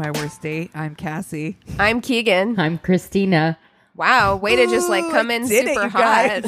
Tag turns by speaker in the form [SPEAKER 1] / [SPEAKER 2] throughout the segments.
[SPEAKER 1] My Worst Date. I'm Cassie.
[SPEAKER 2] I'm Keegan.
[SPEAKER 3] I'm Christina.
[SPEAKER 2] Wow, way to just like come in super hot.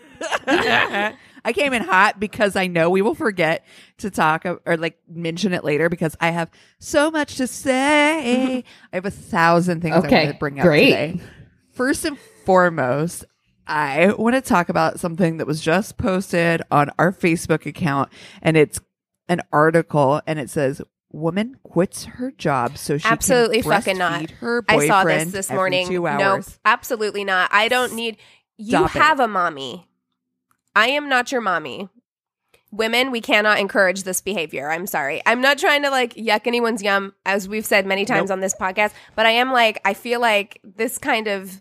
[SPEAKER 1] I came in hot because I know we will forget to talk or like mention it later because I have so much to say. I have 1,000 things I want to bring up today. First and foremost, I want to talk about something that was just posted on our Facebook account, and it's an article, and it says, "Woman quits her job so she
[SPEAKER 2] absolutely
[SPEAKER 1] can
[SPEAKER 2] fucking not."
[SPEAKER 1] her boyfriend
[SPEAKER 2] I saw this morning.
[SPEAKER 1] 2 hours.
[SPEAKER 2] No, absolutely not. I don't need. You have a mommy. I am not your mommy. Women, we cannot encourage this behavior. I'm sorry. I'm not trying to like yuck anyone's yum, as we've said many times on this podcast, but I am like, I feel like this kind of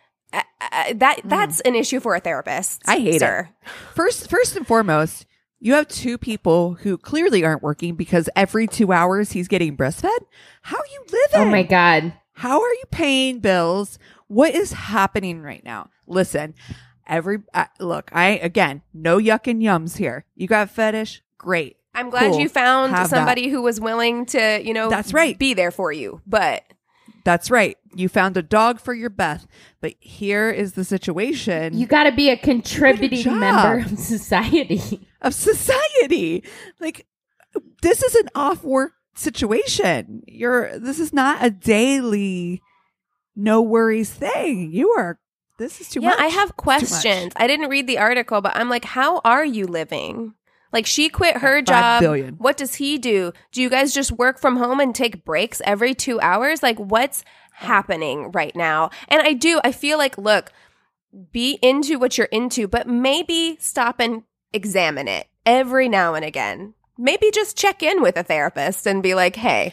[SPEAKER 2] that's an issue for a therapist.
[SPEAKER 1] I hate it. First and foremost, you have two people who clearly aren't working because every 2 hours he's getting breastfed. How are you living?
[SPEAKER 3] Oh my God.
[SPEAKER 1] How are you paying bills? What is happening right now? Listen, look, no yuck and yums here. You got a fetish? Great.
[SPEAKER 2] I'm glad you found somebody
[SPEAKER 1] that.
[SPEAKER 2] Who was willing to,
[SPEAKER 1] that's right.
[SPEAKER 2] Be there for you. But
[SPEAKER 1] that's right. You found a dog for your Beth. But here is the situation.
[SPEAKER 3] You got to be a contributing member of society.
[SPEAKER 1] Like, this is an off work situation. This is not a daily no worries thing. This is too much.
[SPEAKER 2] Yeah, I have questions. I didn't read the article, but I'm like, how are you living? Like, she quit her job.
[SPEAKER 1] Billion.
[SPEAKER 2] What does he do? Do you guys just work from home and take breaks every 2 hours? Like, what's happening right now? And I feel like, look, be into what you're into, but maybe stop and examine it every now and again. Maybe just check in with a therapist and be like, hey.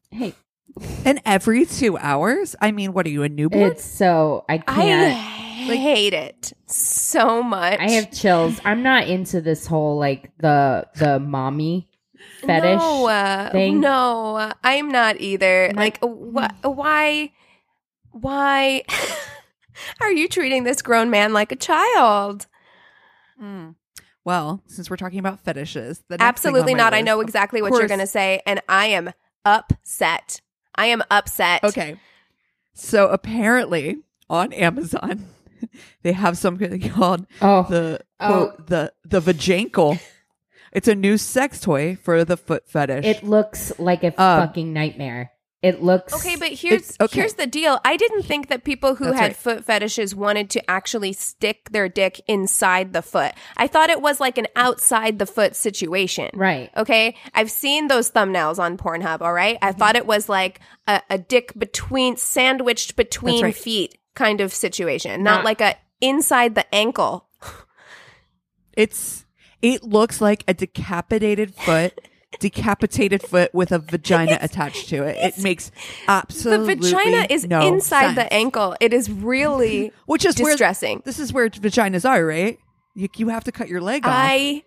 [SPEAKER 1] And every 2 hours? I mean, what are you, a newborn?
[SPEAKER 3] I can't.
[SPEAKER 2] I hate it so much.
[SPEAKER 3] I have chills. I'm not into this whole like the mommy fetish thing.
[SPEAKER 2] No, I'm not either. Like, why are you treating this grown man like a child?
[SPEAKER 1] Well, since we're talking about fetishes,
[SPEAKER 2] absolutely not. I know exactly what you're going to say, and I am upset.
[SPEAKER 1] Okay, so apparently on Amazon, they have something called the Vajankle. It's a new sex toy for the foot fetish.
[SPEAKER 3] It looks like a fucking nightmare. It looks
[SPEAKER 2] okay, but here's the deal. I didn't think that people who had foot fetishes wanted to actually stick their dick inside the foot. I thought it was like an outside the foot situation.
[SPEAKER 3] Right.
[SPEAKER 2] Okay. I've seen those thumbnails on Pornhub. All right. I thought it was like a dick sandwiched between feet kind of situation, not like a inside the ankle.
[SPEAKER 1] It looks like a decapitated foot with a vagina attached to it. It makes absolutely
[SPEAKER 2] the vagina is
[SPEAKER 1] no
[SPEAKER 2] inside
[SPEAKER 1] sense.
[SPEAKER 2] the ankle. It is really distressing.
[SPEAKER 1] This is where vaginas are, right? You have to cut your leg off.
[SPEAKER 3] I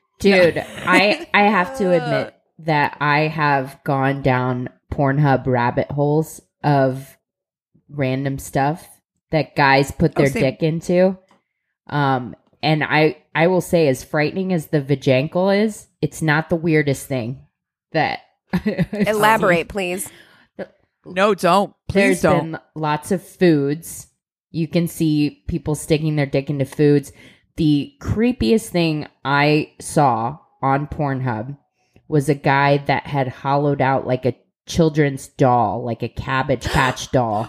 [SPEAKER 3] have to admit that I have gone down Pornhub rabbit holes of random stuff that guys put their dick into. And I will say, as frightening as the vajankle is, it's not the weirdest thing that
[SPEAKER 2] elaborate, please.
[SPEAKER 1] No, don't. Please don't.
[SPEAKER 3] Been lots of foods. You can see people sticking their dick into foods. The creepiest thing I saw on Pornhub was a guy that had hollowed out like a children's doll, like a Cabbage Patch doll.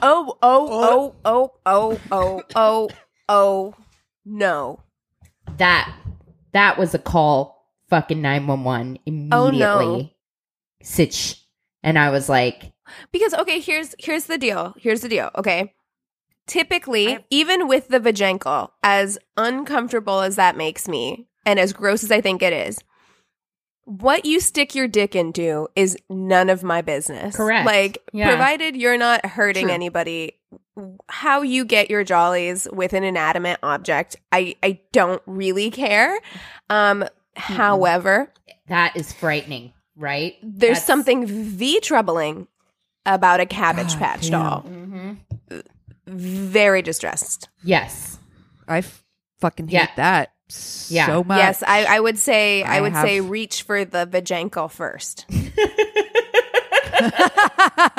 [SPEAKER 2] Oh, no.
[SPEAKER 3] That was a call fucking 911 immediately.
[SPEAKER 2] Oh, no.
[SPEAKER 3] And I was like,
[SPEAKER 2] because here's the deal. Okay. Typically, even with the vajankle, as uncomfortable as that makes me and as gross as I think it is, what you stick your dick into is none of my business.
[SPEAKER 3] Correct.
[SPEAKER 2] Like, provided you're not hurting anybody, how you get your jollies with an inanimate object, I don't really care. However,
[SPEAKER 3] that is frightening, right?
[SPEAKER 2] There's something troubling about a Cabbage Patch doll.
[SPEAKER 3] Mm-hmm.
[SPEAKER 2] Very distressed.
[SPEAKER 3] Yes.
[SPEAKER 1] I fucking hate that so much.
[SPEAKER 2] Yes, I would say reach for the vajankle first.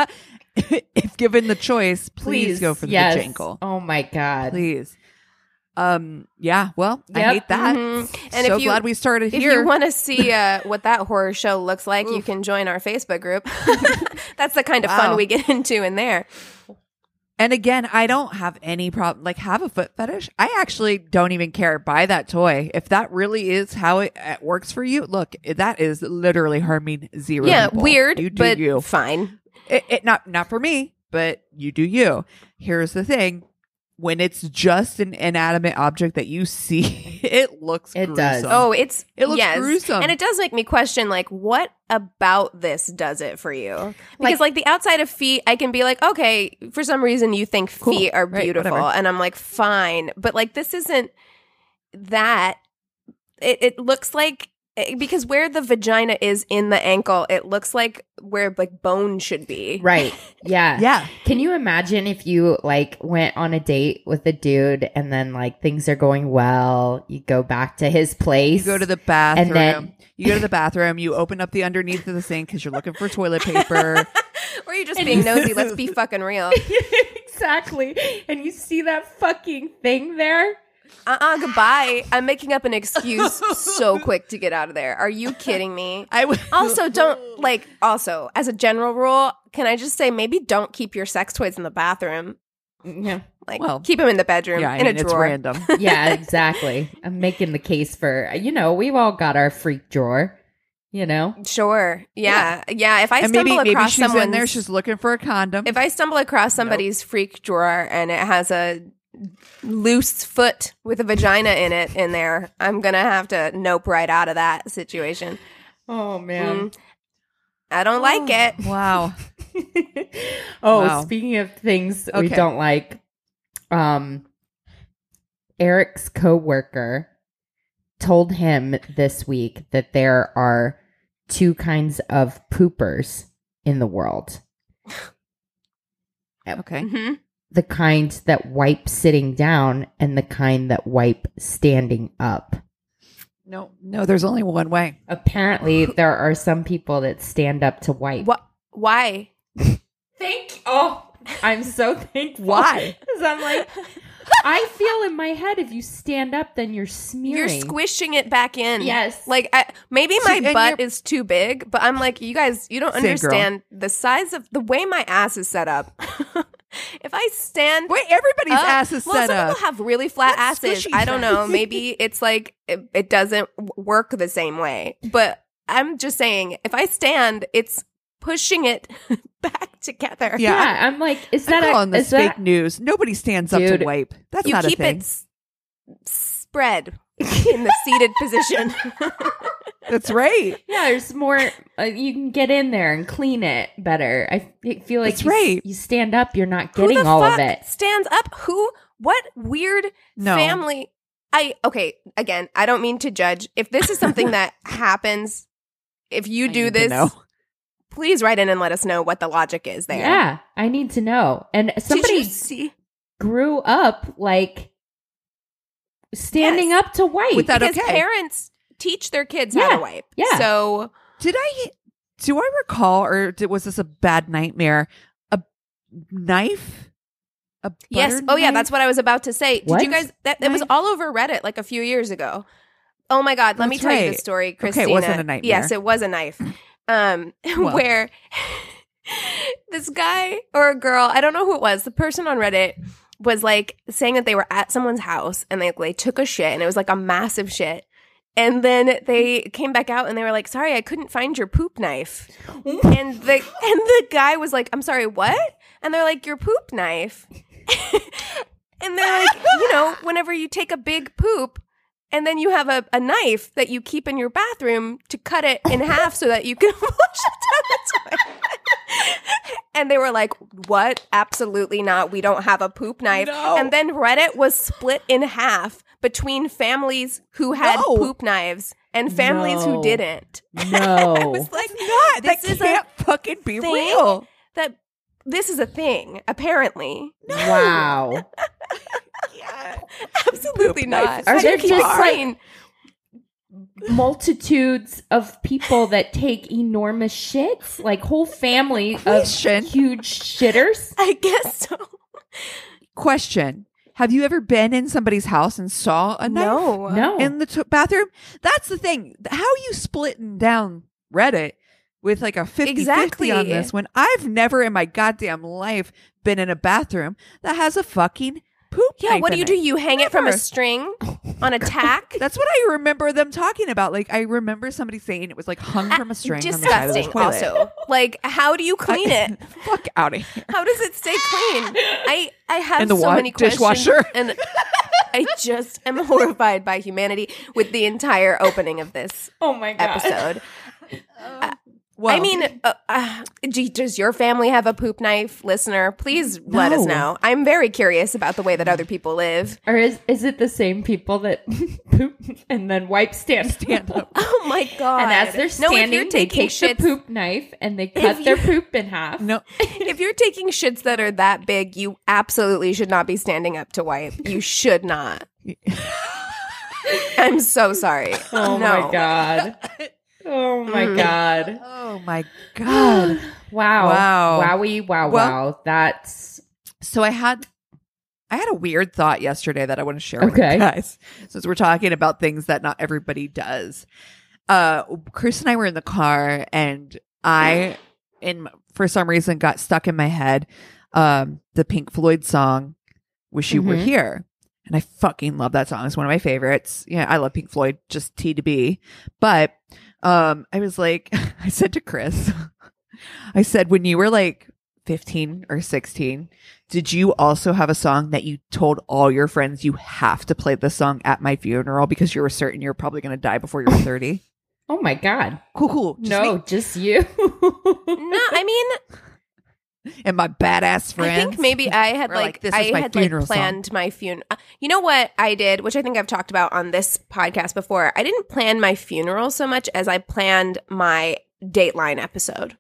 [SPEAKER 1] if given the choice, please go for the vajankle.
[SPEAKER 3] Oh my God.
[SPEAKER 1] Please. Yeah, well, I hate that. And so glad we started here.
[SPEAKER 2] If you want to see what that horror show looks like, you can join our Facebook group. That's the kind of fun we get into in there.
[SPEAKER 1] And again, I don't have any problem, like have a foot fetish. I actually don't even care. Buy that toy. If that really is how it works for you, look, that is literally harming zero people.
[SPEAKER 2] Weird,
[SPEAKER 1] you do
[SPEAKER 2] but
[SPEAKER 1] you.
[SPEAKER 2] Fine.
[SPEAKER 1] It not for me, but you do you. Here's the thing. When it's just an inanimate object that you see, it looks gruesome.
[SPEAKER 3] Does.
[SPEAKER 2] Oh,
[SPEAKER 1] it looks gruesome.
[SPEAKER 2] And it does make me question, like, what about this does it for you? Because, like the outside of feet, I can be like, okay, for some reason you think feet are beautiful. Right, and I'm like, fine. But, like, this isn't that. It looks like, because where the vagina is in the ankle, it looks like where like bone should be.
[SPEAKER 3] Right. Yeah.
[SPEAKER 1] Yeah.
[SPEAKER 3] Can you imagine if you like went on a date with a dude and then like things are going well, you go back to his place.
[SPEAKER 1] You go to the bathroom.
[SPEAKER 3] And then
[SPEAKER 1] you go to the bathroom, you open up the underneath of the sink because you're looking for toilet paper.
[SPEAKER 2] Or you're just being nosy. Let's be fucking real.
[SPEAKER 3] Exactly. And you see that fucking thing there.
[SPEAKER 2] Goodbye. I'm making up an excuse so quick to get out of there. Are you kidding me? Also, as a general rule, can I just say maybe don't keep your sex toys in the bathroom?
[SPEAKER 3] Yeah.
[SPEAKER 2] Keep them in the bedroom, in a drawer.
[SPEAKER 1] It's random.
[SPEAKER 3] Yeah, exactly. I'm making the case for, we've all got our freak drawer,
[SPEAKER 2] Sure. Yeah. If I stumble across
[SPEAKER 1] maybe she's
[SPEAKER 2] someone
[SPEAKER 1] in there, she's looking for a condom.
[SPEAKER 2] If I stumble across somebody's freak drawer and it has a loose foot with a vagina in it in there, I'm gonna have to nope right out of that situation.
[SPEAKER 3] Oh man.
[SPEAKER 2] I don't like it.
[SPEAKER 1] Wow.
[SPEAKER 3] Wow. Speaking of things we don't like, Eric's coworker told him this week that there are two kinds of poopers in the world.
[SPEAKER 1] Okay.
[SPEAKER 2] Mm-hmm.
[SPEAKER 3] The kind that wipe sitting down and the kind that wipe standing up.
[SPEAKER 1] No, there's only one way.
[SPEAKER 3] Apparently, there are some people that stand up to wipe.
[SPEAKER 2] What? Why?
[SPEAKER 3] I'm so thankful.
[SPEAKER 1] Why?
[SPEAKER 3] Because I'm like, I feel in my head if you stand up, then you're smearing.
[SPEAKER 2] You're squishing it back in.
[SPEAKER 3] Yes.
[SPEAKER 2] Like, maybe my butt is too big, but I'm like, you guys, you don't understand the size of the way my ass is set up. If I stand...
[SPEAKER 1] Wait, everybody's ass is set
[SPEAKER 2] up. Some people have really flat asses. I don't know. Maybe it's like it doesn't work the same way. But I'm just saying, if I stand, it's pushing it back together.
[SPEAKER 3] Yeah, I'm like, is that
[SPEAKER 1] on this fake news? Nobody stands up to wipe. That's not a thing.
[SPEAKER 2] You keep it spread in the seated position.
[SPEAKER 1] That's right.
[SPEAKER 3] Yeah, there's more. You can get in there and clean it better. I feel like you stand up, you're not getting all of it.
[SPEAKER 2] Stands up? What weird family? Again, I don't mean to judge. If this is something that happens, if you do this, please write in and let us know what the logic is there.
[SPEAKER 3] Yeah, I need to know. And somebody grew up like standing up to wipe.
[SPEAKER 2] Because parents teach their kids how to wipe.
[SPEAKER 3] Yeah.
[SPEAKER 2] So
[SPEAKER 1] do I recall, or was this a bad nightmare? A knife?
[SPEAKER 2] Yes. Oh yeah, that's what I was about to say. Did you guys? It was all over Reddit like a few years ago. Oh my God! Let me tell you the story, Christina.
[SPEAKER 1] Okay, it wasn't a nightmare.
[SPEAKER 2] Yes, it was a knife. Where this guy or a girl, I don't know who it was, the person on Reddit was like saying that they were at someone's house and they took a shit and it was like a massive shit. And then they came back out and they were like, sorry, I couldn't find your poop knife. And the guy was like, I'm sorry, what? And they're like, your poop knife. And they're like, whenever you take a big poop and then you have a knife that you keep in your bathroom to cut it in half so that you can flush it down the toilet. And they were like, what? Absolutely not. We don't have a poop knife.
[SPEAKER 1] No.
[SPEAKER 2] And then Reddit was split in half between families who had poop knives and families who didn't.
[SPEAKER 3] No.
[SPEAKER 2] I was like,
[SPEAKER 1] that can't fucking be real.
[SPEAKER 2] This is a thing, apparently.
[SPEAKER 3] No. Wow.
[SPEAKER 2] Yeah, absolutely not.
[SPEAKER 3] Are there just multitudes of people that take enormous shits, like whole family of huge shitters.
[SPEAKER 2] I guess so.
[SPEAKER 1] Question. Have you ever been in somebody's house and saw a knife?
[SPEAKER 3] No.
[SPEAKER 1] In the bathroom? That's the thing. How are you splitting down Reddit with like a 50-50 on this when I've never in my goddamn life been in a bathroom that has a fucking poop knife
[SPEAKER 2] what do you do? You hang it from a
[SPEAKER 1] Never.
[SPEAKER 2] string on a tack?
[SPEAKER 1] That's what I remember them talking about. Like, I remember somebody saying it was like hung from a string on the side of the
[SPEAKER 2] Disgusting.
[SPEAKER 1] toilet.
[SPEAKER 2] Also, like, how do you clean it?
[SPEAKER 1] Fuck out of here.
[SPEAKER 2] How does it stay clean? I have
[SPEAKER 1] In the
[SPEAKER 2] so many questions,
[SPEAKER 1] dishwasher?
[SPEAKER 2] and I just am horrified by humanity with the entire opening of this
[SPEAKER 3] Oh my God.
[SPEAKER 2] episode.
[SPEAKER 1] Well,
[SPEAKER 2] I mean, does your family have a poop knife, listener? Please let us
[SPEAKER 1] No.
[SPEAKER 2] know. I'm very curious about the way that other people live.
[SPEAKER 3] Or is it the same people that poop and then wipe stand up?
[SPEAKER 2] Oh my God.
[SPEAKER 3] And as they're
[SPEAKER 2] No, if
[SPEAKER 3] standing,
[SPEAKER 2] you're
[SPEAKER 3] they
[SPEAKER 2] taking
[SPEAKER 3] take the
[SPEAKER 2] shits,
[SPEAKER 3] poop knife and they cut their poop in half.
[SPEAKER 1] no.
[SPEAKER 2] if you're taking shits that are that big, you absolutely should not be standing up to wipe. You should not. I'm so sorry.
[SPEAKER 3] Oh
[SPEAKER 2] No.
[SPEAKER 3] my God. Oh my God.
[SPEAKER 1] Oh my God.
[SPEAKER 3] Wow.
[SPEAKER 1] Wow.
[SPEAKER 3] Wowie, wow,
[SPEAKER 1] Well-
[SPEAKER 3] wow. That's
[SPEAKER 1] So I had a weird thought yesterday that I want to share with
[SPEAKER 3] Okay.
[SPEAKER 1] you guys. Since we're talking about things that not everybody does. Chris and I were in the car and for some reason got stuck in my head the Pink Floyd song Wish You Were
[SPEAKER 3] Mhm.
[SPEAKER 1] Here. And I fucking love that song. It's one of my favorites. Yeah, I love Pink Floyd, just T to B. But I was like, I said to Chris, I said, when you were like 15 or 16, did you also have a song that you told all your friends you have to play this song at my funeral because you were certain you're probably going to die before you were 30?
[SPEAKER 3] oh my God.
[SPEAKER 1] Cool. Just
[SPEAKER 3] No,
[SPEAKER 1] me
[SPEAKER 3] just you.
[SPEAKER 2] No, I mean,
[SPEAKER 1] and my badass friends.
[SPEAKER 2] I think maybe I had
[SPEAKER 1] We're
[SPEAKER 2] like
[SPEAKER 1] this is
[SPEAKER 2] I
[SPEAKER 1] my
[SPEAKER 2] had
[SPEAKER 1] funeral
[SPEAKER 2] like planned my funeral. You know what I did, which I think I've talked about on this podcast before. I didn't plan my funeral so much as I planned my Dateline episode.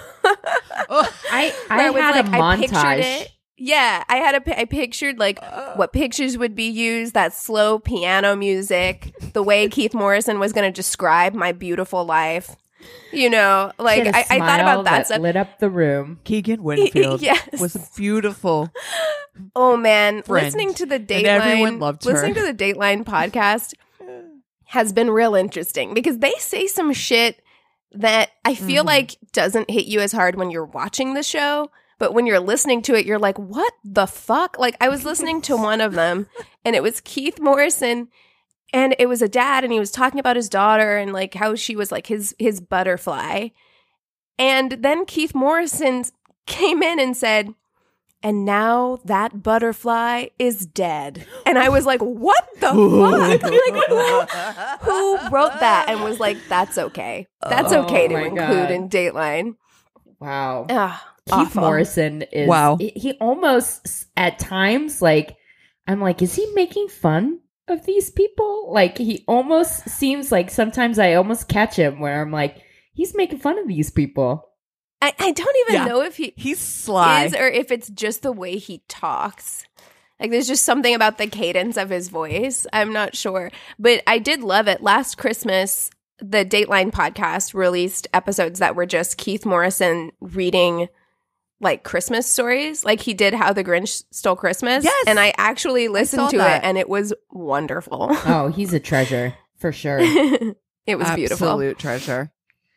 [SPEAKER 3] I
[SPEAKER 2] Where it was,
[SPEAKER 3] had
[SPEAKER 2] like,
[SPEAKER 3] a
[SPEAKER 2] I pictured
[SPEAKER 3] montage.
[SPEAKER 2] it. Yeah, I pictured like what pictures would be used, that slow piano music, the way Keith Morrison was going to describe my beautiful life. You know, like
[SPEAKER 3] She had a
[SPEAKER 2] I thought
[SPEAKER 3] smile
[SPEAKER 2] about that stuff.
[SPEAKER 3] lit up the room.
[SPEAKER 1] Keegan Winfield
[SPEAKER 2] Yes.
[SPEAKER 1] was beautiful.
[SPEAKER 2] Oh man,
[SPEAKER 1] friend.
[SPEAKER 2] listening to the
[SPEAKER 1] And everyone
[SPEAKER 2] Dateline,
[SPEAKER 1] loved her.
[SPEAKER 2] listening to the Dateline podcast has been real interesting because they say some shit that I feel like doesn't hit you as hard when you're watching the show, but when you're listening to it, you're like, what the fuck? Like I was listening to one of them and it was Keith Morrison and it was a dad and he was talking about his daughter and like how she was like his butterfly. And then Keith Morrison came in and said, and now that butterfly is dead. And I was like, what the fuck? Like, who wrote that and was like, that's okay. That's okay to
[SPEAKER 3] my
[SPEAKER 2] include
[SPEAKER 3] God.
[SPEAKER 2] in Dateline.
[SPEAKER 3] Wow.
[SPEAKER 2] Ugh,
[SPEAKER 3] Keith
[SPEAKER 2] awful.
[SPEAKER 3] Morrison is
[SPEAKER 1] Wow.
[SPEAKER 3] He almost at times like I'm like, is he making fun of these people? Like he almost seems like sometimes I almost catch him where I'm like, he's making fun of these people.
[SPEAKER 2] I don't even
[SPEAKER 1] Yeah.
[SPEAKER 2] know if he
[SPEAKER 1] He's sly.
[SPEAKER 2] is or if it's just the way he talks. Like there's just something about the cadence of his voice. I'm not sure. But I did love it. Last Christmas, the Dateline podcast released episodes that were just Keith Morrison reading like Christmas stories. Like he did How the Grinch Stole Christmas.
[SPEAKER 1] Yes.
[SPEAKER 2] And I actually
[SPEAKER 1] saw
[SPEAKER 2] listened to
[SPEAKER 1] that.
[SPEAKER 2] it and it was wonderful.
[SPEAKER 3] Oh, he's a treasure for sure.
[SPEAKER 2] It was beautiful.
[SPEAKER 1] Absolute treasure.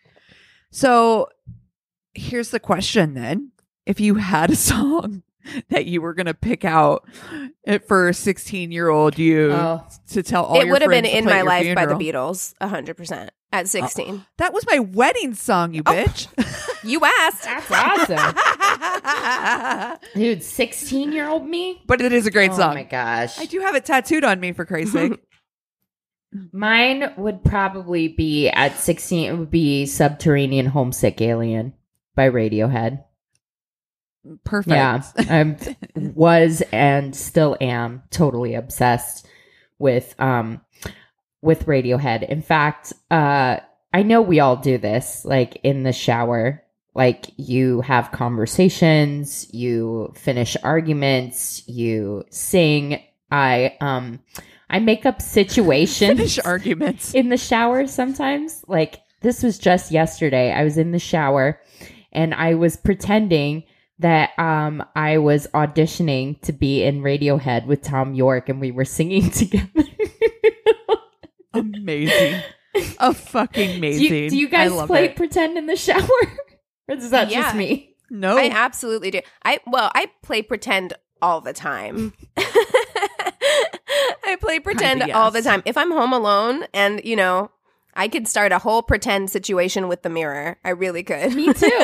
[SPEAKER 1] So here's the question then. If you had a song that you were going to pick out for a 16-year-old you
[SPEAKER 3] Oh.
[SPEAKER 1] to tell all
[SPEAKER 2] It
[SPEAKER 1] your
[SPEAKER 2] would have been
[SPEAKER 1] friends to
[SPEAKER 2] In
[SPEAKER 1] play
[SPEAKER 2] My
[SPEAKER 1] at your
[SPEAKER 2] Life by the
[SPEAKER 1] funeral.
[SPEAKER 2] Beatles, 100%, at 16.
[SPEAKER 1] That was my wedding song, you bitch.
[SPEAKER 2] You asked.
[SPEAKER 3] That's awesome. Dude, 16-year-old me?
[SPEAKER 1] But it is a great
[SPEAKER 3] Oh
[SPEAKER 1] song.
[SPEAKER 3] my gosh.
[SPEAKER 1] I do have it tattooed on me, for Christ's sake.
[SPEAKER 3] Mine would probably be at 16, it would be Subterranean Homesick Alien by Radiohead.
[SPEAKER 1] Perfect.
[SPEAKER 3] Yeah, I was and still am totally obsessed with Radiohead. In fact, I know we all do this, like in the shower. Like you have conversations, you finish arguments, you sing. I I make up situations.
[SPEAKER 1] Finish arguments.
[SPEAKER 3] In the shower sometimes. Like, this was just yesterday. I was in the shower and I was pretending that I was auditioning to be in Radiohead with Tom York and we were singing together.
[SPEAKER 1] Amazing. Oh, fucking amazing.
[SPEAKER 3] Do you guys play pretend in the shower? Or is that just me?
[SPEAKER 1] No.
[SPEAKER 2] I absolutely do. I play pretend all the time. I play pretend all the time. If I'm home alone and, you know, I could start a whole pretend situation with the mirror. I really could.
[SPEAKER 3] Me too.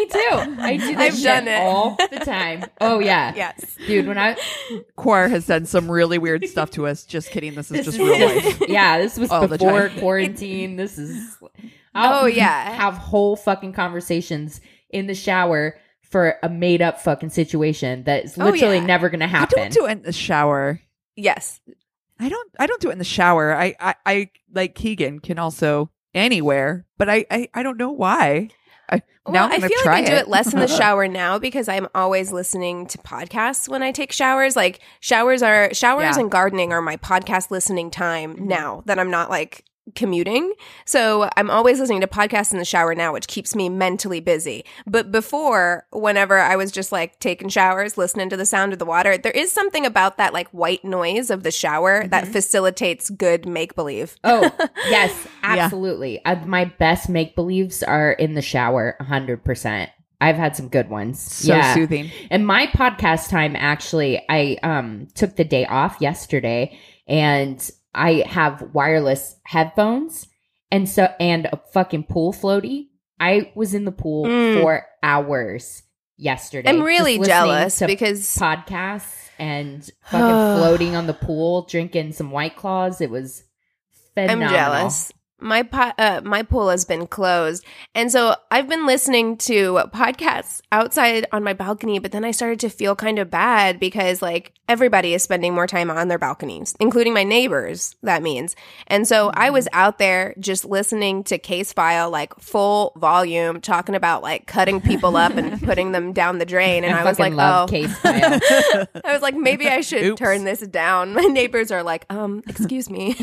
[SPEAKER 3] I do that
[SPEAKER 2] I've done it
[SPEAKER 3] all the time. Oh, yeah.
[SPEAKER 2] Yes.
[SPEAKER 3] Dude, when
[SPEAKER 1] Quar has done some really weird stuff to us. Just kidding. This is just real life.
[SPEAKER 3] Yeah, this was before quarantine. This is... I'll have whole fucking conversations in the shower for a made-up fucking situation that is literally never going to happen.
[SPEAKER 1] I don't do it in the shower.
[SPEAKER 2] Yes.
[SPEAKER 1] I don't do it in the shower. I like Keegan can also anywhere, but I don't know why. I feel like I
[SPEAKER 2] do it less in the shower now because I'm always listening to podcasts when I take showers. Like showers and gardening are my podcast listening time now that I'm not like commuting. So I'm always listening to podcasts in the shower now, which keeps me mentally busy. But before, whenever I was just like taking showers, listening to the sound of the water, there is something about that like white noise of the shower that facilitates good make-believe.
[SPEAKER 3] Oh, yes, absolutely. My best make-believes are in the shower, 100%. I've had some good ones.
[SPEAKER 1] So soothing.
[SPEAKER 3] And my podcast time, actually, I took the day off yesterday and I have wireless headphones and a fucking pool floaty. I was in the pool for hours yesterday.
[SPEAKER 2] I'm really jealous because
[SPEAKER 3] podcasts and fucking floating on the pool, drinking some White Claws. It was phenomenal.
[SPEAKER 2] I'm jealous. My pool has been closed. And so I've been listening to podcasts outside on my balcony, but then I started to feel kind of bad because like everybody is spending more time on their balconies, including my neighbors, that means. And so I was out there just listening to Case File, like full volume, talking about like cutting people up and putting them down the drain. And I was like,
[SPEAKER 3] Case File.
[SPEAKER 2] I was like, maybe I should turn this down. My neighbors are like, excuse me.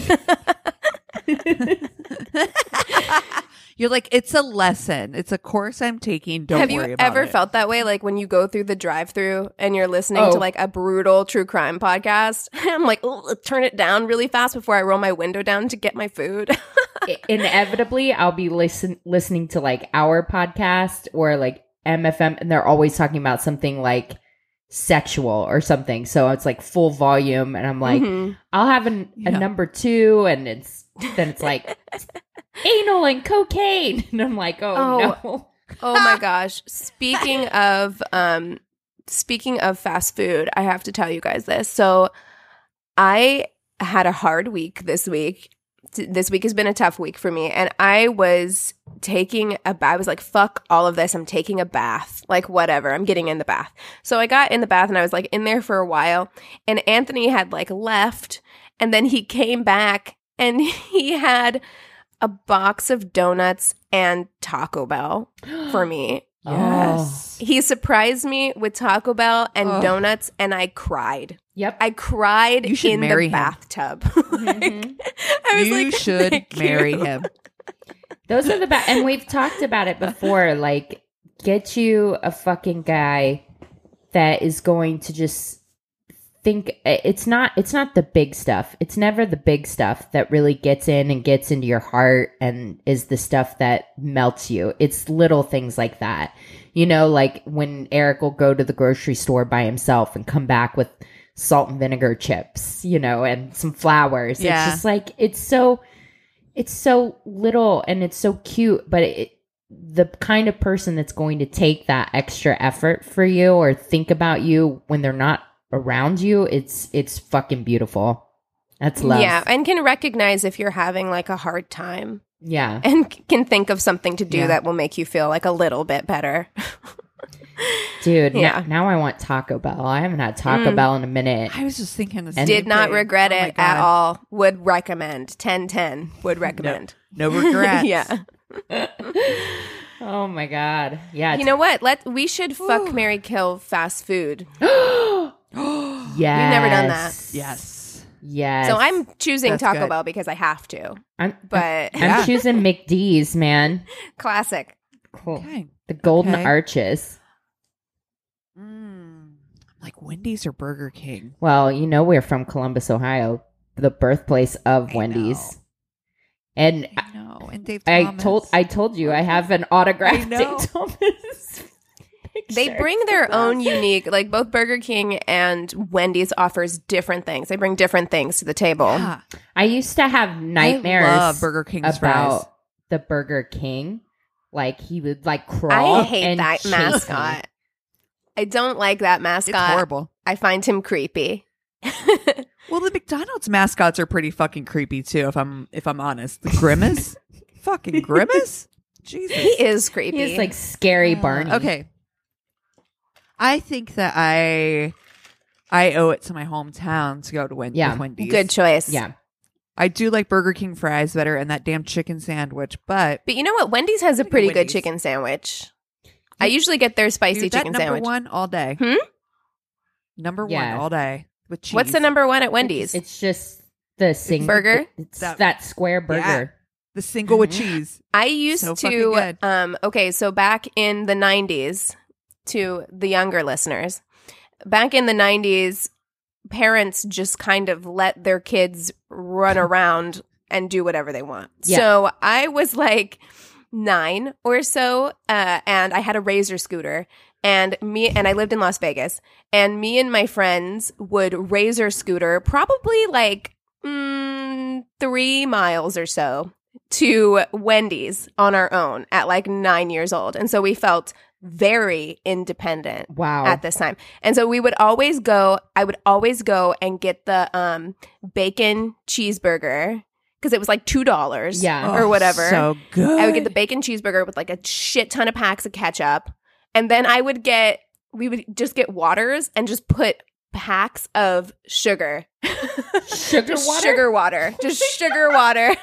[SPEAKER 1] You're like, it's a lesson. It's a course I'm taking. Don't worry about it.
[SPEAKER 2] Have you ever felt that way? Like when you go through the drive-thru and you're listening to like a brutal true crime podcast. I'm like, turn it down really fast before I roll my window down to get my food.
[SPEAKER 3] Inevitably, I'll be listening to like our podcast or like MFM, and they're always talking about something like sexual or something. So it's like full volume, and I'm like, I'll have a number 2, and it's like anal and cocaine, and I'm like, oh no.
[SPEAKER 2] Oh my gosh. Speaking of fast food, I have to tell you guys this. So I had a hard week this week. This week has been a tough week for me, and I was taking a bath. I was like, fuck all of this. I'm taking a bath. Like, whatever. I'm getting in the bath. So I got in the bath, and I was like in there for a while, and Anthony had like left, and then he came back, and he had a box of donuts and Taco Bell for me.
[SPEAKER 1] Yes.
[SPEAKER 2] He surprised me with Taco Bell and donuts, and I cried.
[SPEAKER 3] Yep.
[SPEAKER 2] I cried
[SPEAKER 1] You should
[SPEAKER 2] in
[SPEAKER 1] marry
[SPEAKER 2] the
[SPEAKER 1] him.
[SPEAKER 2] bathtub. I was
[SPEAKER 1] You
[SPEAKER 2] like,
[SPEAKER 1] should
[SPEAKER 2] "Thank
[SPEAKER 1] marry
[SPEAKER 2] you."
[SPEAKER 1] him.
[SPEAKER 3] Those are the best. And we've talked about it before. Like, get you a fucking guy that is going to just think it's not the big stuff. It's never the big stuff that really gets in and gets into your heart and is the stuff that melts you. It's little things like that. You know, like when Eric will go to the grocery store by himself and come back with salt and vinegar chips, you know, and some flowers.
[SPEAKER 1] Yeah.
[SPEAKER 3] It's just like, it's so little and it's so cute, but the kind of person that's going to take that extra effort for you or think about you when they're not around you, it's fucking beautiful. That's love.
[SPEAKER 2] Yeah, and can recognize if you're having like a hard time.
[SPEAKER 3] Yeah.
[SPEAKER 2] And can think of something to do that will make you feel like a little bit better.
[SPEAKER 3] Dude, now I want Taco Bell. I haven't had Taco Bell in a minute.
[SPEAKER 1] I was just thinking the same
[SPEAKER 2] Did not
[SPEAKER 1] thing.
[SPEAKER 2] regret
[SPEAKER 1] Oh my
[SPEAKER 2] it
[SPEAKER 1] God.
[SPEAKER 2] at all. Would recommend. 10/10. Would recommend.
[SPEAKER 1] No regrets.
[SPEAKER 2] Yeah.
[SPEAKER 3] Oh my God. Yeah.
[SPEAKER 2] You know what? We should fuck, marry, kill fast food.
[SPEAKER 3] Yes.
[SPEAKER 2] We've never done that.
[SPEAKER 1] Yes.
[SPEAKER 3] Yes.
[SPEAKER 2] So I'm choosing
[SPEAKER 1] That's
[SPEAKER 2] Taco
[SPEAKER 1] good.
[SPEAKER 2] Bell because I have to.
[SPEAKER 3] I'm
[SPEAKER 2] But
[SPEAKER 3] choosing McD's, man.
[SPEAKER 2] classic.
[SPEAKER 3] Cool.
[SPEAKER 1] Okay.
[SPEAKER 3] The Golden
[SPEAKER 1] Okay.
[SPEAKER 3] Arches.
[SPEAKER 1] Like Wendy's or Burger King.
[SPEAKER 3] Well, you know we're from Columbus, Ohio, the birthplace of Wendy's. And
[SPEAKER 1] I know. And Dave Thomas.
[SPEAKER 3] I told you I have an autographed
[SPEAKER 1] I know.
[SPEAKER 3] Dave Thomas.
[SPEAKER 2] They
[SPEAKER 3] picture.
[SPEAKER 2] bring their own unique, like both Burger King and Wendy's offers different things. They bring different things to the table.
[SPEAKER 1] Yeah.
[SPEAKER 3] I used to have nightmares
[SPEAKER 1] I love Burger King's
[SPEAKER 3] about
[SPEAKER 1] fries.
[SPEAKER 3] the Burger King. Like he would like crawl.
[SPEAKER 2] I hate
[SPEAKER 3] and
[SPEAKER 2] that
[SPEAKER 3] chase
[SPEAKER 2] mascot.
[SPEAKER 3] me.
[SPEAKER 2] I don't like that mascot.
[SPEAKER 1] It's horrible.
[SPEAKER 2] I find him creepy.
[SPEAKER 1] Well, the McDonald's mascots are pretty fucking creepy too. If I'm honest, the Grimace, fucking Grimace. Jesus,
[SPEAKER 2] He is creepy.
[SPEAKER 3] He's like scary Barney.
[SPEAKER 1] Okay, I think that I owe it to my hometown to go to Wendy's.
[SPEAKER 2] good choice.
[SPEAKER 3] Yeah.
[SPEAKER 1] I do like Burger King fries better and that damn chicken sandwich, but
[SPEAKER 2] But you know what? Wendy's has a pretty good
[SPEAKER 1] Wendy's.
[SPEAKER 2] chicken sandwich. I usually get their spicy
[SPEAKER 1] dude, that
[SPEAKER 2] chicken
[SPEAKER 1] number
[SPEAKER 2] sandwich.
[SPEAKER 1] one all day. Number
[SPEAKER 3] Yeah.
[SPEAKER 1] one all day with cheese.
[SPEAKER 2] What's the number one at Wendy's?
[SPEAKER 3] It's just the single
[SPEAKER 2] Burger?
[SPEAKER 3] It's
[SPEAKER 1] That-
[SPEAKER 3] that square burger.
[SPEAKER 1] The single with cheese.
[SPEAKER 2] I used
[SPEAKER 1] So fucking
[SPEAKER 2] to
[SPEAKER 1] good.
[SPEAKER 2] okay, so back in the 90s, to the younger listeners, back in the 90s, parents just kind of let their kids run around and do whatever they want.
[SPEAKER 3] Yeah.
[SPEAKER 2] So I was like 9 or so, and I had a Razor scooter. And I lived in Las Vegas, and me and my friends would Razor scooter probably like 3 miles or so to Wendy's on our own at like 9 years old. And so we felt very independent
[SPEAKER 3] Wow.
[SPEAKER 2] at this time. And so I would always go and get the bacon cheeseburger because it was like $2
[SPEAKER 3] Yeah.
[SPEAKER 2] or whatever.
[SPEAKER 1] So good.
[SPEAKER 2] I would get the bacon cheeseburger with like a shit ton of packs of ketchup. And then we would just get waters and just put packs of sugar.
[SPEAKER 3] Sugar
[SPEAKER 2] Just
[SPEAKER 3] water?
[SPEAKER 2] Sugar water. Just sugar water.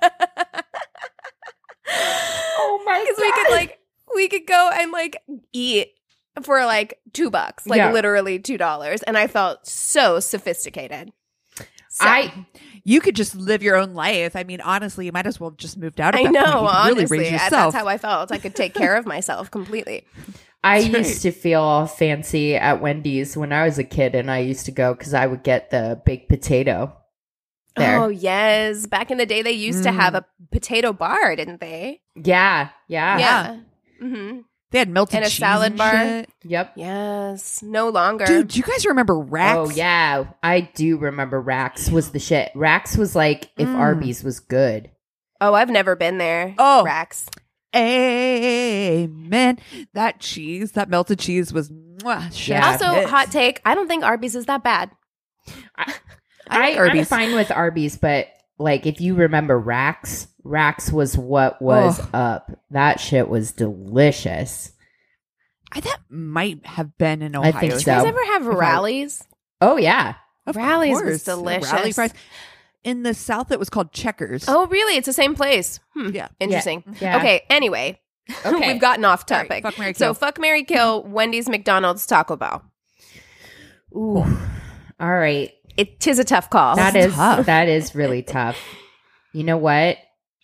[SPEAKER 3] Oh my
[SPEAKER 2] Because we could go and like eat for like $2, like
[SPEAKER 3] Yeah.
[SPEAKER 2] literally $2. And I felt so sophisticated. So,
[SPEAKER 1] You could just live your own life. I mean, honestly, you might as well just moved out. At
[SPEAKER 2] I
[SPEAKER 1] that
[SPEAKER 2] know,
[SPEAKER 1] point. You could
[SPEAKER 2] honestly.
[SPEAKER 1] really raise
[SPEAKER 2] That's
[SPEAKER 1] yourself.
[SPEAKER 2] how I felt. I could take care of myself completely.
[SPEAKER 3] I
[SPEAKER 1] That's right.
[SPEAKER 3] used to feel all fancy at Wendy's when I was a kid, and I used to go because I would get the baked potato there.
[SPEAKER 2] Oh, yes. Back in the day, they used to have a potato bar, didn't they?
[SPEAKER 3] Yeah.
[SPEAKER 2] Yeah. Mm-hmm.
[SPEAKER 1] They had melted
[SPEAKER 2] And a
[SPEAKER 1] cheese
[SPEAKER 2] salad
[SPEAKER 1] and
[SPEAKER 2] bar.
[SPEAKER 1] shit.
[SPEAKER 3] Yep.
[SPEAKER 2] Yes. No longer.
[SPEAKER 1] Dude, do you guys remember Rax?
[SPEAKER 3] Oh, yeah. I do remember Rax was the shit. Rax was like if Arby's was good.
[SPEAKER 2] Oh, I've never been there.
[SPEAKER 1] Oh.
[SPEAKER 2] Rax.
[SPEAKER 1] Amen. That cheese, that melted cheese was chef's
[SPEAKER 3] Yeah.
[SPEAKER 2] Also,
[SPEAKER 1] kiss.
[SPEAKER 2] hot take. I don't think Arby's is that bad.
[SPEAKER 1] like
[SPEAKER 3] I'm
[SPEAKER 1] Arby's.
[SPEAKER 3] fine with Arby's, but like if you remember Rax was what was up. That shit was delicious.
[SPEAKER 1] That might have been in Ohio.
[SPEAKER 3] think
[SPEAKER 2] Did
[SPEAKER 3] so.
[SPEAKER 2] you guys ever have
[SPEAKER 1] If I-
[SPEAKER 2] rallies?
[SPEAKER 3] Oh yeah.
[SPEAKER 1] Of
[SPEAKER 2] Rallies was
[SPEAKER 1] course.
[SPEAKER 2] delicious.
[SPEAKER 1] Rally fries. In the South, it was called Checkers.
[SPEAKER 2] Oh, really? It's the same place.
[SPEAKER 1] Yeah.
[SPEAKER 2] Interesting.
[SPEAKER 3] Yeah.
[SPEAKER 2] Okay. Anyway,
[SPEAKER 3] Okay.
[SPEAKER 2] we've gotten off
[SPEAKER 1] All right,
[SPEAKER 2] topic.
[SPEAKER 1] fuck, marry,
[SPEAKER 2] So
[SPEAKER 1] kill.
[SPEAKER 2] fuck, marry, kill. Wendy's, McDonald's, Taco Bell.
[SPEAKER 3] Ooh. All right.
[SPEAKER 2] Tis a tough call.
[SPEAKER 1] That's tough.
[SPEAKER 3] That is really tough. You know what?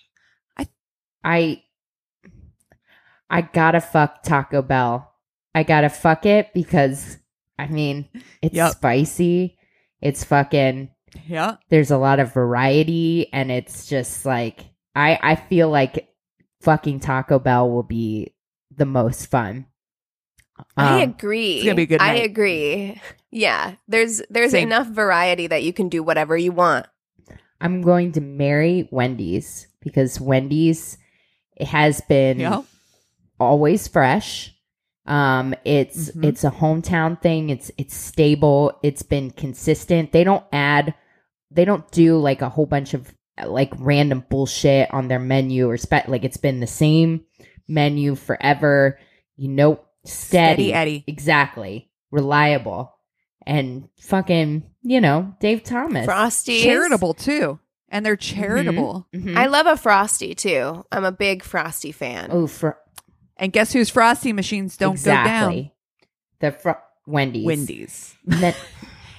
[SPEAKER 3] I gotta fuck Taco Bell. I gotta fuck it because I mean it's
[SPEAKER 1] Yep.
[SPEAKER 3] spicy. It's fucking
[SPEAKER 1] Yeah.
[SPEAKER 3] there's a lot of variety and it's just like I feel like fucking Taco Bell will be the most fun.
[SPEAKER 2] I agree.
[SPEAKER 1] it's gonna be a good
[SPEAKER 2] I
[SPEAKER 1] night.
[SPEAKER 2] agree. Yeah. There's
[SPEAKER 1] Same.
[SPEAKER 2] enough variety that you can do whatever you want.
[SPEAKER 3] I'm going to marry Wendy's because Wendy's it has been
[SPEAKER 1] Yeah.
[SPEAKER 3] always fresh. It's a hometown thing. It's stable. It's been consistent. They don't do like a whole bunch of like random bullshit on their menu or like it's been the same menu forever. Steady
[SPEAKER 1] Eddie.
[SPEAKER 3] Exactly. Reliable. And fucking, Dave Thomas.
[SPEAKER 2] Frosties.
[SPEAKER 1] Charitable too. And they're charitable.
[SPEAKER 3] Mhm.
[SPEAKER 2] I love a Frosty too. I'm a big Frosty fan.
[SPEAKER 3] Oh,
[SPEAKER 1] And guess whose frosty machines don't go down?
[SPEAKER 3] exactly. The Wendy's.
[SPEAKER 1] Wendy's.
[SPEAKER 3] And then-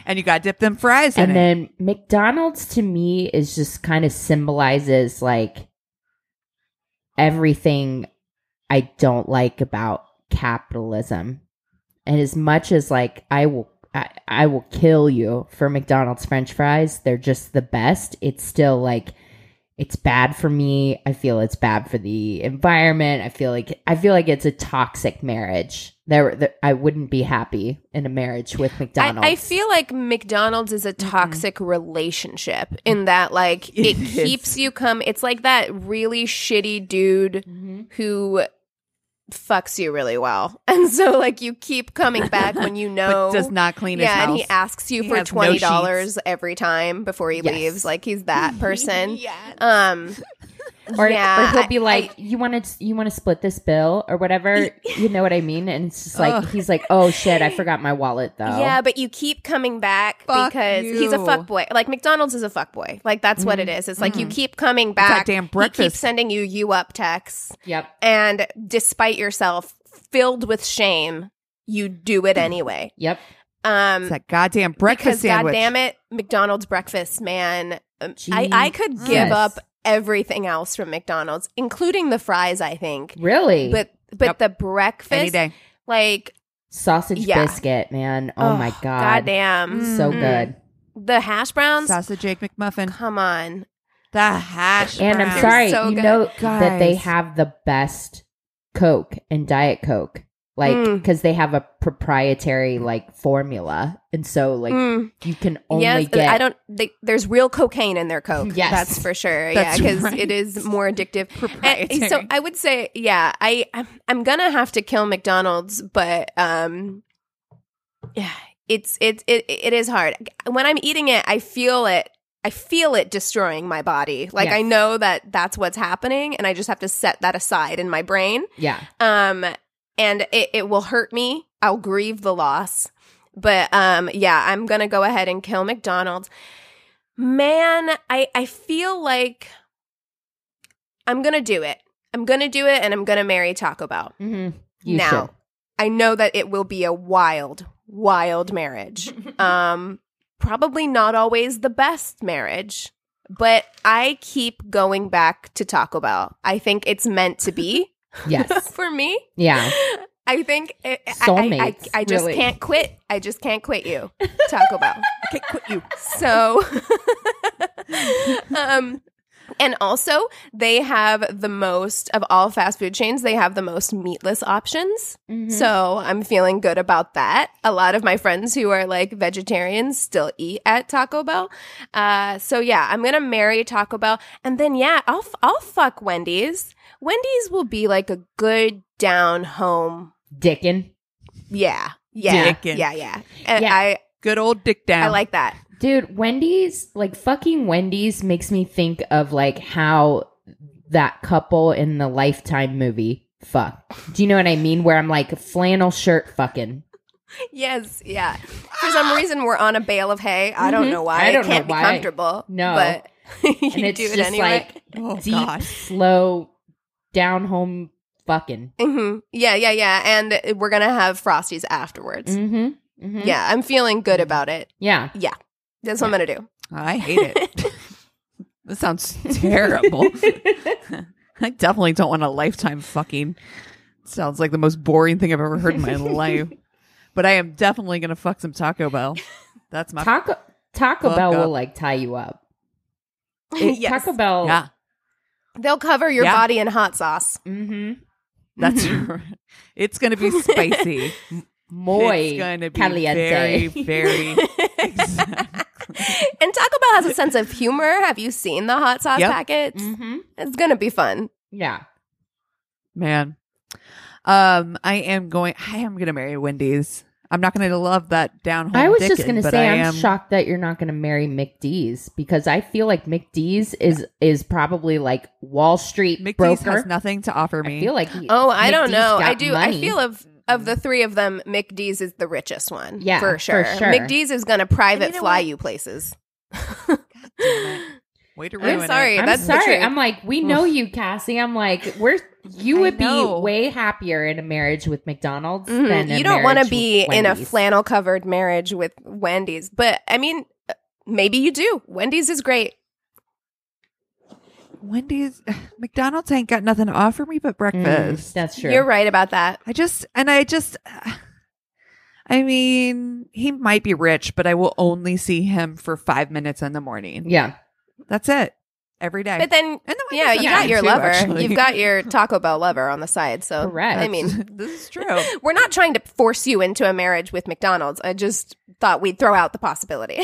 [SPEAKER 1] And you got to dip them fries in
[SPEAKER 3] and
[SPEAKER 1] it.
[SPEAKER 3] then McDonald's to me is just kind of symbolizes like everything I don't like about capitalism. And as much as like I will kill you for McDonald's French fries, they're just the best. It's still like it's bad for me. I feel it's bad for the environment. I feel like it's a toxic marriage. I wouldn't be happy in a marriage with McDonald's.
[SPEAKER 2] I feel like McDonald's is a toxic relationship in that like it keeps you it's like that really shitty dude who fucks you really well, and so like you keep coming back when you know
[SPEAKER 1] but does not clean his house.
[SPEAKER 2] And he asks you for $20 every time before he leaves. Like he's that person.
[SPEAKER 3] Or he'll be like, you want to split this bill or whatever, you know what I mean? And it's just like he's like, oh shit, I forgot my wallet though.
[SPEAKER 2] Yeah, but you keep coming back because he's a fuckboy. Like McDonald's is a fuckboy. Like that's what it is. It's like you keep coming back.
[SPEAKER 1] It's that damn breakfast.
[SPEAKER 2] He keeps sending you up texts.
[SPEAKER 3] Yep.
[SPEAKER 2] And despite yourself, filled with shame, you do it anyway.
[SPEAKER 3] Yep.
[SPEAKER 1] It's that goddamn breakfast sandwich.
[SPEAKER 2] Goddamn it, McDonald's breakfast, man. I could give up everything else from McDonald's, including the fries, I think.
[SPEAKER 3] Really?
[SPEAKER 2] But the breakfast,
[SPEAKER 1] any day.
[SPEAKER 2] Like
[SPEAKER 3] sausage biscuit, man. Oh my god.
[SPEAKER 2] Goddamn.
[SPEAKER 3] So good.
[SPEAKER 2] The hash browns.
[SPEAKER 1] Sausage egg McMuffin.
[SPEAKER 2] Come on.
[SPEAKER 1] The hash browns.
[SPEAKER 3] And I'm sorry,
[SPEAKER 2] so
[SPEAKER 3] you
[SPEAKER 2] good.
[SPEAKER 3] know
[SPEAKER 1] Guys.
[SPEAKER 3] that they have the best Coke and Diet Coke. Like, because they have a proprietary like formula, and so like you can only get.
[SPEAKER 2] There's real cocaine in their Coke.
[SPEAKER 3] Yes,
[SPEAKER 2] that's for sure.
[SPEAKER 1] That's
[SPEAKER 2] because
[SPEAKER 1] right.
[SPEAKER 2] it is more addictive.
[SPEAKER 1] Proprietary.
[SPEAKER 2] And so I would say, I'm gonna have to kill McDonald's, but it is hard. When I'm eating it, I feel it destroying my body. Like
[SPEAKER 3] Yes.
[SPEAKER 2] I know that that's what's happening, and I just have to set that aside in my brain.
[SPEAKER 3] Yeah.
[SPEAKER 2] And it will hurt me. I'll grieve the loss. But I'm going to go ahead and kill McDonald's. Man, I feel like I'm going to do it. I'm going to do it, and I'm going to marry Taco Bell.
[SPEAKER 3] Mm-hmm.
[SPEAKER 2] Now, I know that it will be a wild, wild marriage. Probably not always the best marriage, but I keep going back to Taco Bell. I think it's meant to be.
[SPEAKER 3] Yes.
[SPEAKER 2] For me.
[SPEAKER 3] Yeah.
[SPEAKER 2] I think
[SPEAKER 3] Soulmates,
[SPEAKER 2] I just
[SPEAKER 3] really.
[SPEAKER 2] can't quit. I just can't quit you, Taco Bell.
[SPEAKER 1] I can't quit you.
[SPEAKER 2] So, and also they have the most of all fast food chains. They have the most meatless options.
[SPEAKER 3] Mm-hmm.
[SPEAKER 2] So I'm feeling good about that. A lot of my friends who are like vegetarians still eat at Taco Bell. So yeah, I'm gonna marry Taco Bell, and then I'll fuck Wendy's. Wendy's will be like a good down home.
[SPEAKER 3] Dickin'.
[SPEAKER 2] Yeah.
[SPEAKER 1] Dickin'.
[SPEAKER 2] Yeah.
[SPEAKER 3] Yeah.
[SPEAKER 1] Good old dick down.
[SPEAKER 2] I like that.
[SPEAKER 3] Dude, Wendy's, like fucking Wendy's makes me think of like how that couple in the Lifetime movie fuck. Do you know what I mean? Where I'm like flannel shirt fucking.
[SPEAKER 2] Yes, yeah. For some reason, we're on a bale of hay. I don't know why.
[SPEAKER 3] I don't
[SPEAKER 2] it can't
[SPEAKER 3] know
[SPEAKER 2] be
[SPEAKER 3] why.
[SPEAKER 2] comfortable.
[SPEAKER 3] No.
[SPEAKER 2] But you
[SPEAKER 3] And it's
[SPEAKER 2] do it
[SPEAKER 3] just
[SPEAKER 2] anyway.
[SPEAKER 3] like deep, slow, down home fucking.
[SPEAKER 2] Mm-hmm. Yeah. And we're going to have Frosties afterwards.
[SPEAKER 3] Mm-hmm. Mm-hmm.
[SPEAKER 2] Yeah, I'm feeling good about it.
[SPEAKER 3] Yeah.
[SPEAKER 2] Yeah. That's what I'm going to do.
[SPEAKER 1] I hate it. This sounds terrible. I definitely don't want a Lifetime fucking. Sounds like the most boring thing I've ever heard in my life. But I am definitely going to fuck some Taco Bell. That's my
[SPEAKER 3] Taco
[SPEAKER 1] Fuck
[SPEAKER 3] Bell
[SPEAKER 1] up.
[SPEAKER 3] will like tie you up.
[SPEAKER 2] Yes.
[SPEAKER 3] Taco Bell.
[SPEAKER 1] Yeah,
[SPEAKER 2] They'll cover your
[SPEAKER 1] Yeah.
[SPEAKER 2] body in hot sauce.
[SPEAKER 3] Mm-hmm.
[SPEAKER 1] that's it's going to be spicy.
[SPEAKER 3] Muy
[SPEAKER 1] It's going to be
[SPEAKER 3] caliente.
[SPEAKER 1] very, very.
[SPEAKER 2] And Taco Bell has a sense of humor. Have you seen the hot sauce
[SPEAKER 1] Yep.
[SPEAKER 2] packets?
[SPEAKER 3] Mm-hmm.
[SPEAKER 2] It's going to be fun.
[SPEAKER 3] Yeah.
[SPEAKER 1] Man, I am going to marry Wendy's. I'm not going to love that down home.
[SPEAKER 3] I was just
[SPEAKER 1] dickin',
[SPEAKER 3] going to
[SPEAKER 1] but
[SPEAKER 3] say,
[SPEAKER 1] I
[SPEAKER 3] I'm
[SPEAKER 1] am
[SPEAKER 3] shocked that you're not going to marry McDee's because I feel like McDee's is probably like Wall Street
[SPEAKER 1] McDee's
[SPEAKER 3] broker.
[SPEAKER 1] has nothing to offer me.
[SPEAKER 3] I feel like
[SPEAKER 2] I don't
[SPEAKER 3] McDee's
[SPEAKER 2] know.
[SPEAKER 3] got
[SPEAKER 2] I do.
[SPEAKER 3] money.
[SPEAKER 2] I feel of the three of them, McDee's is the richest one.
[SPEAKER 3] Yeah,
[SPEAKER 2] for
[SPEAKER 3] for
[SPEAKER 2] sure.
[SPEAKER 3] sure.
[SPEAKER 2] McDee's is going to private
[SPEAKER 1] And you know
[SPEAKER 2] fly
[SPEAKER 1] what?
[SPEAKER 2] you places.
[SPEAKER 1] Damn it. Way to ruin
[SPEAKER 2] I'm sorry.
[SPEAKER 1] it.
[SPEAKER 3] I'm
[SPEAKER 2] That's the
[SPEAKER 3] sorry.
[SPEAKER 2] truth.
[SPEAKER 3] I'm like, we know you, Cassie. I'm like, You would be way happier in a marriage with McDonald's than
[SPEAKER 2] you don't
[SPEAKER 3] want
[SPEAKER 2] to be in a flannel covered marriage with Wendy's. But I mean, maybe you do. Wendy's is great.
[SPEAKER 1] McDonald's ain't got nothing to offer me but breakfast.
[SPEAKER 3] That's true.
[SPEAKER 2] You're right about that.
[SPEAKER 1] I mean, he might be rich, but I will only see him for 5 minutes in the morning.
[SPEAKER 3] Yeah.
[SPEAKER 1] That's it. Every day.
[SPEAKER 2] But then, you got your lover. Actually. You've got your Taco Bell lover on the side. So,
[SPEAKER 3] correct.
[SPEAKER 2] I mean,
[SPEAKER 1] this is true.
[SPEAKER 2] We're not trying to force you into a marriage with McDonald's. I just thought we'd throw out the possibility.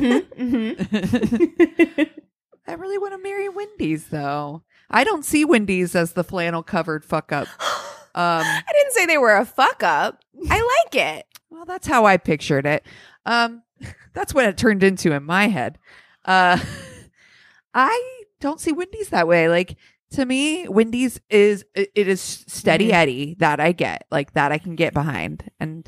[SPEAKER 1] I really want to marry Wendy's, though. I don't see Wendy's as the flannel covered fuck up.
[SPEAKER 2] I didn't say they were a fuck up. I like it.
[SPEAKER 1] Well, that's how I pictured it. That's what it turned into in my head. I don't see Wendy's that way. Like, to me, Wendy's is steady Eddie that I get, like, that I can get behind. And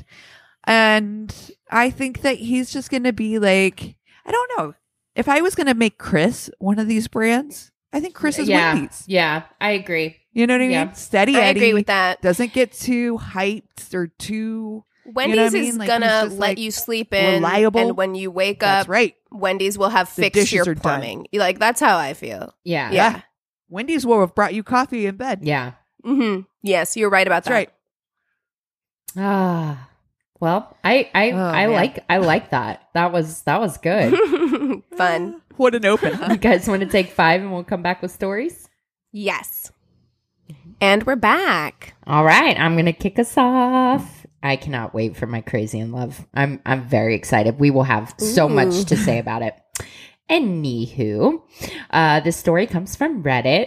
[SPEAKER 1] I think that he's just going to be like, I don't know. If I was going to make Chris one of these brands, I think Chris is Wendy's.
[SPEAKER 3] Yeah, I agree.
[SPEAKER 1] You know what I mean? Steady Eddie.
[SPEAKER 2] I agree with that.
[SPEAKER 1] Doesn't get too hyped or too...
[SPEAKER 2] Wendy's is like, gonna let you sleep in, reliable. And when you wake up,
[SPEAKER 1] right.
[SPEAKER 2] Wendy's will have fixed your plumbing. Like, that's how I feel.
[SPEAKER 3] Yeah.
[SPEAKER 1] Wendy's will have brought you coffee in bed.
[SPEAKER 3] Yeah.
[SPEAKER 2] Mm-hmm. Yes, you're right about that.
[SPEAKER 1] Right.
[SPEAKER 3] Well, I like that. That was good.
[SPEAKER 2] Fun.
[SPEAKER 1] What an open. Huh?
[SPEAKER 3] You guys want to take 5 and we'll come back with stories?
[SPEAKER 2] Yes. And we're back.
[SPEAKER 3] All right, I'm gonna kick us off. I cannot wait for my Crazy in Love. I'm very excited. We will have so much to say about it. Anywho, this story comes from Reddit.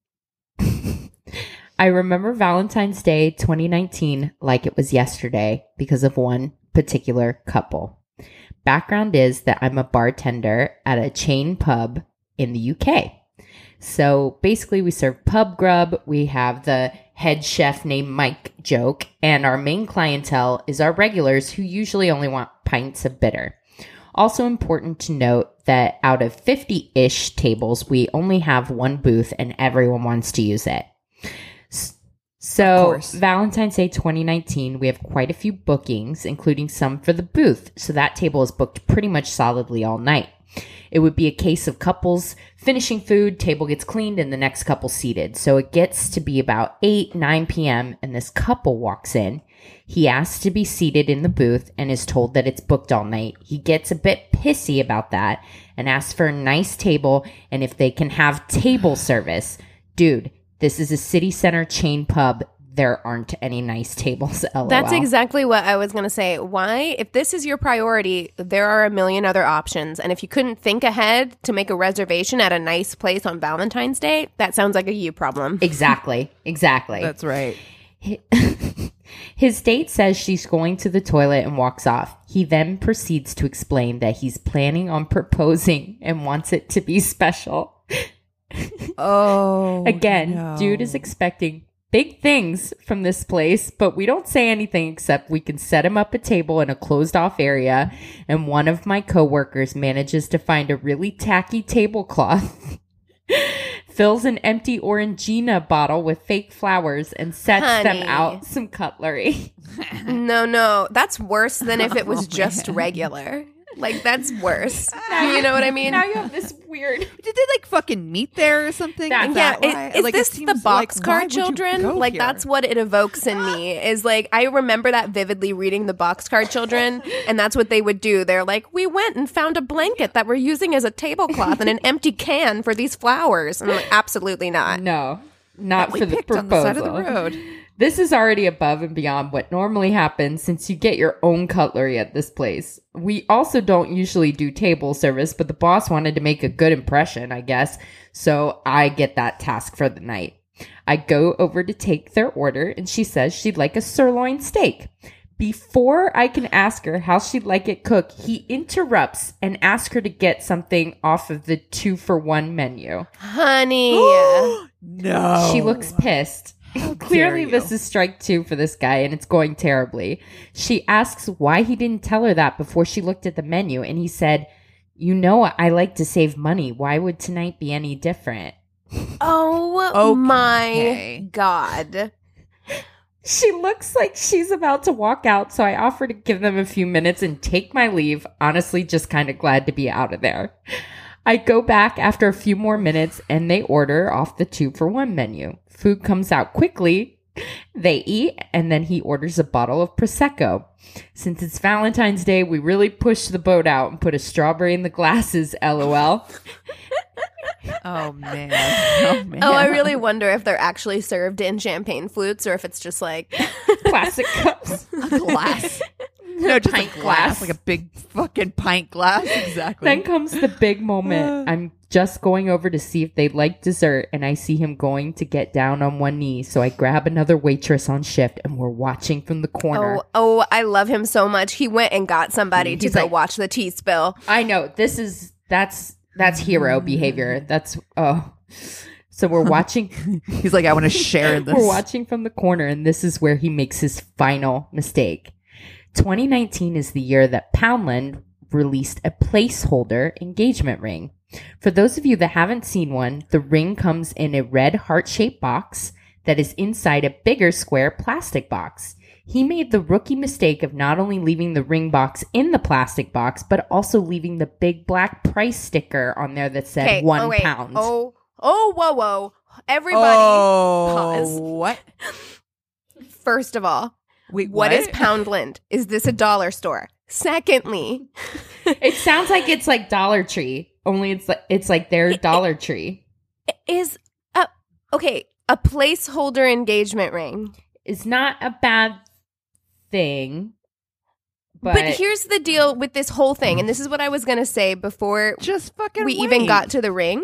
[SPEAKER 3] I remember Valentine's Day 2019 like it was yesterday because of one particular couple. Background is that I'm a bartender at a chain pub in the UK. So basically we serve pub grub. We have the head chef named Mike joke, and our main clientele is our regulars who usually only want pints of bitter. Also important to note that out of 50-ish tables, we only have one booth and everyone wants to use it. So Valentine's Day 2019, we have quite a few bookings, including some for the booth. So that table is booked pretty much solidly all night. It would be a case of couples finishing food, table gets cleaned, and the next couple seated. So it gets to be about 8, 9 p.m., and this couple walks in. He asks to be seated in the booth and is told that it's booked all night. He gets a bit pissy about that and asks for a nice table and if they can have table service. Dude, this is a city center chain pub. There aren't any nice tables, LOL.
[SPEAKER 2] That's exactly what I was going to say. Why? If this is your priority, there are a million other options. And if you couldn't think ahead to make a reservation at a nice place on Valentine's Day, that sounds like a you problem.
[SPEAKER 3] Exactly.
[SPEAKER 1] That's right.
[SPEAKER 3] His date says she's going to the toilet and walks off. He then proceeds to explain that he's planning on proposing and wants it to be special. Dude is expecting big things from this place, but we don't say anything except we can set him up a table in a closed off area, and one of my coworkers manages to find a really tacky tablecloth, fills an empty Orangina bottle with fake flowers, and sets them out some cutlery.
[SPEAKER 2] No, that's worse than if it was just regular. Like, that's worse. You know what I mean?
[SPEAKER 3] Now you have this weird...
[SPEAKER 1] Did they, like, fucking meet there or something?
[SPEAKER 2] Is this the Boxcar Children? Like, that's what it evokes in me. Is, like, I remember that vividly reading the Boxcar Children, and that's what they would do. They're like, we went and found a blanket that we're using as a tablecloth and an empty can for these flowers. And I'm like, absolutely not.
[SPEAKER 3] No, not for the proposal.
[SPEAKER 1] On the side of the road.
[SPEAKER 3] This is already above and beyond what normally happens since you get your own cutlery at this place. We also don't usually do table service, but the boss wanted to make a good impression, I guess, so I get that task for the night. I go over to take their order, and she says she'd like a sirloin steak. Before I can ask her how she'd like it cooked, he interrupts and asks her to get something off of the 2-for-1 menu.
[SPEAKER 2] Honey.
[SPEAKER 1] No.
[SPEAKER 3] She looks pissed. Clearly, this is strike 2 for this guy, and it's going terribly. She asks why he didn't tell her that before she looked at the menu, and he said, "You know, I like to save money. Why would tonight be any different?"
[SPEAKER 2] Oh my God.
[SPEAKER 3] She looks like she's about to walk out, so I offer to give them a few minutes and take my leave. Honestly, just kind of glad to be out of there. I go back after a few more minutes and they order off the 2-for-1 menu. Food comes out quickly. They eat and then he orders a bottle of Prosecco. Since it's Valentine's Day, we really pushed the boat out and put a strawberry in the glasses, LOL.
[SPEAKER 1] Oh, man.
[SPEAKER 2] Oh, I really wonder if they're actually served in champagne flutes or if it's just like
[SPEAKER 3] plastic cups.
[SPEAKER 1] A glass. No, just pint glass. Like a big fucking pint glass. Exactly.
[SPEAKER 3] Then comes the big moment. I'm just going over to see if they like dessert, and I see him going to get down on one knee. So I grab another waitress on shift, and we're watching from the corner.
[SPEAKER 2] Oh, I love him so much. He went and got somebody to go watch the tea spill.
[SPEAKER 3] I know. That's hero behavior. So we're watching.
[SPEAKER 1] He's like, I want to share this.
[SPEAKER 3] We're watching from the corner, and this is where he makes his final mistake. 2019 is the year that Poundland released a placeholder engagement ring. For those of you that haven't seen one, the ring comes in a red heart-shaped box that is inside a bigger square plastic box. He made the rookie mistake of not only leaving the ring box in the plastic box, but also leaving the big black price sticker on there that said £1.
[SPEAKER 2] Whoa. Everybody, pause.
[SPEAKER 1] What?
[SPEAKER 2] First of all,
[SPEAKER 1] wait,
[SPEAKER 2] what is Poundland? Is this a dollar store? Secondly,
[SPEAKER 3] it sounds like it's like Dollar Tree, only it's like their Dollar Tree.
[SPEAKER 2] Is a placeholder engagement ring
[SPEAKER 3] is not a bad thing.
[SPEAKER 2] But here's the deal with this whole thing, and this is what I was going to say before even got to the ring.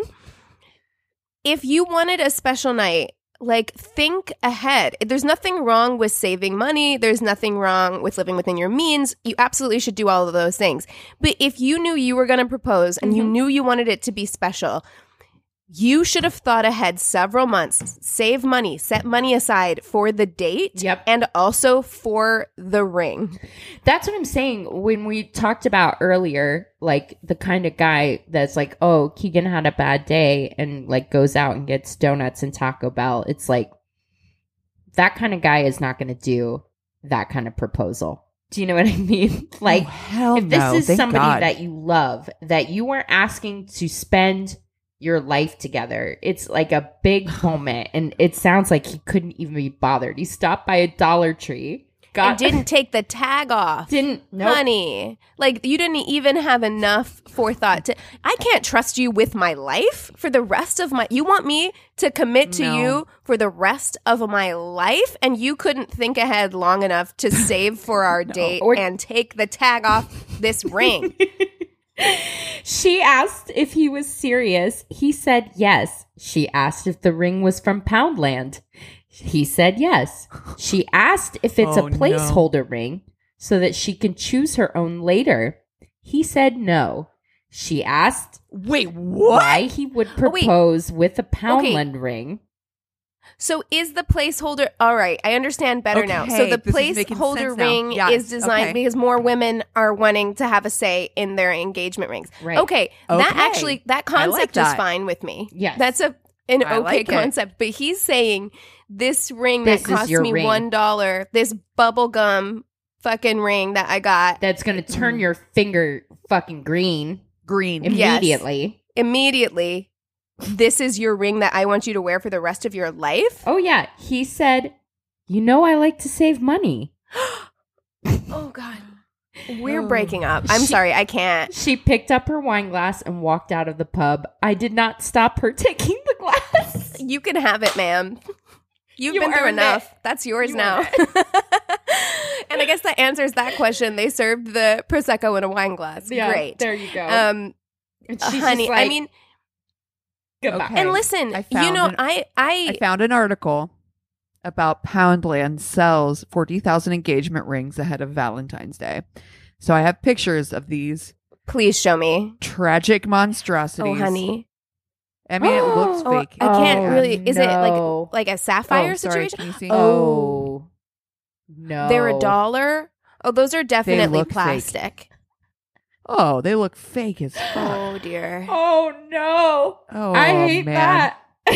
[SPEAKER 2] If you wanted a special night, like, think ahead. There's nothing wrong with saving money. There's nothing wrong with living within your means. You absolutely should do all of those things. But if you knew you were going to propose and you knew you wanted it to be special, you should have thought ahead several months, save money, set money aside for the date and also for the ring.
[SPEAKER 3] That's what I'm saying. When we talked about earlier, like the kind of guy that's like, oh, Keegan had a bad day and like goes out and gets donuts and Taco Bell. It's like that kind of guy is not going to do that kind of proposal. Do you know what I mean? Like, if this is somebody that you love, that you weren't asking to spend your life together, it's like a big moment, and it sounds like he couldn't even be bothered. He stopped by a Dollar Tree,
[SPEAKER 2] and didn't take the tag off. Honey, like, you didn't even have enough forethought to. I can't trust you with my life for the rest of my. You want me to commit to you for the rest of my life, and you couldn't think ahead long enough to save for our date and take the tag off this ring.
[SPEAKER 3] She asked if he was serious. He said yes. She asked if the ring was from Poundland. He said yes. She asked if it's a placeholder ring so that she can choose her own later. He said no. She asked why he would propose with a Poundland ring.
[SPEAKER 2] So is the placeholder... All right, I understand better now. So the placeholder ring is designed because more women are wanting to have a say in their engagement rings.
[SPEAKER 3] Right.
[SPEAKER 2] Okay. That concept is fine with me.
[SPEAKER 3] Yes.
[SPEAKER 2] That's an okay concept. But he's saying this ring that cost me $1, this bubblegum fucking ring that I got...
[SPEAKER 3] That's going to turn your finger fucking green. Immediately.
[SPEAKER 2] Yes. Immediately. This is your ring that I want you to wear for the rest of your life?
[SPEAKER 3] Oh, yeah. He said, I like to save money.
[SPEAKER 2] Oh, God. We're breaking up. I'm sorry. I can't.
[SPEAKER 3] She picked up her wine glass and walked out of the pub. I did not stop her taking the glass.
[SPEAKER 2] You can have it, ma'am. You've been through enough. That's yours now. And I guess that answers that question. They served the Prosecco in a wine glass.
[SPEAKER 3] Yeah,
[SPEAKER 2] great.
[SPEAKER 3] There you go.
[SPEAKER 2] Honey, I mean...
[SPEAKER 3] Goodbye.
[SPEAKER 2] And listen, I
[SPEAKER 1] found an article about Poundland sells 40,000 engagement rings ahead of Valentine's Day. So I have pictures of these.
[SPEAKER 2] Please show me.
[SPEAKER 1] Tragic monstrosities.
[SPEAKER 2] Oh, honey.
[SPEAKER 1] I mean, it looks fake.
[SPEAKER 2] I can't really. Is it like a sapphire situation?
[SPEAKER 1] Can you see?
[SPEAKER 3] Oh, no.
[SPEAKER 2] They're $1. Oh, those are definitely plastic.
[SPEAKER 1] Fake. Oh, they look fake as fuck.
[SPEAKER 2] Oh, dear.
[SPEAKER 3] Oh, no.
[SPEAKER 1] Oh,
[SPEAKER 3] I hate
[SPEAKER 1] man.
[SPEAKER 3] that.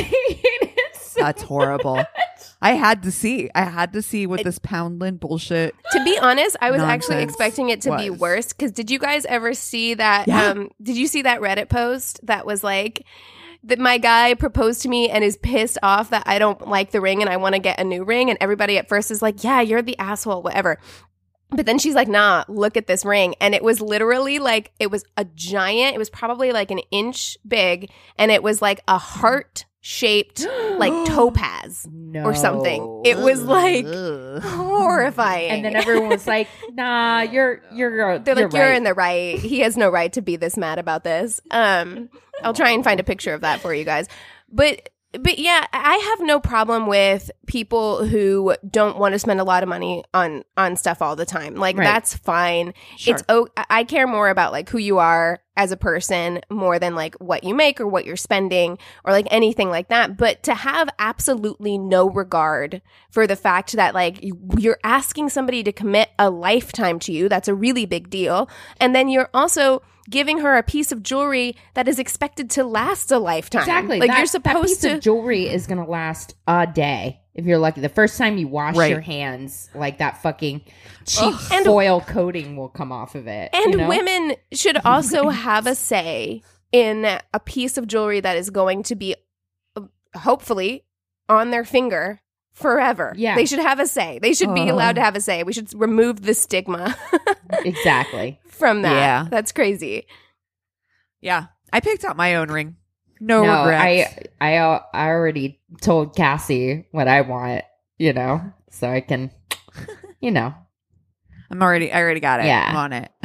[SPEAKER 1] That's horrible. I had to see what this Poundland bullshit.
[SPEAKER 2] To be honest, I was actually expecting it to be worse. Because did you guys ever see that? Yeah. Did you see that Reddit post that was like, that my guy proposed to me and is pissed off that I don't like the ring and I want to get a new ring? And everybody at first is like, yeah, you're the asshole, whatever. But then she's like, nah, look at this ring. And it was literally like, it was a giant, it was probably like an inch big. And it was like a heart-shaped like topaz or something. It was like horrifying.
[SPEAKER 3] And then everyone was like, nah, you're
[SPEAKER 2] They're like, you're in the right. He has no right to be this mad about this. I'll try and find a picture of that for you guys. But yeah, I have no problem with people who don't want to spend a lot of money on stuff all the time. Like, that's fine. Sure. I care more about like who you are as a person more than like what you make or what you're spending or like anything like that. But to have absolutely no regard for the fact that like you're asking somebody to commit a lifetime to you, that's a really big deal. And then you're also giving her a piece of jewelry that is expected to last a lifetime.
[SPEAKER 3] Exactly.
[SPEAKER 2] Like, you're supposed
[SPEAKER 3] that piece of jewelry is going to last a day if you're lucky. The first time you wash your hands, like that fucking cheap foil coating will come off of it.
[SPEAKER 2] And women should also have a say in a piece of jewelry that is going to be hopefully on their finger forever. Yeah. They should have a say. They should be allowed to have a say. We should remove the stigma.
[SPEAKER 3] Exactly.
[SPEAKER 2] From that. Yeah. That's crazy.
[SPEAKER 1] Yeah. I picked out my own ring. No regrets.
[SPEAKER 3] I already told Cassie what I want, so I can,
[SPEAKER 1] I already got it. Yeah. I'm on it.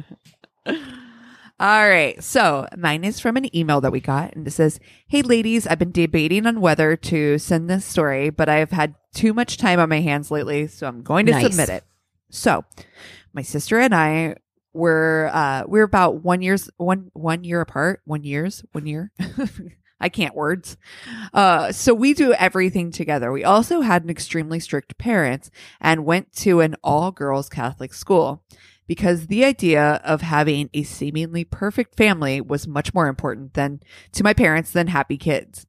[SPEAKER 1] All right. So mine is from an email that we got, and it says, "Hey ladies, I've been debating on whether to send this story, but I've had too much time on my hands lately, so I'm going to submit it. So my sister and I we're about 1 year apart. 1 year. I can't words. So we do everything together. We also had an extremely strict parents and went to an all-girls Catholic school because the idea of having a seemingly perfect family was much more important to my parents than happy kids.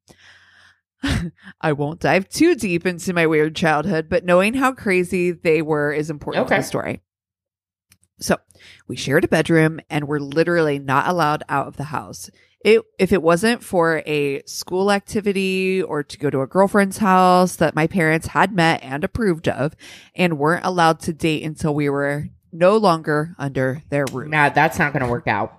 [SPEAKER 1] I won't dive too deep into my weird childhood, but knowing how crazy they were is important to the story. So we shared a bedroom and were literally not allowed out of the house. If it wasn't for a school activity or to go to a girlfriend's house that my parents had met and approved of, and weren't allowed to date until we were no longer under their roof.
[SPEAKER 3] Nah, that's not going to work out.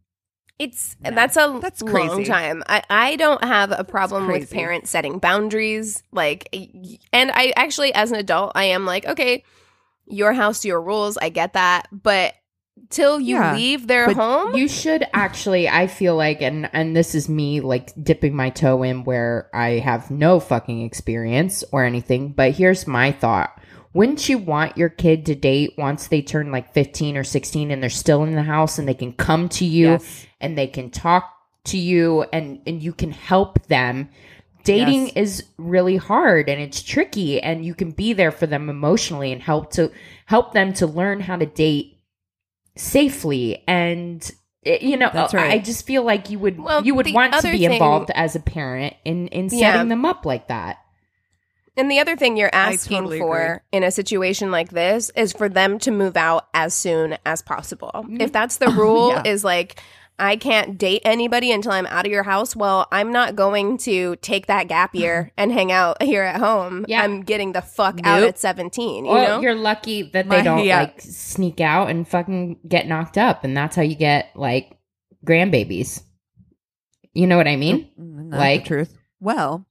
[SPEAKER 2] That's crazy. Long time. I don't have a problem with parents setting boundaries. Like, and I actually, as an adult, I am like, okay, your house, your rules. I get that, but till you leave their home,
[SPEAKER 3] you should actually. I feel like, and this is me like dipping my toe in where I have no fucking experience or anything. But here's my thought. Wouldn't you want your kid to date once they turn like 15 or 16 and they're still in the house and they can come to you and they can talk to you and you can help them? Dating is really hard and it's tricky, and you can be there for them emotionally and help them to learn how to date safely. And that's right. I just feel like you would want to be involved as a parent in setting them up like that.
[SPEAKER 2] And the other thing you're asking for in a situation like this is for them to move out as soon as possible. Mm-hmm. If that's the rule, is like, I can't date anybody until I'm out of your house. Well, I'm not going to take that gap year and hang out here at home. Yeah. I'm getting the fuck out at 17.
[SPEAKER 3] You're lucky that they don't like sneak out and fucking get knocked up. And that's how you get like grandbabies. You know what I mean?
[SPEAKER 1] Not like the truth. Well,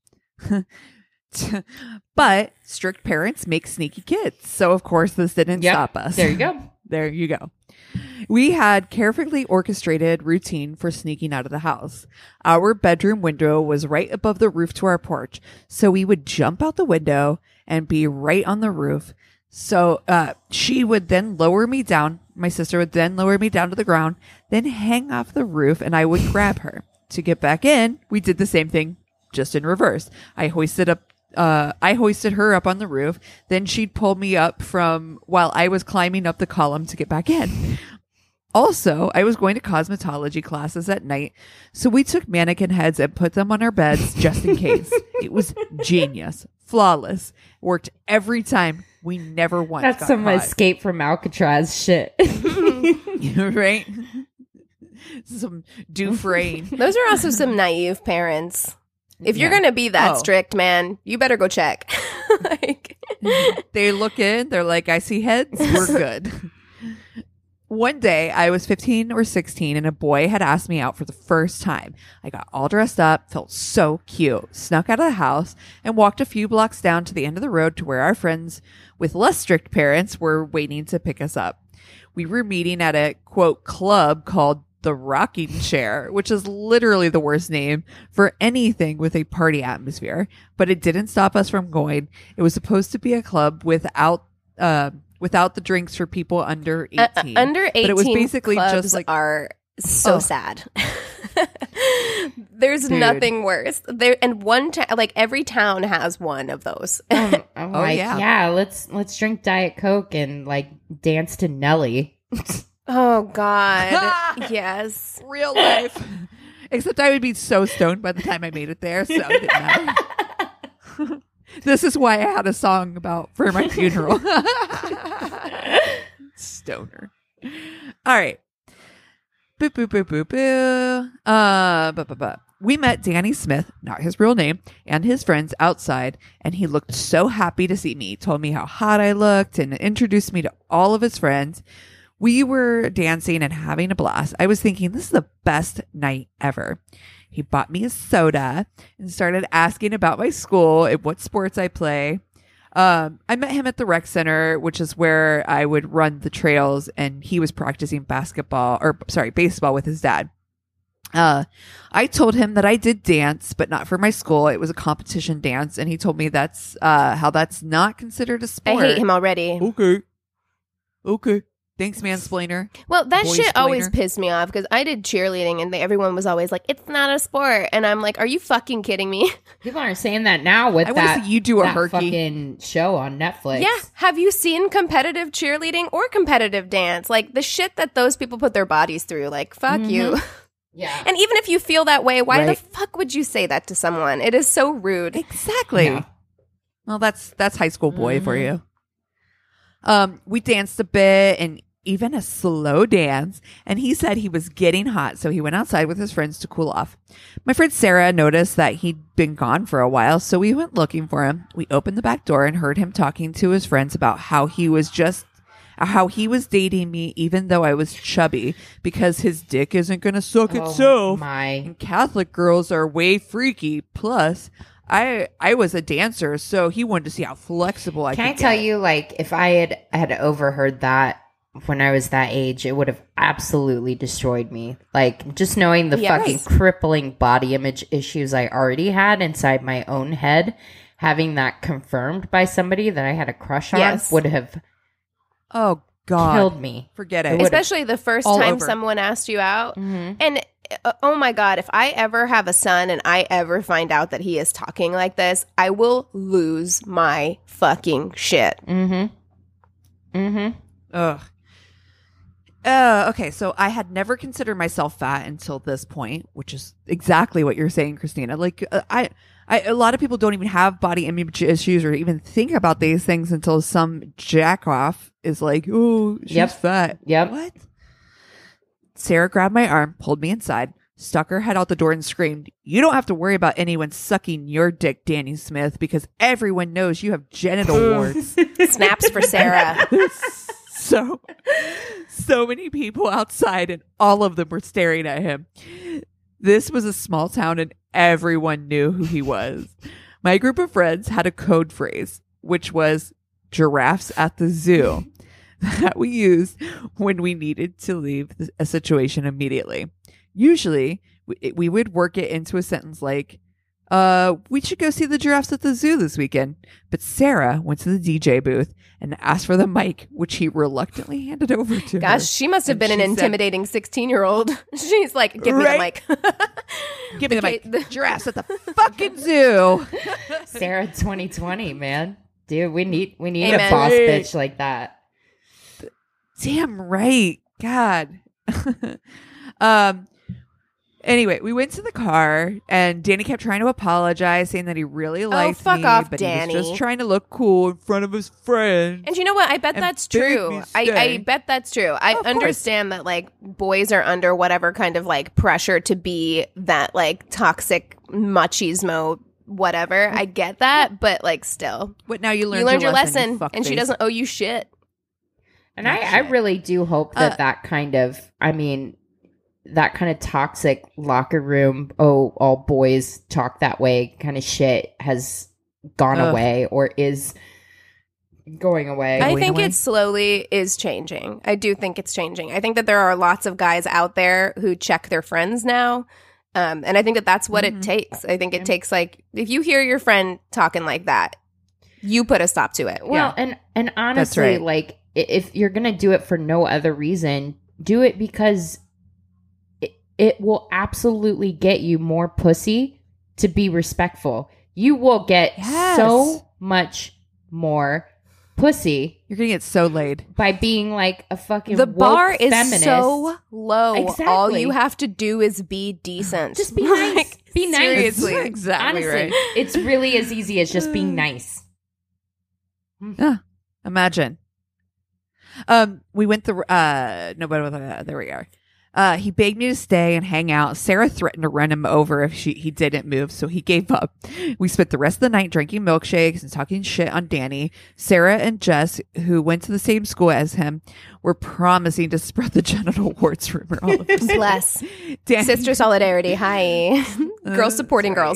[SPEAKER 1] but strict parents make sneaky kids. So, of course, this didn't stop us.
[SPEAKER 3] There you go.
[SPEAKER 1] There you go. We had carefully orchestrated routine for sneaking out of the house. Our bedroom window was right above the roof to our porch. So we would jump out the window and be right on the roof. So she would then lower me down. My sister would then lower me down to the ground, then hang off the roof, and I would grab her. To get back in, we did the same thing, just in reverse. I hoisted her up on the roof. Then she'd pull me up while I was climbing up the column to get back in. Also, I was going to cosmetology classes at night, so we took mannequin heads and put them on our beds just in case. It was genius. Flawless. Worked every time. We never once
[SPEAKER 3] That's
[SPEAKER 1] got
[SPEAKER 3] some
[SPEAKER 1] caught.
[SPEAKER 3] Escape from Alcatraz shit.
[SPEAKER 1] Right? Some Dufresne.
[SPEAKER 2] Those are also some naive parents. If you're going to be that strict, man, you better go check. Like,
[SPEAKER 1] they look in, they're like, I see heads, we're good. One day, I was 15 or 16, and a boy had asked me out for the first time. I got all dressed up, felt so cute, snuck out of the house, and walked a few blocks down to the end of the road to where our friends with less strict parents were waiting to pick us up. We were meeting at a, quote, club called The Rocking Chair, which is literally the worst name for anything with a party atmosphere, but it didn't stop us from going. It was supposed to be a club without the drinks for people under 18.
[SPEAKER 2] Under 18,
[SPEAKER 1] but it was basically
[SPEAKER 2] clubs
[SPEAKER 1] just like
[SPEAKER 2] are so sad. There's nothing worse. There and like every town has one of those.
[SPEAKER 3] I'm like, yeah, let's drink Diet Coke and like dance to Nelly.
[SPEAKER 2] Oh God, yes,
[SPEAKER 1] real life. Except I would be so stoned by the time I made it there, so it didn't matter. This is why I had a song for my funeral. Stoner. All right. Boo, boo, boo, boo, boo. We met Danny Smith, not his real name, and his friends outside, and he looked so happy to see me. He told me how hot I looked and introduced me to all of his friends. We were dancing and having a blast. I was thinking, this is the best night ever. He bought me a soda and started asking about my school and what sports I play. I met him at the rec center, which is where I would run the trails, and he was practicing baseball with his dad. I told him that I did dance, but not for my school. It was a competition dance, and he told me that's how that's not considered a sport.
[SPEAKER 2] I hate him already.
[SPEAKER 1] Okay. Thanks, mansplainer.
[SPEAKER 2] Well, that
[SPEAKER 1] Boy
[SPEAKER 2] shit
[SPEAKER 1] splainer.
[SPEAKER 2] always pissed me off because I did cheerleading and everyone was always like, it's not a sport. And I'm like, are you fucking kidding me?
[SPEAKER 3] People aren't saying that now with
[SPEAKER 1] I want to see you do a
[SPEAKER 3] that
[SPEAKER 1] herky
[SPEAKER 3] fucking show on Netflix.
[SPEAKER 2] Yeah. Have you seen competitive cheerleading or competitive dance? Like the shit that those people put their bodies through. Like, fuck you.
[SPEAKER 3] Yeah.
[SPEAKER 2] And even if you feel that way, why the fuck would you say that to someone? It is so rude.
[SPEAKER 1] Exactly.
[SPEAKER 3] Yeah.
[SPEAKER 1] Well, that's high school boy for you. We danced a bit and even a slow dance, and he said he was getting hot, so he went outside with his friends to cool off. My friend Sarah noticed that he'd been gone for a while, so we went looking for him. We opened the back door and heard him talking to his friends about how he was dating me even though I was chubby because his dick isn't going to suck itself. And Catholic girls are way freaky. Plus, I was a dancer, so he wanted to see how flexible I could get.
[SPEAKER 3] Can I tell you, like, if I had overheard that when I was that age, it would have absolutely destroyed me. Like, just knowing the fucking crippling body image issues I already had inside my own head, having that confirmed by somebody that I had a crush on would have killed me.
[SPEAKER 1] Forget it.
[SPEAKER 2] Especially the first time someone asked you out. Mm-hmm. And oh my God, if I ever have a son and I ever find out that he is talking like this, I will lose my fucking shit.
[SPEAKER 3] Mm-hmm. Mm-hmm.
[SPEAKER 1] Ugh. Okay, so I had never considered myself fat until this point, which is exactly what you're saying, Christina. Like, a lot of people don't even have body image issues or even think about these things until some jack off is like, oh, she's fat.
[SPEAKER 3] Yep.
[SPEAKER 1] What? Sarah grabbed my arm, pulled me inside, stuck her head out the door and screamed, "You don't have to worry about anyone sucking your dick, Danny Smith, because everyone knows you have genital warts."
[SPEAKER 2] Snaps for Sarah.
[SPEAKER 1] So many people outside and all of them were staring at him. This was a small town and everyone knew who he was. My group of friends had a code phrase, which was giraffes at the zoo, that we used when we needed to leave a situation immediately. Usually, we would work it into a sentence like, we should go see the giraffes at the zoo this weekend. But Sarah went to the DJ booth and asked for the mic, which he reluctantly handed over to her.
[SPEAKER 2] Gosh, she must have been an intimidating 16-year-old. She's like, give me the mic.
[SPEAKER 1] Give me the mic. The giraffes at the fucking zoo.
[SPEAKER 3] Sarah 2020, man. Dude, we need a boss bitch like that.
[SPEAKER 1] Damn right. God. Anyway, we went to the car, and Danny kept trying to apologize, saying that he really liked me.
[SPEAKER 2] Fuck off,
[SPEAKER 1] but
[SPEAKER 2] Danny.
[SPEAKER 1] He was just trying to look cool in front of his friends.
[SPEAKER 2] And you know what? I bet that's true. I bet that's true. I understand that, like, boys are under whatever kind of, like, pressure to be that, like, toxic machismo whatever. I get that, but, like, still.
[SPEAKER 1] But now you learned your lesson,
[SPEAKER 2] and she doesn't owe you shit.
[SPEAKER 3] And I really do hope that that kind of, I mean, that kind of toxic locker room, all boys talk that way kind of shit has gone away or is going away.
[SPEAKER 2] I think it slowly is changing. I do think it's changing. I think that there are lots of guys out there who check their friends now. And I think that that's what it takes. I think it takes, like, if you hear your friend talking like that, you put a stop to it.
[SPEAKER 3] Well, and honestly, like, if you're going to do it for no other reason, do it because it will absolutely get you more pussy to be respectful. You will get so much more pussy.
[SPEAKER 1] You're going to get so laid.
[SPEAKER 3] By being like a fucking
[SPEAKER 2] The bar is
[SPEAKER 3] feminist.
[SPEAKER 2] So low.
[SPEAKER 3] Exactly.
[SPEAKER 2] All you have to do is be decent.
[SPEAKER 3] Just be nice. Be nice.
[SPEAKER 1] Seriously. Exactly.
[SPEAKER 3] Honestly,
[SPEAKER 1] right.
[SPEAKER 3] It's really as easy as just being nice.
[SPEAKER 1] Imagine. We went there we are. He begged me to stay and hang out. Sarah threatened to run him over if he didn't move, so he gave up. We spent the rest of the night drinking milkshakes and talking shit on Danny. Sarah and Jess, who went to the same school as him, were promising to spread the genital warts rumor all over.
[SPEAKER 2] Bless. Sister solidarity. Hi. Girls supporting girls.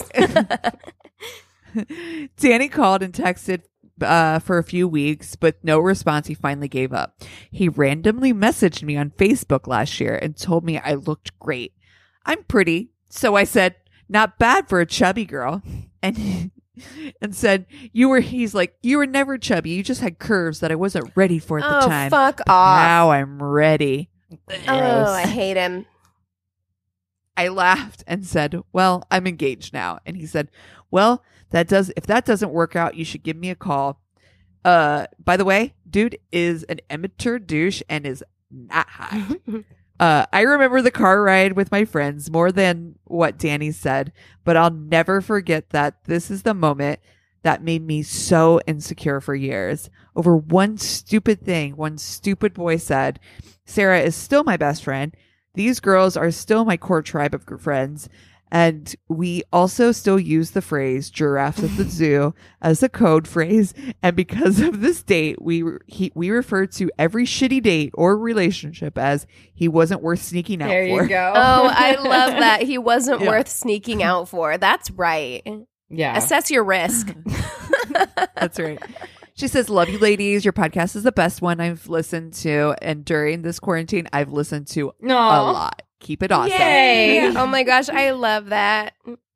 [SPEAKER 1] Danny called and texted for a few weeks, but no response. He finally gave up. He randomly messaged me on Facebook last year and told me I looked great. I'm pretty, so I said, not bad for a chubby girl. And said, he's like, you were never chubby. You just had curves that I wasn't ready for at the time.
[SPEAKER 2] Fuck off.
[SPEAKER 1] Now I'm ready.
[SPEAKER 2] Oh, I hate him.
[SPEAKER 1] I laughed and said, well, I'm engaged now. And he said, well, if that doesn't work out, you should give me a call. By the way, dude is an amateur douche and is not hot. I remember the car ride with my friends more than what Danny said, but I'll never forget that this is the moment that made me so insecure for years. Over one stupid thing one stupid boy said. Sarah is still my best friend. These girls are still my core tribe of friends. And we also still use the phrase giraffes at the zoo as a code phrase. And because of this date, we refer to every shitty date or relationship as he wasn't worth sneaking out for.
[SPEAKER 3] There you go.
[SPEAKER 2] Oh, I love that. He wasn't worth sneaking out for. That's right.
[SPEAKER 3] Yeah.
[SPEAKER 2] Assess your risk.
[SPEAKER 1] That's right. She says, love you ladies. Your podcast is the best one I've listened to. And during this quarantine, I've listened to a lot. Keep it awesome.
[SPEAKER 3] Yay.
[SPEAKER 2] Oh my gosh, I love that.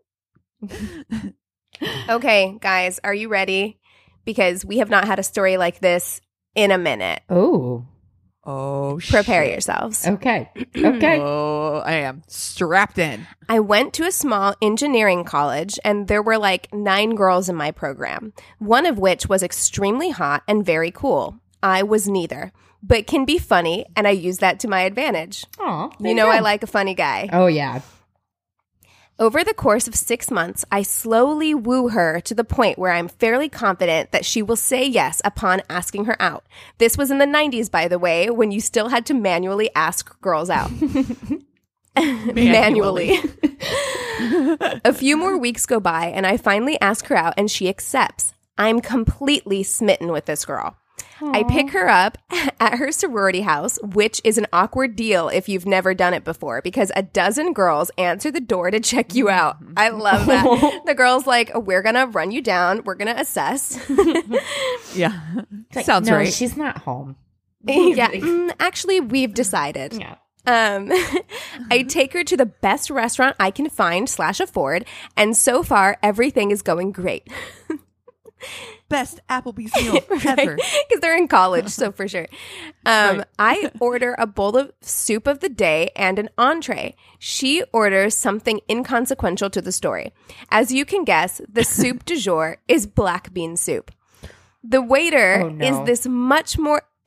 [SPEAKER 2] Okay, guys, are you ready? Because we have not had a story like this in a minute.
[SPEAKER 3] Oh,
[SPEAKER 2] Prepare yourselves.
[SPEAKER 3] Okay.
[SPEAKER 1] Oh, I am strapped in.
[SPEAKER 2] I went to a small engineering college, and there were like 9 girls in my program, one of which was extremely hot and very cool. I was neither, but can be funny, and I use that to my advantage.
[SPEAKER 3] Aw,
[SPEAKER 2] you know, I like a funny guy.
[SPEAKER 3] Oh, yeah.
[SPEAKER 2] Over the course of 6 months, I slowly woo her to the point where I'm fairly confident that she will say yes upon asking her out. This was in the 90s, by the way, when you still had to manually ask girls out. Manually. A few more weeks go by, and I finally ask her out, and she accepts. I'm completely smitten with this girl. Aww. I pick her up at her sorority house, which is an awkward deal if you've never done it before, because a dozen girls answer the door to check you out. I love that. The girl's like, we're going to run you down. We're going to assess.
[SPEAKER 1] Yeah.
[SPEAKER 3] Like,
[SPEAKER 1] sounds
[SPEAKER 3] no,
[SPEAKER 1] right.
[SPEAKER 3] She's not home.
[SPEAKER 2] Yeah. Actually, we've decided.
[SPEAKER 3] Yeah.
[SPEAKER 2] I take her to the best restaurant I can find / afford, and so far, everything is going great.
[SPEAKER 1] Best Applebee's meal ever.
[SPEAKER 2] Because they're in college, so for sure.
[SPEAKER 1] Right.
[SPEAKER 2] I order a bowl of soup of the day and an entree. She orders something inconsequential to the story. As you can guess, the soup du jour is black bean soup. The waiter is this much more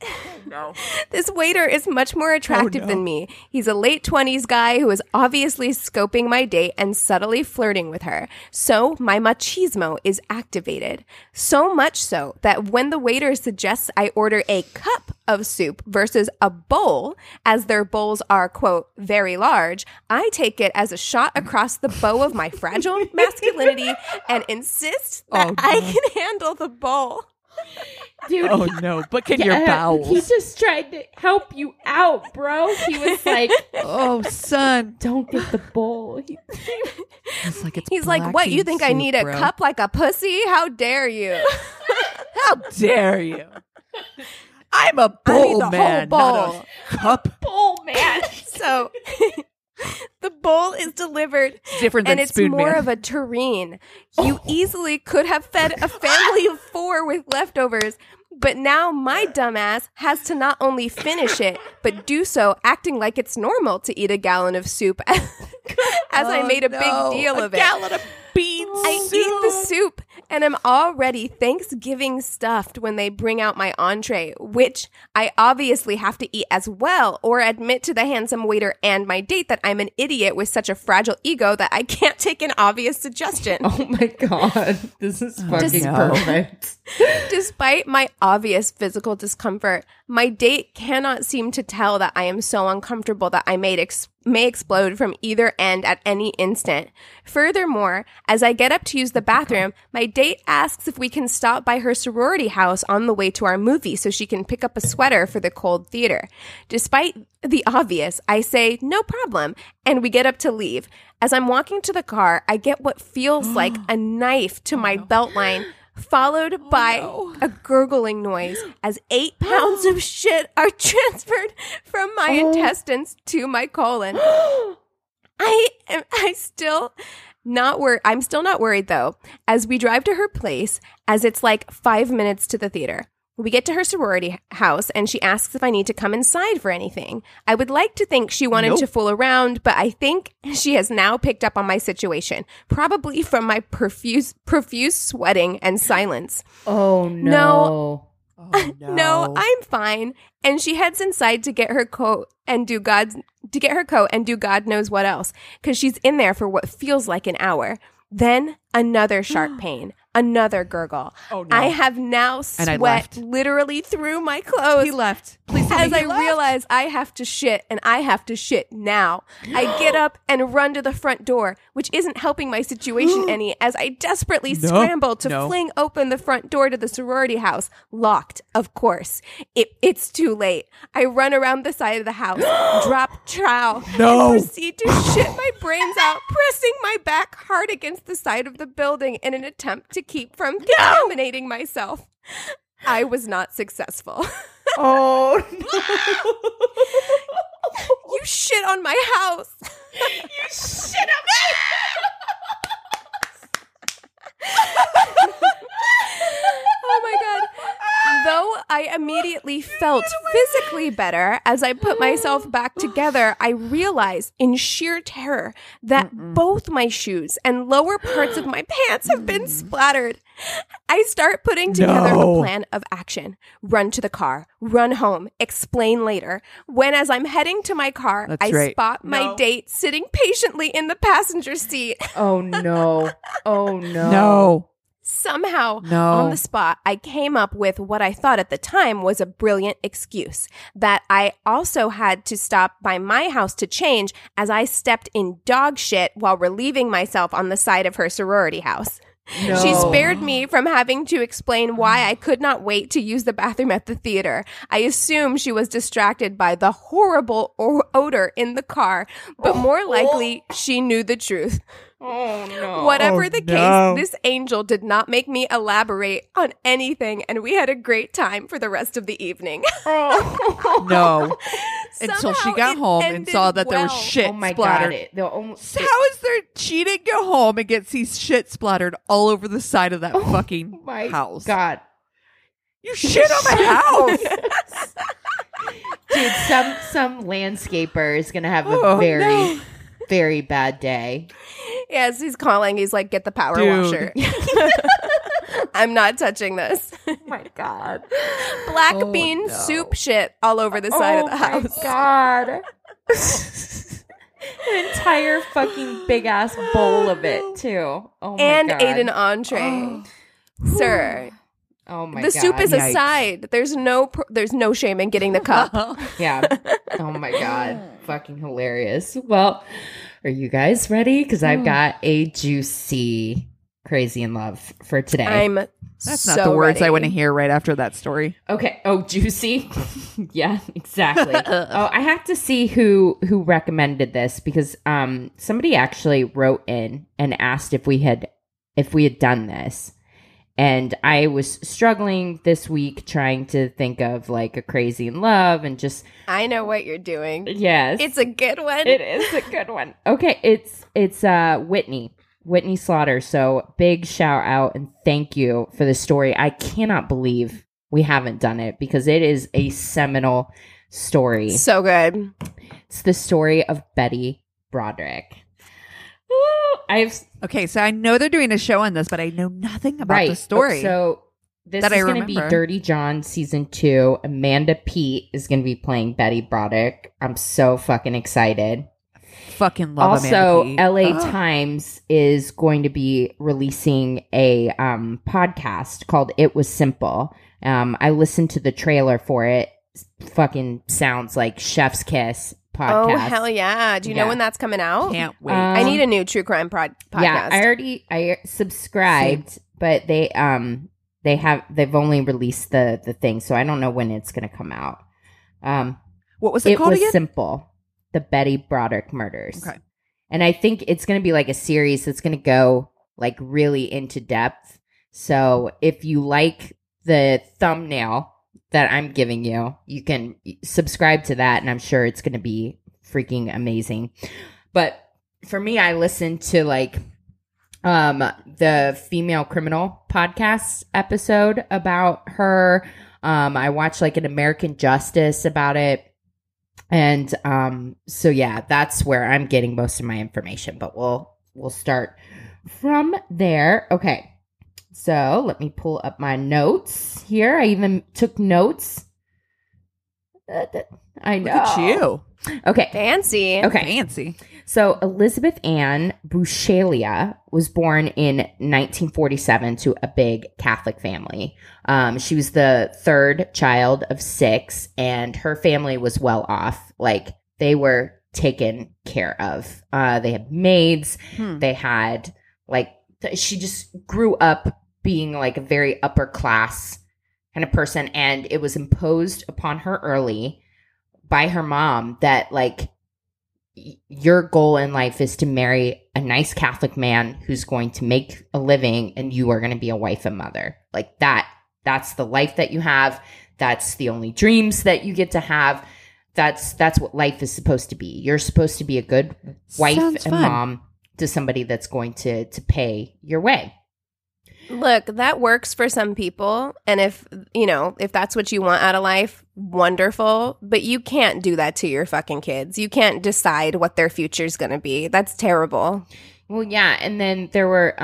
[SPEAKER 1] No.
[SPEAKER 2] This waiter is much more attractive than me. He's a late 20s guy who is obviously scoping my date and subtly flirting with her. So my machismo is activated. So much so that when the waiter suggests I order a cup of soup versus a bowl, as their bowls are, quote, very large, I take it as a shot across the bow of my fragile masculinity and insist that I can handle the bowl.
[SPEAKER 3] Dude,
[SPEAKER 1] oh no, but can your bowels?
[SPEAKER 3] He just tried to help you out, bro. He was like,
[SPEAKER 1] oh, son,
[SPEAKER 3] don't get the bowl.
[SPEAKER 2] He's like, what, you think soup, I need a cup like a pussy? How dare you?
[SPEAKER 1] How dare you? I'm a bowl man, bowl. Not a cup.
[SPEAKER 3] Bowl man.
[SPEAKER 2] So the bowl is delivered,
[SPEAKER 1] different than
[SPEAKER 2] and it's
[SPEAKER 1] spoon
[SPEAKER 2] more
[SPEAKER 1] man.
[SPEAKER 2] of a tureen. You easily could have fed a family of 4 with leftovers, but now my dumbass has to not only finish it, but do so acting like it's normal to eat a gallon of soup, as I made a big deal of it.
[SPEAKER 1] A gallon of bean
[SPEAKER 2] I
[SPEAKER 1] soup.
[SPEAKER 2] eat the soup, and I'm already Thanksgiving stuffed when they bring out my entree, which I obviously have to eat as well, or admit to the handsome waiter and my date that I'm an idiot with such a fragile ego that I can't take an obvious suggestion.
[SPEAKER 3] Oh my God. This is fucking perfect.
[SPEAKER 2] Despite my obvious physical discomfort, my date cannot seem to tell that I am so uncomfortable that I may explode from either end at any instant. Furthermore, as I get up to use the bathroom, my date asks if we can stop by her sorority house on the way to our movie so she can pick up a sweater for the cold theater. Despite the obvious, I say, no problem, and we get up to leave. As I'm walking to the car, I get what feels like a knife to my belt line, followed by a gurgling noise as 8 pounds of shit are transferred from my intestines to my colon. I'm still not worried though, as we drive to her place, as it's like 5 minutes to the theater. We get to her sorority house, and she asks if I need to come inside for anything. I would like to think she wanted to fool around, but I think she has now picked up on my situation, probably from my profuse sweating and silence.
[SPEAKER 3] Oh, no.
[SPEAKER 2] No, I'm fine. And she heads inside to get her coat and do God knows what else, because she's in there for what feels like an hour. Then another sharp pain. Another gurgle. Oh, no. I have now sweat literally through my clothes.
[SPEAKER 1] He left. Please
[SPEAKER 2] as I realize I have to shit, and I have to shit now. I get up and run to the front door, which isn't helping my situation any, as I desperately scramble to fling open the front door to the sorority house. Locked, of course. It's too late. I run around the side of the house, drop trowel, and proceed to shit my brains out, pressing my back hard against the side of the building in an attempt to keep from contaminating myself. I was not successful.
[SPEAKER 3] Oh,
[SPEAKER 2] no. You shit on my house.
[SPEAKER 3] You shit on my
[SPEAKER 2] Oh my God. Though I immediately felt physically better as I put myself back together, I realized in sheer terror that both my shoes and lower parts of my pants have been splattered. I start putting together a plan of action. Run to the car, run home, explain later. When, as I'm heading to my car, spot my date sitting patiently in the passenger seat.
[SPEAKER 3] Oh no. Oh no.
[SPEAKER 1] No.
[SPEAKER 2] Somehow, on the spot, I came up with what I thought at the time was a brilliant excuse, that I also had to stop by my house to change, as I stepped in dog shit while relieving myself on the side of her sorority house. No. She spared me from having to explain why I could not wait to use the bathroom at the theater. I assume she was distracted by the horrible odor in the car, but more likely she knew the truth.
[SPEAKER 3] Oh, no.
[SPEAKER 2] Whatever the case, this angel did not make me elaborate on anything, and we had a great time for the rest of the evening.
[SPEAKER 1] No. Until she got home and saw that there was shit splattered.
[SPEAKER 3] God.
[SPEAKER 1] How is there cheating? Go home and get see shit splattered all over the side of that fucking house.
[SPEAKER 3] God.
[SPEAKER 1] You shit on my house.
[SPEAKER 3] Dude, some landscaper is going to have a very bad day.
[SPEAKER 2] Yes, he's calling. He's like, get the power washer. I'm not touching this.
[SPEAKER 3] Oh my God.
[SPEAKER 2] Black bean soup shit all over the side of the house.
[SPEAKER 3] Oh my God. An entire fucking big ass bowl of it too. Oh my
[SPEAKER 2] and
[SPEAKER 3] God.
[SPEAKER 2] ate an entree. Sir.
[SPEAKER 3] Oh my
[SPEAKER 2] God. The soup is a side. There's no shame in getting the cup.
[SPEAKER 3] Yeah. Oh my God. Fucking hilarious. Well, are you guys ready? Because I've got a juicy Crazy in Love for today.
[SPEAKER 1] That's not the words I want to hear right after that story.
[SPEAKER 3] Okay. Oh, juicy. Yeah, exactly. I have to see who recommended this because somebody actually wrote in and asked if we had done this. And I was struggling this week trying to think of like a Crazy in Love and just...
[SPEAKER 2] I know what you're doing.
[SPEAKER 3] Yes.
[SPEAKER 2] It's a good one.
[SPEAKER 3] It is a good one. Okay, it's Whitney Slaughter. So big shout out and thank you for the story. I cannot believe we haven't done it because it is a seminal story.
[SPEAKER 2] So good.
[SPEAKER 3] It's the story of Betty Broderick.
[SPEAKER 1] Okay, so I know they're doing a show on this, but I know nothing about the story.
[SPEAKER 3] So this is going to be Dirty John season 2. Amanda Peet is going to be playing Betty Broderick. I'm so fucking excited.
[SPEAKER 1] Fucking love
[SPEAKER 3] also,
[SPEAKER 1] Amanda
[SPEAKER 3] Peet. LA Times is going to be releasing a podcast called It Was Simple. I listened to the trailer for it. Fucking sounds like Chef's Kiss. Podcast.
[SPEAKER 2] Oh, hell yeah. Do you know when that's coming out?
[SPEAKER 1] Can't wait.
[SPEAKER 2] I need a new true crime podcast.
[SPEAKER 3] Yeah, I subscribed, but they've only released the thing, so I don't know when it's going to come out.
[SPEAKER 1] What was it called again?
[SPEAKER 3] It Was Simple, The Betty Broderick Murders.
[SPEAKER 1] Okay.
[SPEAKER 3] And I think it's going to be like a series that's going to go like really into depth. So if you like the thumbnail that I'm giving you, you can subscribe to that, and I'm sure it's going to be freaking amazing. But for me, I listened to like the Female Criminal podcast episode about her. I watched like an American Justice about it. And so yeah, that's where I'm getting most of my information, but we'll start from there. Okay. So let me pull up my notes here. I even took notes. I know.
[SPEAKER 1] Look at you.
[SPEAKER 3] Okay.
[SPEAKER 2] Fancy.
[SPEAKER 3] Okay.
[SPEAKER 1] Fancy.
[SPEAKER 3] So Elizabeth Ann Buscaglia was born in 1947 to a big Catholic family. She was the third child of 6, and her family was well off. Like, they were taken care of. They had maids. They had, like, she just grew up being like a very upper class kind of person, and it was imposed upon her early by her mom that like your goal in life is to marry a nice Catholic man who's going to make a living, and you are going to be a wife and mother. Like that's the life that you have. That's the only dreams that you get to have. That's what life is supposed to be. You're supposed to be a good wife and mom to somebody that's going to pay your way.
[SPEAKER 2] Look, that works for some people. And if that's what you want out of life, wonderful. But you can't do that to your fucking kids. You can't decide what their future's going to be. That's terrible.
[SPEAKER 3] Well, yeah. And then there were,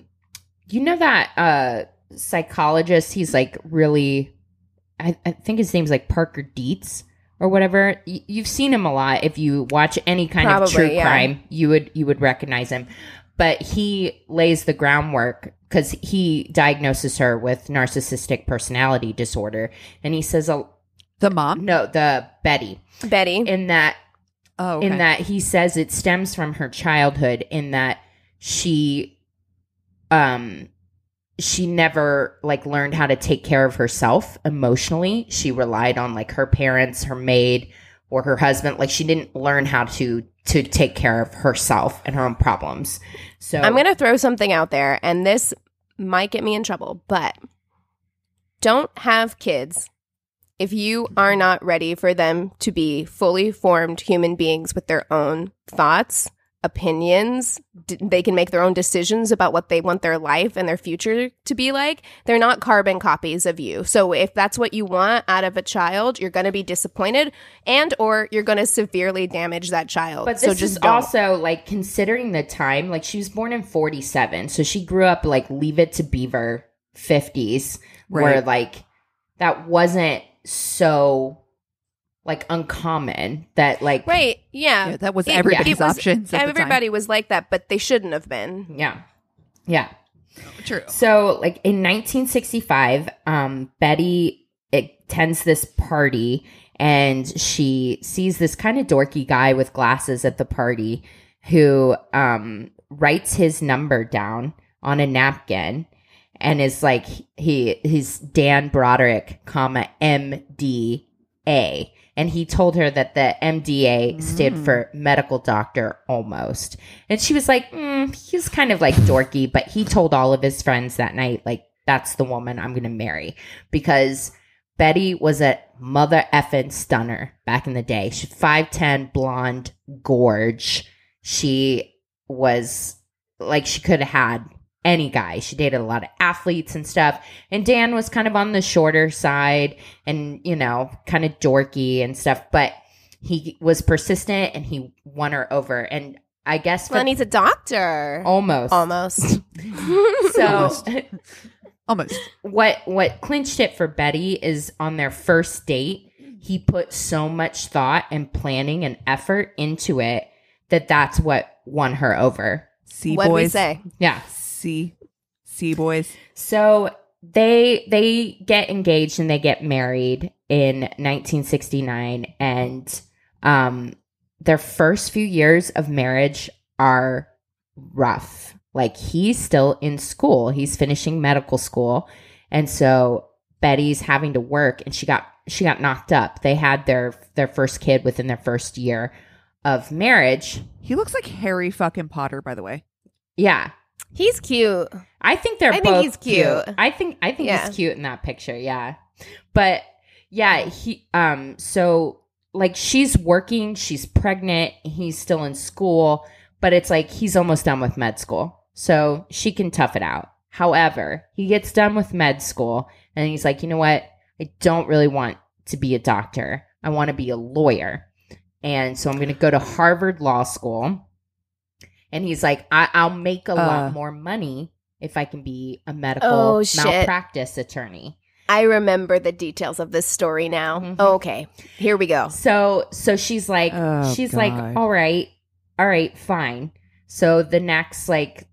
[SPEAKER 3] that psychologist, he's like really, I think his name's like Parker Dietz or whatever. You've seen him a lot. If you watch any kind of true crime, you would recognize him. But he lays the groundwork because he diagnoses her with narcissistic personality disorder. And he says...
[SPEAKER 1] the mom?
[SPEAKER 3] No, the Betty. In that...
[SPEAKER 1] Oh, okay.
[SPEAKER 3] In that he says it stems from her childhood, in that she never like learned how to take care of herself emotionally. She relied on like her parents, her maid, or her husband. Like, she didn't learn how to take care of herself and her own problems. So
[SPEAKER 2] I'm going to throw something out there, and this might get me in trouble, but don't have kids if you are not ready for them to be fully formed human beings with their own thoughts, opinions. They can make their own decisions about what they want their life and their future to be like. They're not carbon copies of you. So if that's what you want out of a child, you're going to be disappointed, and or you're going to severely damage that child.
[SPEAKER 3] But this is also like considering the time, like she was born in 47. So she grew up like Leave It to Beaver 50s where like that wasn't so like uncommon that like
[SPEAKER 2] yeah
[SPEAKER 1] that was everybody's options.
[SPEAKER 2] Everybody was like that, but they shouldn't have been.
[SPEAKER 3] Yeah.
[SPEAKER 1] True.
[SPEAKER 3] So like in 1965, Betty attends this party and she sees this kind of dorky guy with glasses at the party who writes his number down on a napkin and is like he's Dan Broderick, MDA. And he told her that the MDA stood for medical doctor almost. And she was like, he's kind of like dorky, but he told all of his friends that night, like, that's the woman I'm going to marry. Because Betty was a mother effing stunner back in the day. She's 5'10", blonde, gorge. She was like, she could have had any guy. She dated a lot of athletes and stuff. And Dan was kind of on the shorter side and, you know, kind of dorky and stuff. But he was persistent and he won her over. And I guess...
[SPEAKER 2] and he's a doctor.
[SPEAKER 3] Almost. So...
[SPEAKER 1] Almost.
[SPEAKER 3] What clinched it for Betty is on their first date, he put so much thought and planning and effort into it that's what won her over.
[SPEAKER 2] What'd we say?
[SPEAKER 3] Yeah.
[SPEAKER 1] C boys.
[SPEAKER 3] So they get engaged and they get married in 1969, and their first few years of marriage are rough. Like, he's still in school. He's finishing medical school. And so Betty's having to work, and she got knocked up. They had their first kid within their first year of marriage.
[SPEAKER 1] He looks like Harry fucking Potter, by the way.
[SPEAKER 3] Yeah.
[SPEAKER 2] He's cute.
[SPEAKER 3] I think he's cute. I think he's cute in that picture, yeah. But yeah, he so like she's working, she's pregnant, he's still in school, but it's like he's almost done with med school. So she can tough it out. However, he gets done with med school and he's like, you know what? I don't really want to be a doctor. I want to be a lawyer. And so I'm going to go to Harvard Law School. And he's like, I'll make a lot more money if I can be a medical malpractice attorney.
[SPEAKER 2] I remember the details of this story now. Mm-hmm. Okay, here we go.
[SPEAKER 3] So she's like, like, all right, fine. So the next,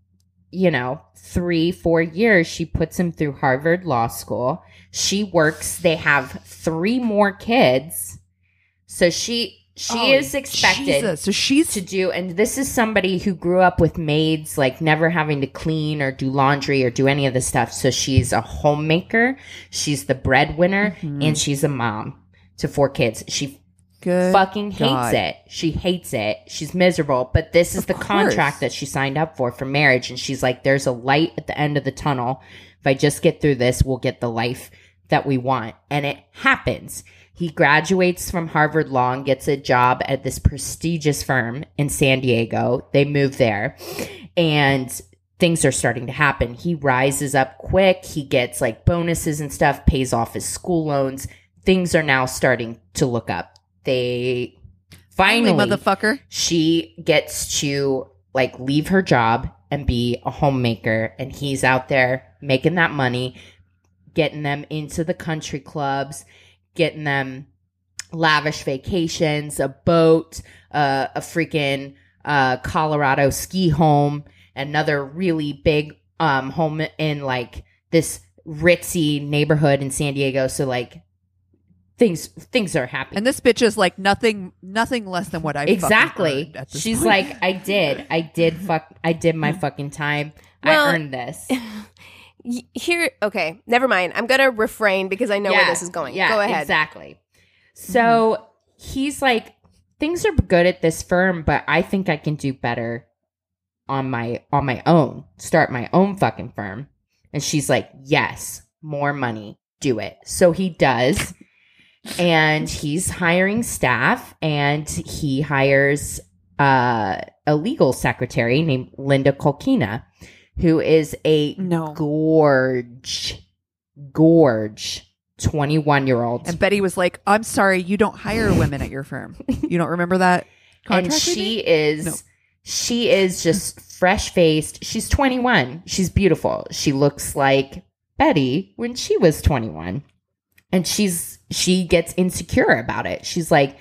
[SPEAKER 3] 3-4 years, she puts him through Harvard Law School. She works. They have 3 more kids. So she is expected to do, and this is somebody who grew up with maids, like never having to clean or do laundry or do any of this stuff. So she's a homemaker, she's the breadwinner, and she's a mom to 4 kids. She fucking hates it. She hates it. She's miserable, but this is the contract that she signed up for marriage. And she's like, there's a light at the end of the tunnel. If I just get through this, we'll get the life that we want. And it happens. He graduates from Harvard Law and gets a job at this prestigious firm in San Diego. They move there and things are starting to happen. He rises up quick. He gets like bonuses and stuff, pays off his school loans. Things are now starting to look up. They finally,
[SPEAKER 1] motherfucker,
[SPEAKER 3] she gets to like leave her job and be a homemaker. And he's out there making that money, getting them into the country clubs, getting them lavish vacations, a boat, a freaking Colorado ski home, another really big home in like this ritzy neighborhood in San Diego. So like things are happening.
[SPEAKER 1] And this bitch is like nothing less than what I
[SPEAKER 3] exactly. She's
[SPEAKER 1] point.
[SPEAKER 3] Like, I did my fucking time. Well, I earned this.
[SPEAKER 2] Here, okay, never mind. I'm gonna refrain because I know where this is going.
[SPEAKER 3] Yeah,
[SPEAKER 2] go ahead.
[SPEAKER 3] Exactly. So he's like, things are good at this firm, but I think I can do better on my own. Start my own fucking firm. And she's like, yes, more money, do it. So he does, and he's hiring staff, and he hires a legal secretary named Linda Kolkina, who is a gorge 21-year-old.
[SPEAKER 1] And Betty was like, I'm sorry, you don't hire women at your firm. You don't remember that contract?
[SPEAKER 3] And she is just fresh-faced. She's 21. She's beautiful. She looks like Betty when she was 21. And she gets insecure about it. She's like,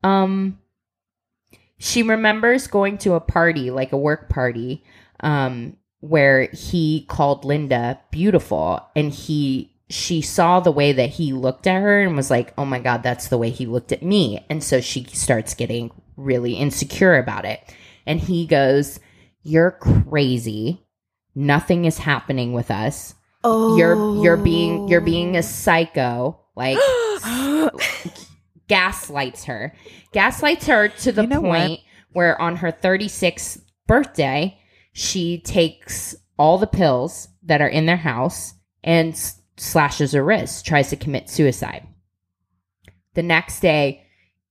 [SPEAKER 3] she remembers going to a party, like a work party, where he called Linda beautiful, and she saw the way that he looked at her and was like, oh my God, that's the way he looked at me. And so she starts getting really insecure about it. And he goes, you're crazy. Nothing is happening with us.
[SPEAKER 2] Oh,
[SPEAKER 3] you're being a psycho. Like gaslights her to the point where on her 36th birthday, she takes all the pills that are in their house and slashes her wrist, tries to commit suicide. The next day,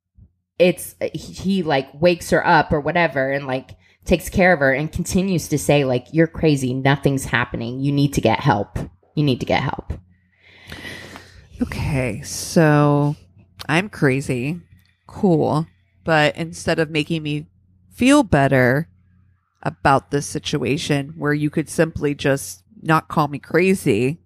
[SPEAKER 3] he like wakes her up or whatever and like takes care of her and continues to say like, you're crazy. Nothing's happening. You need to get help.
[SPEAKER 1] Okay, so I'm crazy. Cool. But instead of making me feel better about this situation where you could simply just not call me crazy,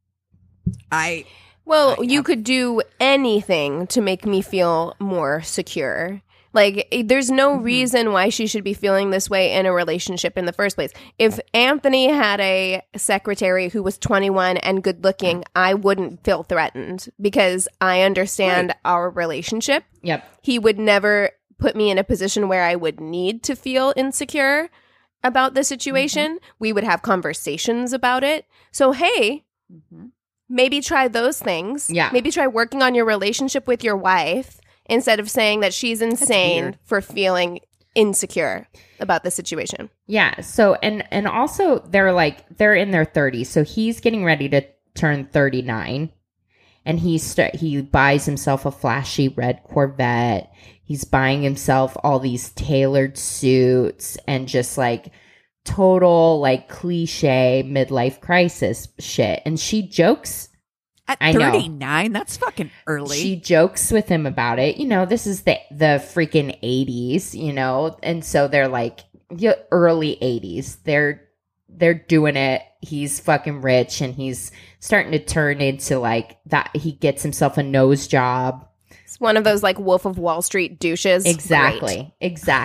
[SPEAKER 2] you could do anything to make me feel more secure. Like, there's no reason why she should be feeling this way in a relationship in the first place. If Anthony had a secretary who was 21 and good looking, I wouldn't feel threatened because I understand our relationship.
[SPEAKER 3] Yep.
[SPEAKER 2] He would never put me in a position where I would need to feel insecure about the situation. We would have conversations about it. So, hey, maybe try those things.
[SPEAKER 3] Yeah.
[SPEAKER 2] Maybe try working on your relationship with your wife instead of saying that she's insane for feeling insecure about the situation.
[SPEAKER 3] Yeah. So, and also they're in their 30s. So he's getting ready to turn 39 and he buys himself a flashy red Corvette. He's buying himself all these tailored suits and just like total like cliche midlife crisis shit. And she jokes
[SPEAKER 1] at 39, that's fucking early.
[SPEAKER 3] She jokes with him about it. You know, this is the freaking 80s, you know? And so they're like early 80s. They're doing it. He's fucking rich and he's starting to turn into like that. He gets himself a nose job.
[SPEAKER 2] It's one of those like Wolf of Wall Street douches.
[SPEAKER 3] Exactly.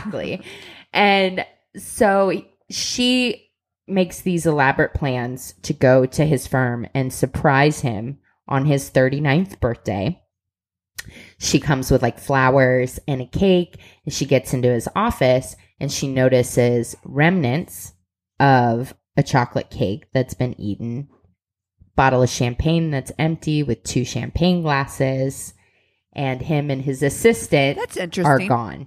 [SPEAKER 3] And so she makes these elaborate plans to go to his firm and surprise him on his 39th birthday. She comes with like flowers and a cake, and she gets into his office and she notices remnants of a chocolate cake that's been eaten, bottle of champagne that's empty with 2 champagne glasses, and him and his assistant are gone.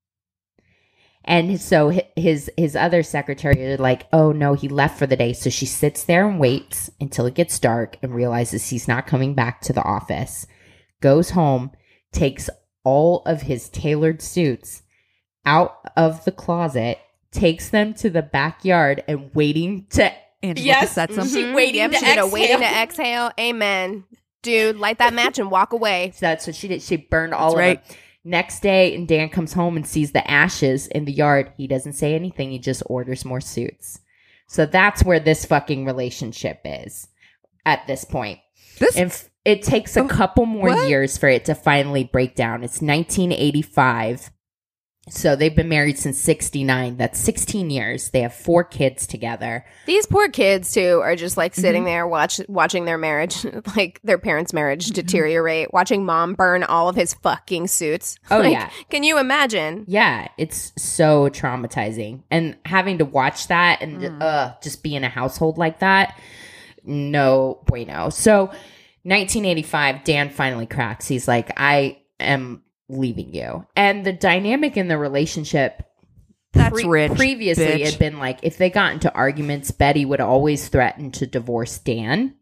[SPEAKER 3] And so his other secretary are like, oh no, he left for the day. So she sits there and waits until it gets dark and realizes he's not coming back to the office, goes home, takes all of his tailored suits out of the closet, takes them to the backyard and waiting to
[SPEAKER 2] waiting to exhale. Amen. Dude, light that match and walk away.
[SPEAKER 3] So that's what she did. She burned all of it. Next day, and Dan comes home and sees the ashes in the yard. He doesn't say anything. He just orders more suits. So that's where this fucking relationship is at this point. It takes a couple more years for it to finally break down. It's 1985. So they've been married since 69. That's 16 years. They have 4 kids together.
[SPEAKER 2] These poor kids, too, are just like sitting there watching their marriage, like their parents' marriage deteriorate, watching mom burn all of his fucking suits.
[SPEAKER 3] Oh,
[SPEAKER 2] like,
[SPEAKER 3] yeah.
[SPEAKER 2] Can you imagine?
[SPEAKER 3] Yeah, it's so traumatizing. And having to watch that and just be in a household like that, no bueno. So 1985, Dan finally cracks. He's like, I am leaving you. And the dynamic in the relationship previously
[SPEAKER 1] bitch.
[SPEAKER 3] had been like, if they got into arguments, Betty would always threaten to divorce Dan.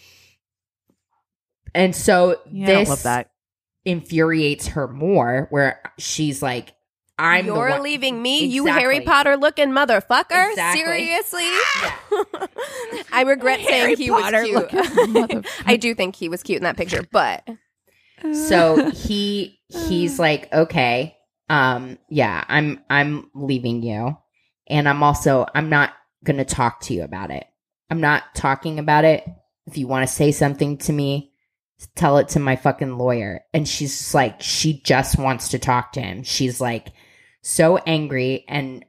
[SPEAKER 3] And so this infuriates her more, where she's like,
[SPEAKER 2] You're leaving me, you Harry Potter looking motherfucker?
[SPEAKER 3] Exactly.
[SPEAKER 2] Seriously? I regret saying he was cute. I do think he was cute in that picture, but
[SPEAKER 3] so he's like, okay, yeah, I'm leaving you, and I'm not going to talk to you about it. I'm not talking about it if you want to say something to me, tell it to my fucking lawyer. And she's just like, she just wants to talk to him. She's like so angry and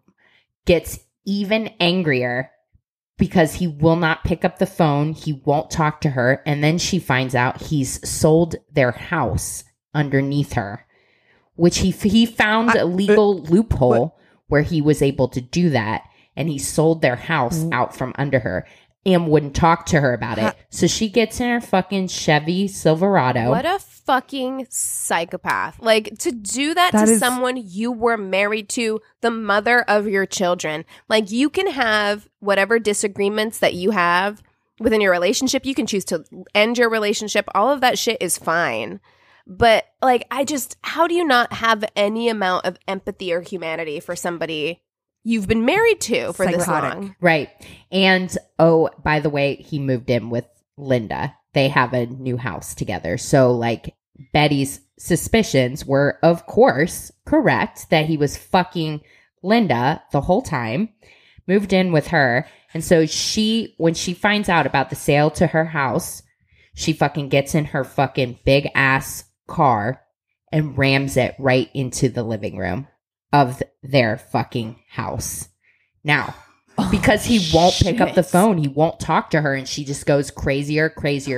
[SPEAKER 3] gets even angrier because he will not pick up the phone. He won't talk to her. And then she finds out he's sold their house underneath her, which he found a legal loophole where he was able to do that. And he sold their house out from under her and wouldn't talk to her about it. So she gets in her fucking Chevy Silverado.
[SPEAKER 2] What a fucking psychopath. Like, to do that to someone you were married to, the mother of your children. Like, you can have whatever disagreements that you have within your relationship. You can choose to end your relationship. All of that shit is fine. But, like, how do you not have any amount of empathy or humanity for somebody you've been married to for this long?
[SPEAKER 3] Right. And, oh, by the way, he moved in with Linda. They have a new house together. So, like, Betty's suspicions were, of course, correct that he was fucking Linda the whole time, moved in with her. And so when she finds out about the sale to her house, she fucking gets in her fucking big ass car and rams it right into the living room of their fucking house. Now, because he won't pick up the phone, he won't talk to her, and she just goes crazier.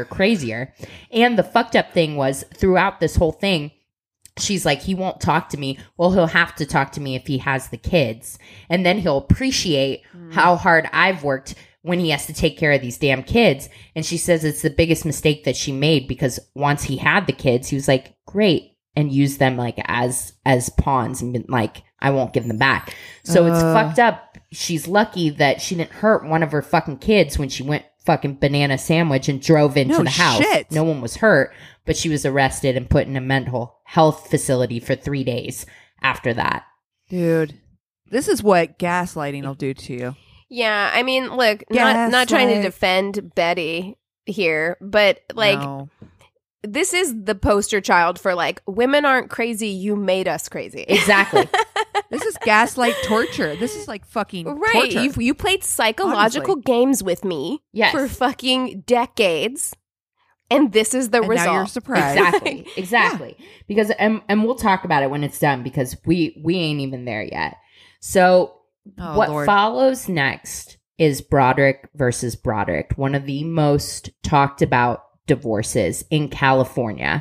[SPEAKER 3] And the fucked up thing was, throughout this whole thing, she's like, he won't talk to me. Well, he'll have to talk to me if he has the kids. And then he'll appreciate how hard I've worked when he has to take care of these damn kids. And she says it's the biggest mistake that she made, because once he had the kids, he was like, great, and used them like as pawns and been like, I won't give them back. So it's fucked up. She's lucky that she didn't hurt one of her fucking kids when she went fucking banana sandwich and drove into the house.
[SPEAKER 1] Shit.
[SPEAKER 3] No one was hurt, but she was arrested and put in a mental health facility for 3 days after that.
[SPEAKER 1] Dude, this is what gaslighting will do to you.
[SPEAKER 2] Yeah, I mean, look, not trying to defend Betty here, but like, this is the poster child for like, women aren't crazy, you made us crazy.
[SPEAKER 3] Exactly.
[SPEAKER 1] This is gaslight torture. This is like fucking torture.
[SPEAKER 2] You played psychological games with me for fucking decades, and this is the result.
[SPEAKER 1] Now you're surprised.
[SPEAKER 3] Exactly. Yeah. Because and we'll talk about it when it's done, because we ain't even there yet. So what follows next is Broderick versus Broderick, one of the most talked about divorces in California.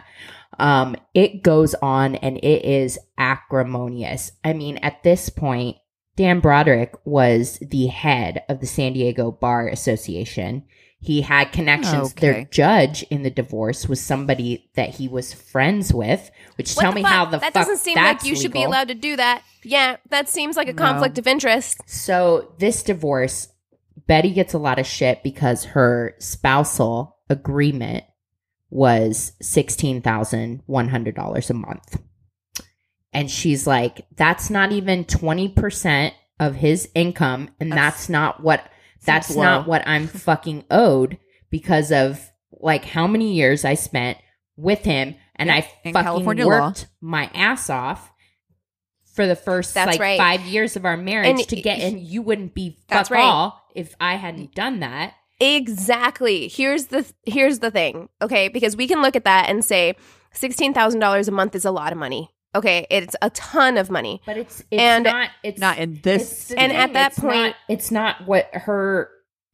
[SPEAKER 3] It goes on and it is acrimonious. I mean, at this point, Dan Broderick was the head of the San Diego Bar Association. He had connections.
[SPEAKER 1] Okay.
[SPEAKER 3] Their judge in the divorce was somebody that he was friends with, which tell me how the fuck
[SPEAKER 2] that doesn't seem like you should be allowed to do that. Yeah, that seems like a conflict of interest.
[SPEAKER 3] So this divorce, Betty gets a lot of shit because her spousal agreement was $16,100 a month. And she's like, that's not even 20% of his income, and that's not what I'm fucking owed, because of like how many years I spent with him, and I fucking California worked my ass off for the first 5 years of our marriage to get, and you wouldn't be fuck all if I hadn't done that.
[SPEAKER 2] Exactly. Here's the thing, okay? Because we can look at that and say $16,000 a month is a lot of money. Okay, it's a ton of money,
[SPEAKER 3] but it's not in this.
[SPEAKER 2] And at that point,
[SPEAKER 3] it's not what her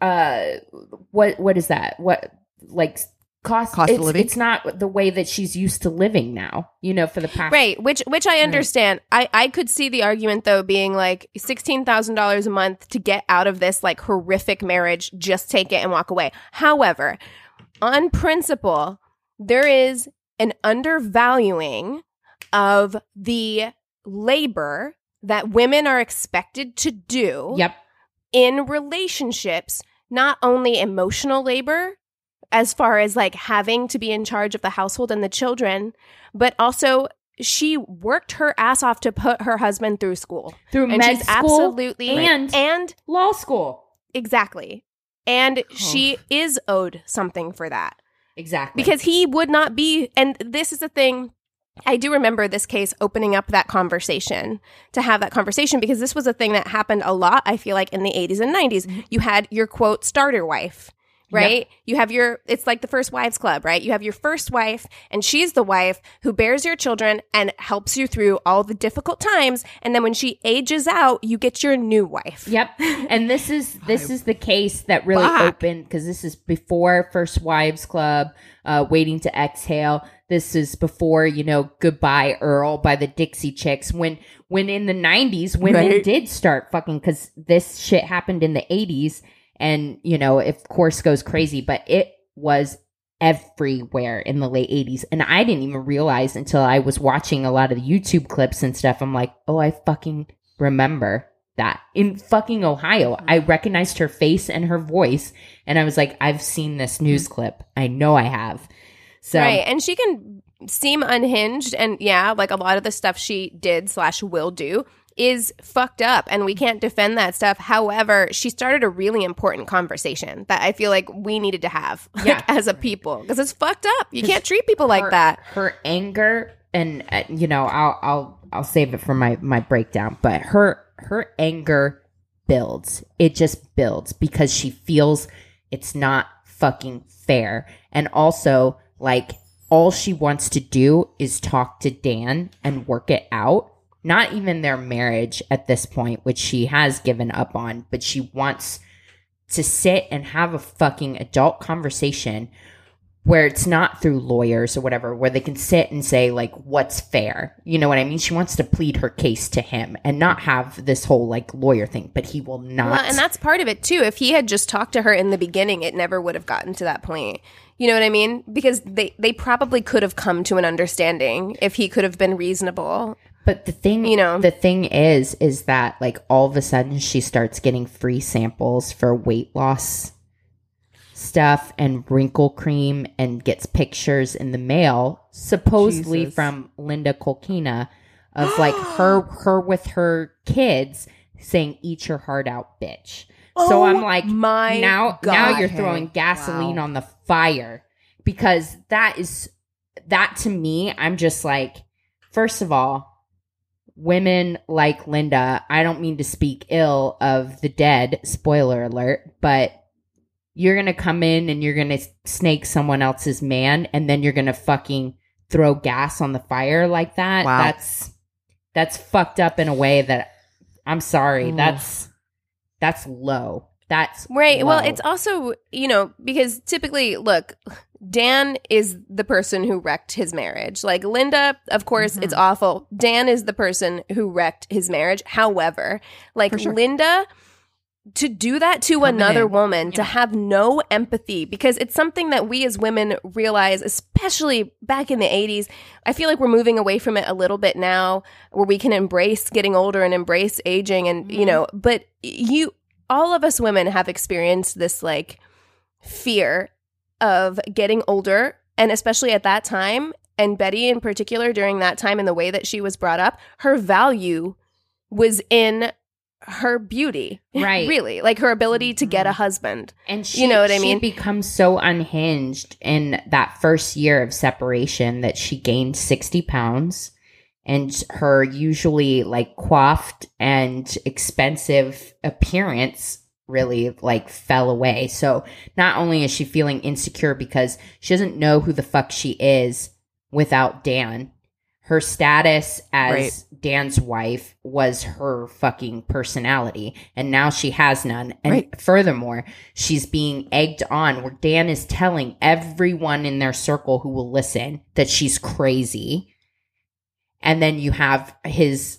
[SPEAKER 3] what is that? What, like, cost of living? It's not the way that she's used to living now, you know, for the past.
[SPEAKER 2] Right, which I understand. I could see the argument, though, being like $16,000 a month to get out of this like horrific marriage, just take it and walk away. However, on principle, there is an undervaluing of the labor that women are expected to do in relationships, not only emotional labor, as far as like having to be in charge of the household and the children, but also she worked her ass off to put her husband through school.
[SPEAKER 3] Through
[SPEAKER 2] and
[SPEAKER 3] med
[SPEAKER 2] she's
[SPEAKER 3] school
[SPEAKER 2] absolutely
[SPEAKER 3] and law school.
[SPEAKER 2] Exactly. And she is owed something for that.
[SPEAKER 3] Exactly.
[SPEAKER 2] Because he would not be, and this is the thing, I do remember this case opening up that conversation, to have that conversation, because this was a thing that happened a lot, I feel like, in the 80s and 90s. Mm-hmm. You had your, quote, starter wife right? You have it's like the First Wives Club, right? You have your first wife, and she's the wife who bears your children and helps you through all the difficult times. And then when she ages out, you get your new wife.
[SPEAKER 3] Yep. And this is the case that really opened, because this is before First Wives Club, Waiting to Exhale. This is before, Goodbye Earl by the Dixie Chicks. When in the 90s, women did start fucking, because this shit happened in the 80s. And, of course, goes crazy, but it was everywhere in the late 80s. And I didn't even realize until I was watching a lot of the YouTube clips and stuff. I'm like, oh, I fucking remember that. In fucking Ohio, I recognized her face and her voice. And I was like, I've seen this news clip. I know I have. So,
[SPEAKER 2] right. And she can seem unhinged. And yeah, like a lot of the stuff she did / will do is fucked up, and we can't defend that stuff. However, she started a really important conversation that I feel like we needed to have as a people, because it's fucked up. You can't treat people like that.
[SPEAKER 3] Her anger, and I'll save it for my breakdown, but her anger builds. It just builds because she feels it's not fucking fair. And also, like, all she wants to do is talk to Dan and work it out. Not even their marriage at this point, which she has given up on, but she wants to sit and have a fucking adult conversation where it's not through lawyers or whatever, where they can sit and say, like, what's fair? You know what I mean? She wants to plead her case to him and not have this whole, like, lawyer thing, but he will not.
[SPEAKER 2] Well, and that's part of it, too. If he had just talked to her in the beginning, it never would have gotten to that point. You know what I mean? Because they probably could have come to an understanding if he could have been reasonable.
[SPEAKER 3] But the thing, the thing is that, like, all of a sudden she starts getting free samples for weight loss stuff and wrinkle cream, and gets pictures in the mail, supposedly from Linda Kolkina, of like her with her kids saying, "Eat your heart out, bitch." So I'm like, now you're throwing gasoline on the fire, because that to me, I'm just like, first of all, women like Linda, I don't mean to speak ill of the dead, spoiler alert, but you're going to come in and you're going to snake someone else's man, and then you're going to fucking throw gas on the fire like that. Wow. That's fucked up in a way that, I'm sorry, that's low. That's
[SPEAKER 2] right.
[SPEAKER 3] Low.
[SPEAKER 2] Well, it's also, because typically, look, Dan is the person who wrecked his marriage. Like, Linda, of course, it's awful. Dan is the person who wrecked his marriage. However, like, Linda, to do that to another woman, to have no empathy, because it's something that we as women realize, especially back in the 80s. I feel like we're moving away from it a little bit now, where we can embrace getting older and embrace aging, and, but all of us women have experienced this, like, fear of getting older, and especially at that time, and Betty in particular during that time, and the way that she was brought up, her value was in her beauty, right? Really, like her ability to get a husband, and she, you know what I mean?
[SPEAKER 3] She becomes so unhinged in that first year of separation that she gained 60 pounds, and her usually, like, coiffed and expensive appearance really, like, fell away. So not only is she feeling insecure because she doesn't know who the fuck she is without Dan, her status as Dan's wife was her fucking personality, and now she has none. And furthermore, she's being egged on, where Dan is telling everyone in their circle who will listen that she's crazy. And then you have his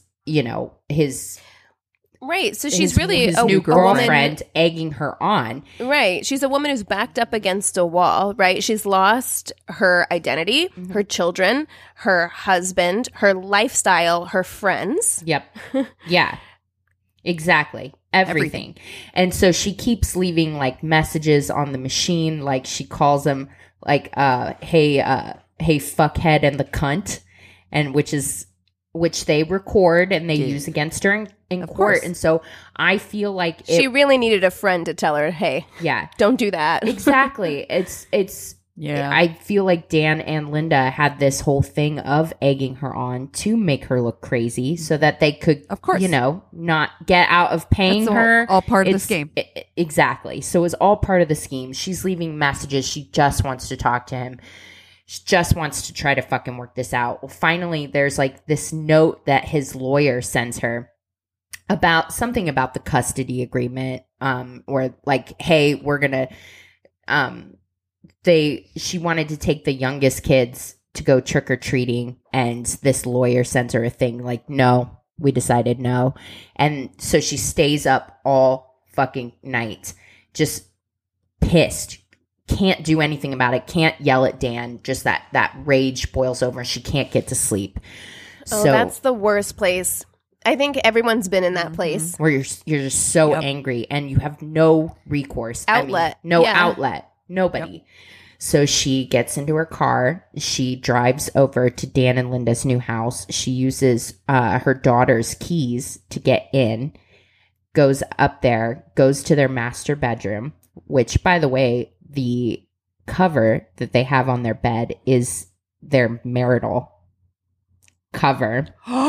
[SPEAKER 2] right. So she's really
[SPEAKER 3] his new girlfriend egging her on.
[SPEAKER 2] Right. She's a woman who's backed up against a wall, right? She's lost her identity, her children, her husband, her lifestyle, her friends.
[SPEAKER 3] Yep. Yeah. Exactly. Everything. And so she keeps leaving, like, messages on the machine. Like, she calls him, like, hey, fuckhead and the cunt. And which they record and they use against her in court. Course. And so I feel like
[SPEAKER 2] she really needed a friend to tell her, hey, don't do that.
[SPEAKER 3] Exactly. It's
[SPEAKER 1] Yeah.
[SPEAKER 3] I feel like Dan and Linda had this whole thing of egging her on to make her look crazy so that they could,
[SPEAKER 1] of course,
[SPEAKER 3] not get out of paying her.
[SPEAKER 1] All part of the scheme.
[SPEAKER 3] Exactly. So it was all part of the scheme. She's leaving messages. She just wants to talk to him. She just wants to try to fucking work this out. Well, finally, there's like this note that his lawyer sends her about something about the custody agreement, or like, hey, we're going to, she wanted to take the youngest kids to go trick-or-treating, and this lawyer sends her a thing like, no, we decided no. And so she stays up all fucking night, just pissed, can't do anything about it, can't yell at Dan, just that rage boils over and she can't get to sleep.
[SPEAKER 2] Oh, so that's the worst place. I think everyone's been in that place
[SPEAKER 3] where you're just so angry and you have no recourse, outlet, outlet, nobody. Yep. So she gets into her car. She drives over to Dan and Linda's new house. She uses her daughter's keys to get in, goes up there, goes to their master bedroom, which, by the way, the cover that they have on their bed is their marital cover.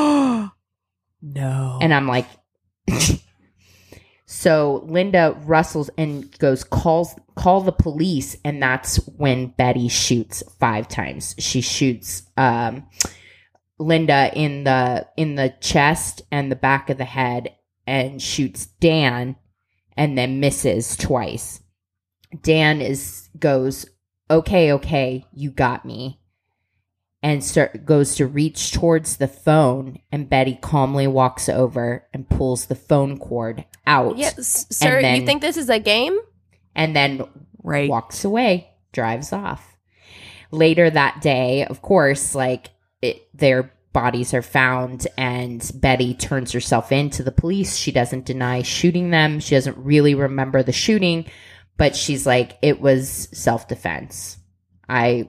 [SPEAKER 1] No.
[SPEAKER 3] And I'm like, so Linda rustles and goes, call the police. And that's when Betty shoots 5 times. She shoots Linda in the chest and the back of the head, and shoots Dan and then misses twice. Dan goes, okay, you got me. And goes to reach towards the phone, and Betty calmly walks over and pulls the phone cord out.
[SPEAKER 2] Yes, sir, you think this is a game?
[SPEAKER 3] And then walks away, drives off. Later that day, of course, their bodies are found, and Betty turns herself in to the police. She doesn't deny shooting them. She doesn't really remember the shooting, but she's like, it was self-defense. I've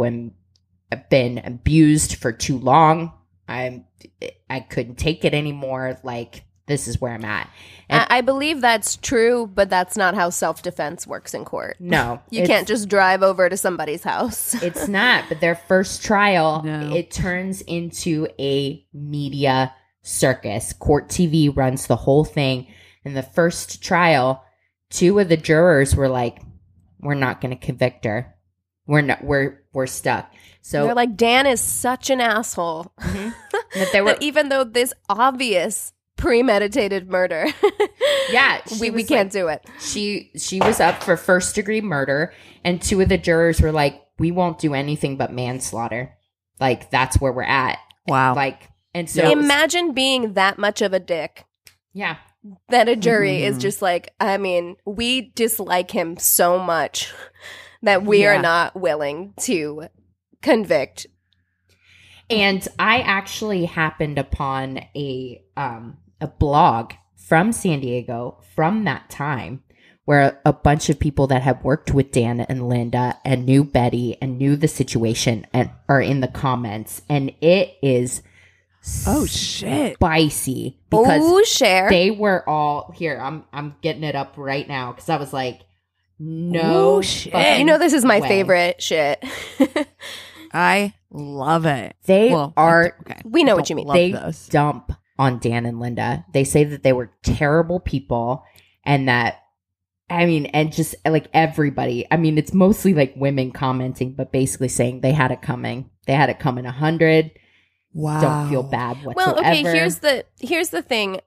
[SPEAKER 3] been abused for too long. I couldn't take it anymore. Like, this is where I'm at. And
[SPEAKER 2] I believe that's true, but that's not how self-defense works in court.
[SPEAKER 3] No.
[SPEAKER 2] You can't just drive over to somebody's house.
[SPEAKER 3] It's not. But their first trial, it turns into a media circus. Court TV runs the whole thing. In the first trial, 2 of the jurors were like, we're not going to convict her. We're stuck. So
[SPEAKER 2] they're like, Dan is such an asshole. Mm-hmm. that even though this obvious premeditated murder, we can't do it.
[SPEAKER 3] She was up for first-degree murder, and 2 of the jurors were like, we won't do anything but manslaughter. Like, that's where we're at.
[SPEAKER 1] Wow.
[SPEAKER 3] Like, and so
[SPEAKER 2] imagine being that much of a dick.
[SPEAKER 3] Yeah.
[SPEAKER 2] That a jury is just like, I mean, we dislike him so much that we are not willing to convict.
[SPEAKER 3] And I actually happened upon a blog from San Diego from that time, where a bunch of people that have worked with Dan and Linda and knew Betty and knew the situation and are in the comments, and it is spicy because
[SPEAKER 2] share.
[SPEAKER 3] They were all here. I'm getting it up right now because I was like, no shit.
[SPEAKER 2] This is my favorite shit.
[SPEAKER 1] I love it.
[SPEAKER 3] We know
[SPEAKER 2] what you mean.
[SPEAKER 3] They dump on Dan and Linda. They say that they were terrible people, and that, and just like everybody. I mean, it's mostly like women commenting, but basically saying they had it coming. They had it coming 100.
[SPEAKER 1] Wow.
[SPEAKER 3] Don't feel bad whatsoever.
[SPEAKER 2] Well, okay, here's the thing.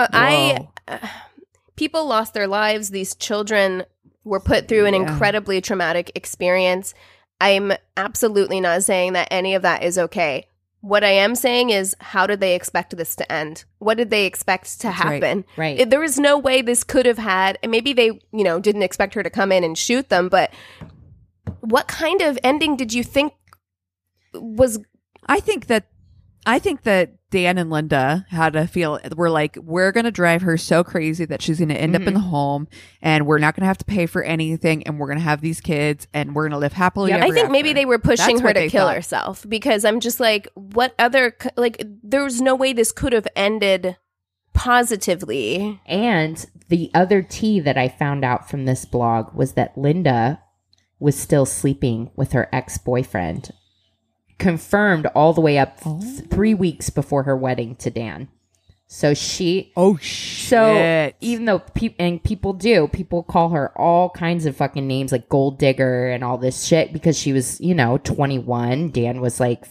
[SPEAKER 2] People lost their lives. These children were put through an incredibly traumatic experience. I'm absolutely not saying that any of that is okay. What I am saying is, how did they expect this to end? What did they expect to happen?
[SPEAKER 3] Right.
[SPEAKER 2] There was no way this could have had, and maybe they, didn't expect her to come in and shoot them, but what kind of ending did you think was...
[SPEAKER 1] I think that Dan and Linda had to feel, we're like, we're going to drive her so crazy that she's going to end up in the home, and we're not going to have to pay for anything, and we're going to have these kids, and we're going to live happily ever
[SPEAKER 2] I think
[SPEAKER 1] after.
[SPEAKER 2] Maybe they were pushing her to kill herself, because I'm just like, what other, there's no way this could have ended positively.
[SPEAKER 3] And the other tea that I found out from this blog was that Linda was still sleeping with her ex-boyfriend. Confirmed all the way up 3 weeks before her wedding to Dan. So she...
[SPEAKER 1] Oh, shit.
[SPEAKER 3] So even though people call her all kinds of fucking names like gold digger and all this shit because she was, 21. Dan was like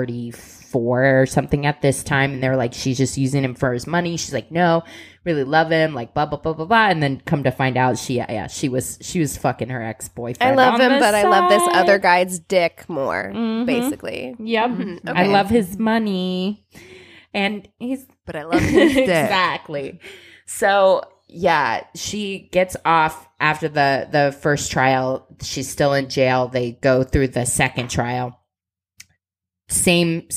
[SPEAKER 3] 44 or something at this time. And they're like, she's just using him for his money. She's like, no, really love him. Like blah, blah, blah, blah, blah. And then come to find out she was fucking her ex-boyfriend.
[SPEAKER 2] I love him, but I love this other guy's dick more, basically.
[SPEAKER 3] Yep. Mm-hmm. Okay. I love his money. And
[SPEAKER 1] but I love his dick.
[SPEAKER 3] Exactly. So yeah, she gets off after the first trial. She's still in jail. They go through the second trial. Same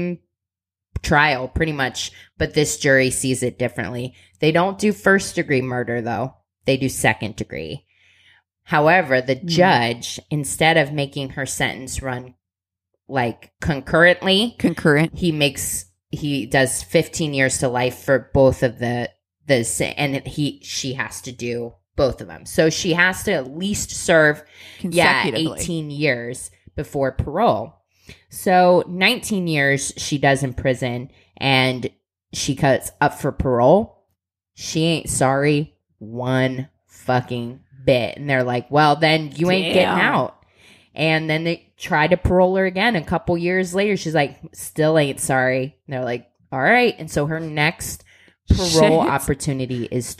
[SPEAKER 3] trial pretty much, but this jury sees it differently. They don't do first degree murder though. They do second degree. However, the judge, instead of making her sentence run like concurrent, he does 15 years to life for both of and she has to do both of them. So she has to at least serve 18 years before parole. So 19 years she does in prison and she cuts up for parole. She ain't sorry one fucking bit. And they're like, well, then you ain't getting out. And then they try to parole her again. A couple years later, she's like, still ain't sorry. And they're like, all right. And so her next parole opportunity is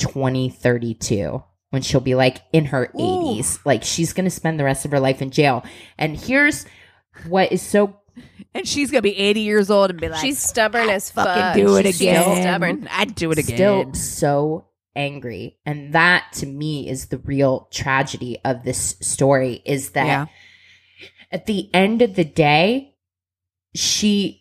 [SPEAKER 3] 2032 when she'll be like in her 80s. Like she's going to spend the rest of her life in jail. And here's what is so...
[SPEAKER 1] And she's going to be 80 years old and be like...
[SPEAKER 2] She's stubborn as fuck.
[SPEAKER 1] Fucking do it again.
[SPEAKER 2] She's stubborn.
[SPEAKER 1] I'd do it again.
[SPEAKER 3] Still so angry. And that, to me, is the real tragedy of this story is that... Yeah. At the end of the day, she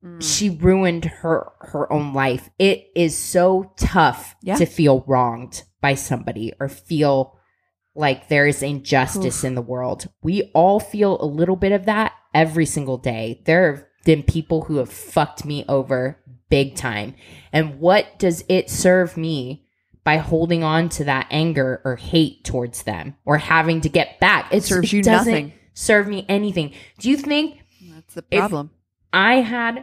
[SPEAKER 3] ruined her own life. It is so tough to feel wronged by somebody or feel like there is injustice in the world. We all feel a little bit of that every single day. There have been people who have fucked me over big time. And what does it serve me by holding on to that anger or hate towards them or having to get back?
[SPEAKER 1] It serves you nothing.
[SPEAKER 3] Serve me anything. Do you think
[SPEAKER 1] that's the problem?
[SPEAKER 3] If I had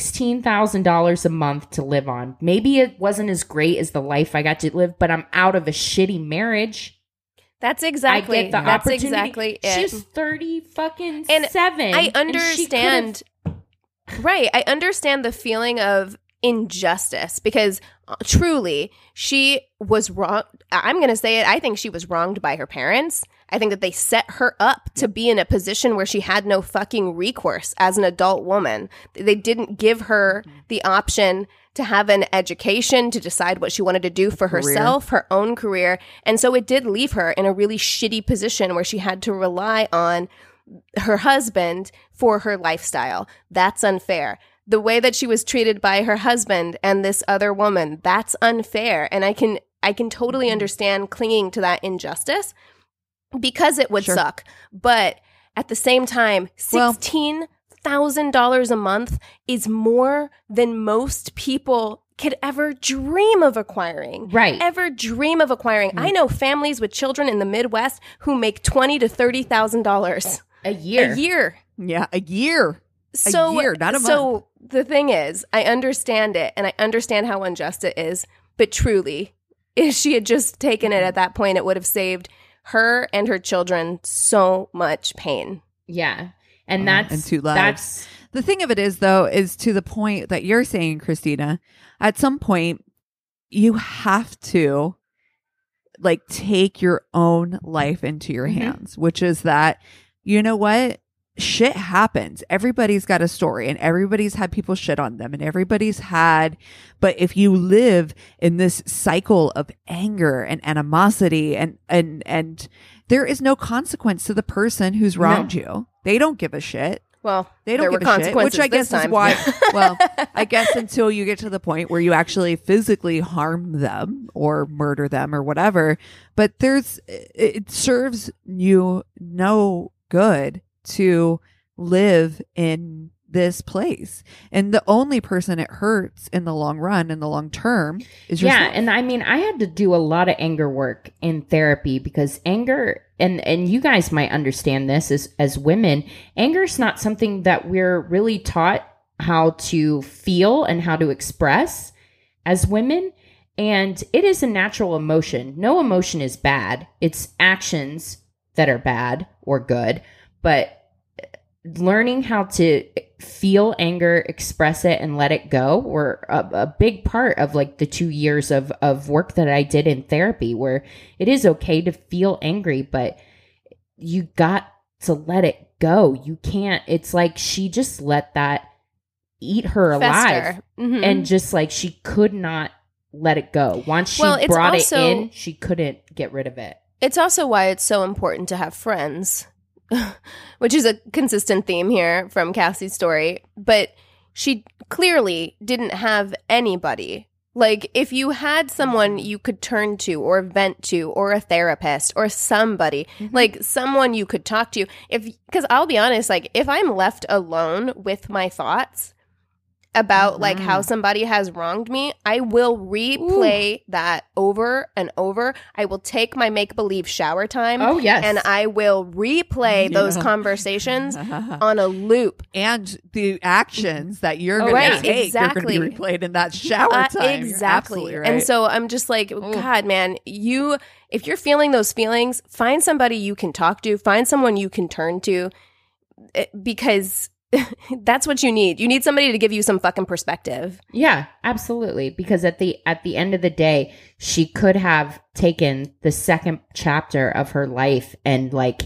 [SPEAKER 3] $16,000 a month to live on, maybe it wasn't as great as the life I got to live, but I'm out of a shitty marriage.
[SPEAKER 2] That's exactly. That's exactly it.
[SPEAKER 3] She's 30 fucking 7.
[SPEAKER 2] I understand. Right. I understand the feeling of injustice because truly she was wrong. I'm going to say it. I think she was wronged by her parents. I think that they set her up to be in a position where she had no fucking recourse as an adult woman. They didn't give her the option to have an education, to decide what she wanted to do for herself, her own career. And so it did leave her in a really shitty position where she had to rely on her husband for her lifestyle. That's unfair. The way that she was treated by her husband and this other woman, that's unfair. And I can totally understand clinging to that injustice. Because it would suck. But at the same time, $16,000 a month is more than most people could ever dream of acquiring.
[SPEAKER 3] Right.
[SPEAKER 2] Ever dream of acquiring. I know families with children in the Midwest who make $20,000 to $30,000
[SPEAKER 3] a year.
[SPEAKER 2] A year.
[SPEAKER 1] Yeah, a year. A year, not a month.
[SPEAKER 2] So the thing is, I understand it and I understand how unjust it is. But truly, if she had just taken it at that point, it would have saved her and her children so much pain.
[SPEAKER 3] Yeah. And that's...
[SPEAKER 1] And 2 lives. The thing of it is, though, is to the point that you're saying, Christina, at some point, you have to, like, take your own life into your hands, which is that, you know what? Shit happens. Everybody's got a story and everybody's had people shit on them and everybody's had, but if you live in this cycle of anger and animosity and there is no consequence to the person who's wronged you. They don't give a shit.
[SPEAKER 2] Well,
[SPEAKER 1] they don't give a shit, which I guess is why, well, I guess until you get to the point where you actually physically harm them or murder them or whatever, but it serves you no good to live in this place. And the only person it hurts in the long run, in the long term, is yourself.
[SPEAKER 3] Yeah, and I mean, I had to do a lot of anger work in therapy because anger, and you guys might understand this as women, anger is not something that we're really taught how to feel and how to express as women. And it is a natural emotion. No emotion is bad. It's actions that are bad or good. But learning how to feel anger, express it, and let it go were a big part of like the 2 years of work that I did in therapy, where it is okay to feel angry, but you got to let it go. You can't, it's like she just let that eat her alive. Mm-hmm. And just like she could not let it go. Once she brought it in, she couldn't get rid of it.
[SPEAKER 2] It's also why it's so important to have friends. Which is a consistent theme here from Cassie's story. But she clearly didn't have anybody. Like, if you had someone you could turn to or vent to or a therapist or somebody, like someone you could talk to. Because I'll be honest, like, if I'm left alone with my thoughts about like how somebody has wronged me, I will replay that over and over. I will take my make-believe shower time.
[SPEAKER 3] Oh, yes.
[SPEAKER 2] And I will replay those conversations on a loop.
[SPEAKER 1] And the actions that you're going to take are going to be replayed in that shower time.
[SPEAKER 2] Exactly.
[SPEAKER 1] Right.
[SPEAKER 2] And so I'm just like, God, man, if you're feeling those feelings, find somebody you can talk to, find someone you can turn to, because that's what you need. You need somebody to give you some fucking perspective.
[SPEAKER 3] Yeah, absolutely. Because at the end of the day, she could have taken the second chapter of her life and like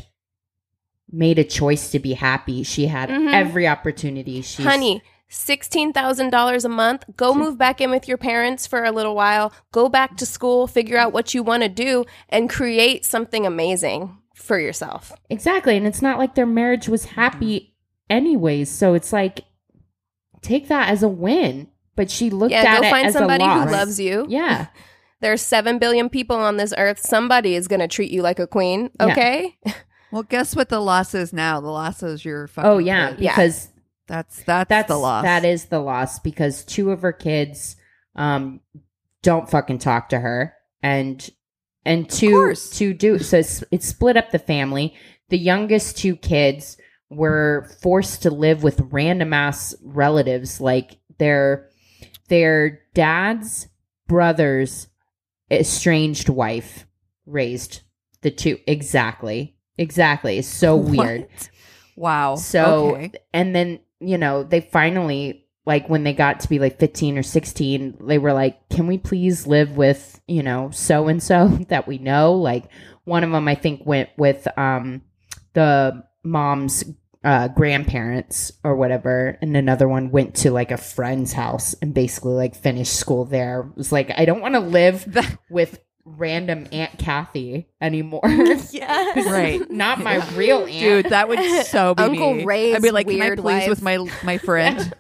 [SPEAKER 3] made a choice to be happy. She had every opportunity.
[SPEAKER 2] Honey, $16,000 a month. Go move back in with your parents for a little while. Go back to school. Figure out what you want to do and create something amazing for yourself.
[SPEAKER 3] Exactly. And it's not like their marriage was happy anyways, so it's like, take that as a win. But she looked at it as a loss.
[SPEAKER 2] Go find somebody who loves you.
[SPEAKER 3] Yeah.
[SPEAKER 2] There are 7 billion people on this earth. Somebody is going to treat you like a queen, okay?
[SPEAKER 1] Yeah. Well, guess what the loss is now? The loss is your fucking
[SPEAKER 3] Oh, yeah,
[SPEAKER 1] kid.
[SPEAKER 3] because
[SPEAKER 1] that's the loss.
[SPEAKER 3] That is the loss, because 2 of her kids don't fucking talk to her. And two do. So it split up the family. The youngest 2 kids were forced to live with random ass relatives, like their dad's brother's estranged wife raised the 2. Exactly. It's so weird.
[SPEAKER 1] Wow.
[SPEAKER 3] So, and then, they finally, like when they got to be like 15 or 16, they were like, can we please live with, so-and-so that we know? Like one of them, I think, went with the mom's grandparents or whatever, and another one went to like a friend's house and basically like finished school there. It was like, I don't want to live with random Aunt Kathy anymore.
[SPEAKER 2] Yeah,
[SPEAKER 3] right. Not my real aunt.
[SPEAKER 1] Dude, that would so be
[SPEAKER 2] Uncle
[SPEAKER 1] me.
[SPEAKER 2] Ray's
[SPEAKER 1] I'd be like,
[SPEAKER 2] weird
[SPEAKER 1] can I please
[SPEAKER 2] wife.
[SPEAKER 1] with my friend?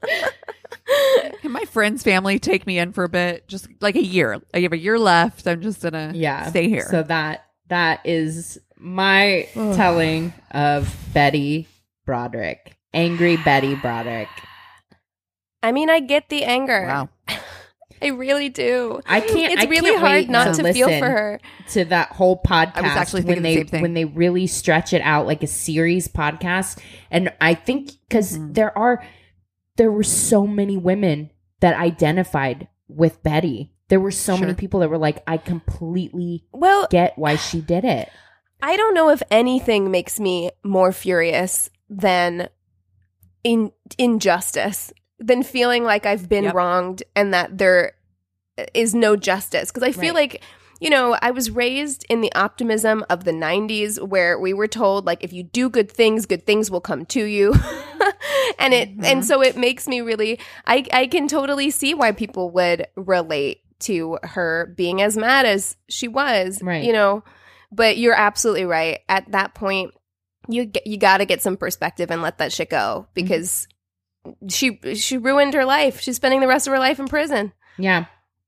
[SPEAKER 1] Can my friend's family take me in for a bit? Just like a year. I have a year left. I'm just gonna stay here.
[SPEAKER 3] So that is my telling of Betty Broderick. Angry Betty Broderick.
[SPEAKER 2] I mean, I get the anger.
[SPEAKER 1] Wow.
[SPEAKER 2] I really do.
[SPEAKER 3] It's
[SPEAKER 2] really hard not to feel for her.
[SPEAKER 3] To that whole podcast,
[SPEAKER 1] I was actually thinking the same thing.
[SPEAKER 3] When they really stretch it out like a series podcast, and I think because there were so many women that identified with Betty. There were so many people that were like, I completely get why she did it.
[SPEAKER 2] I don't know if anything makes me more furious than injustice, than feeling like I've been wronged and that there is no justice. Because I feel like, I was raised in the optimism of the 90s where we were told, like, if you do good things will come to you. And so it makes me really, I can totally see why people would relate to her being as mad as she was,
[SPEAKER 3] right.
[SPEAKER 2] But you're absolutely right. At that point, you got to get some perspective and let that shit go, because she ruined her life. She's spending the rest of her life in prison.
[SPEAKER 3] Yeah.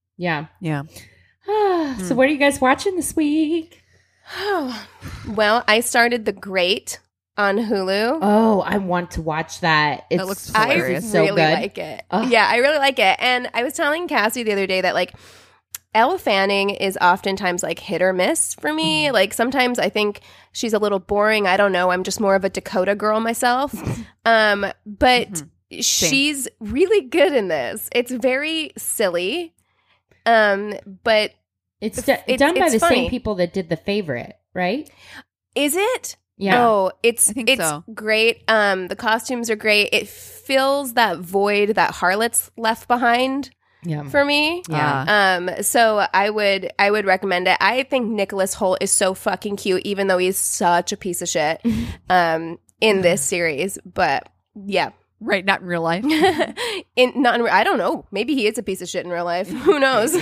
[SPEAKER 3] So what are you guys watching this week?
[SPEAKER 2] Well, I started The Great on Hulu.
[SPEAKER 3] Oh, I want to watch that.
[SPEAKER 1] That looks
[SPEAKER 2] hilarious. I really like it. Yeah, I really like it. And I was telling Cassie the other day that like Elle Fanning is oftentimes like hit or miss for me. Like sometimes I think she's a little boring. I don't know. I'm just more of a Dakota girl myself. But she's really good in this. It's very silly. But
[SPEAKER 3] it's done by the
[SPEAKER 2] funny.
[SPEAKER 3] same people that did The Favorite, right?
[SPEAKER 2] Is it?
[SPEAKER 3] Yeah.
[SPEAKER 2] Oh, it's
[SPEAKER 1] so.
[SPEAKER 2] great. The costumes are great. It fills that void that Harlot's left behind for me.
[SPEAKER 3] Yeah.
[SPEAKER 2] So I would recommend it. I think Nicholas Hoult is so fucking cute, even though he's such a piece of shit in this series. But yeah.
[SPEAKER 1] Right, not in real life.
[SPEAKER 2] I don't know. Maybe he is a piece of shit in real life. Who knows?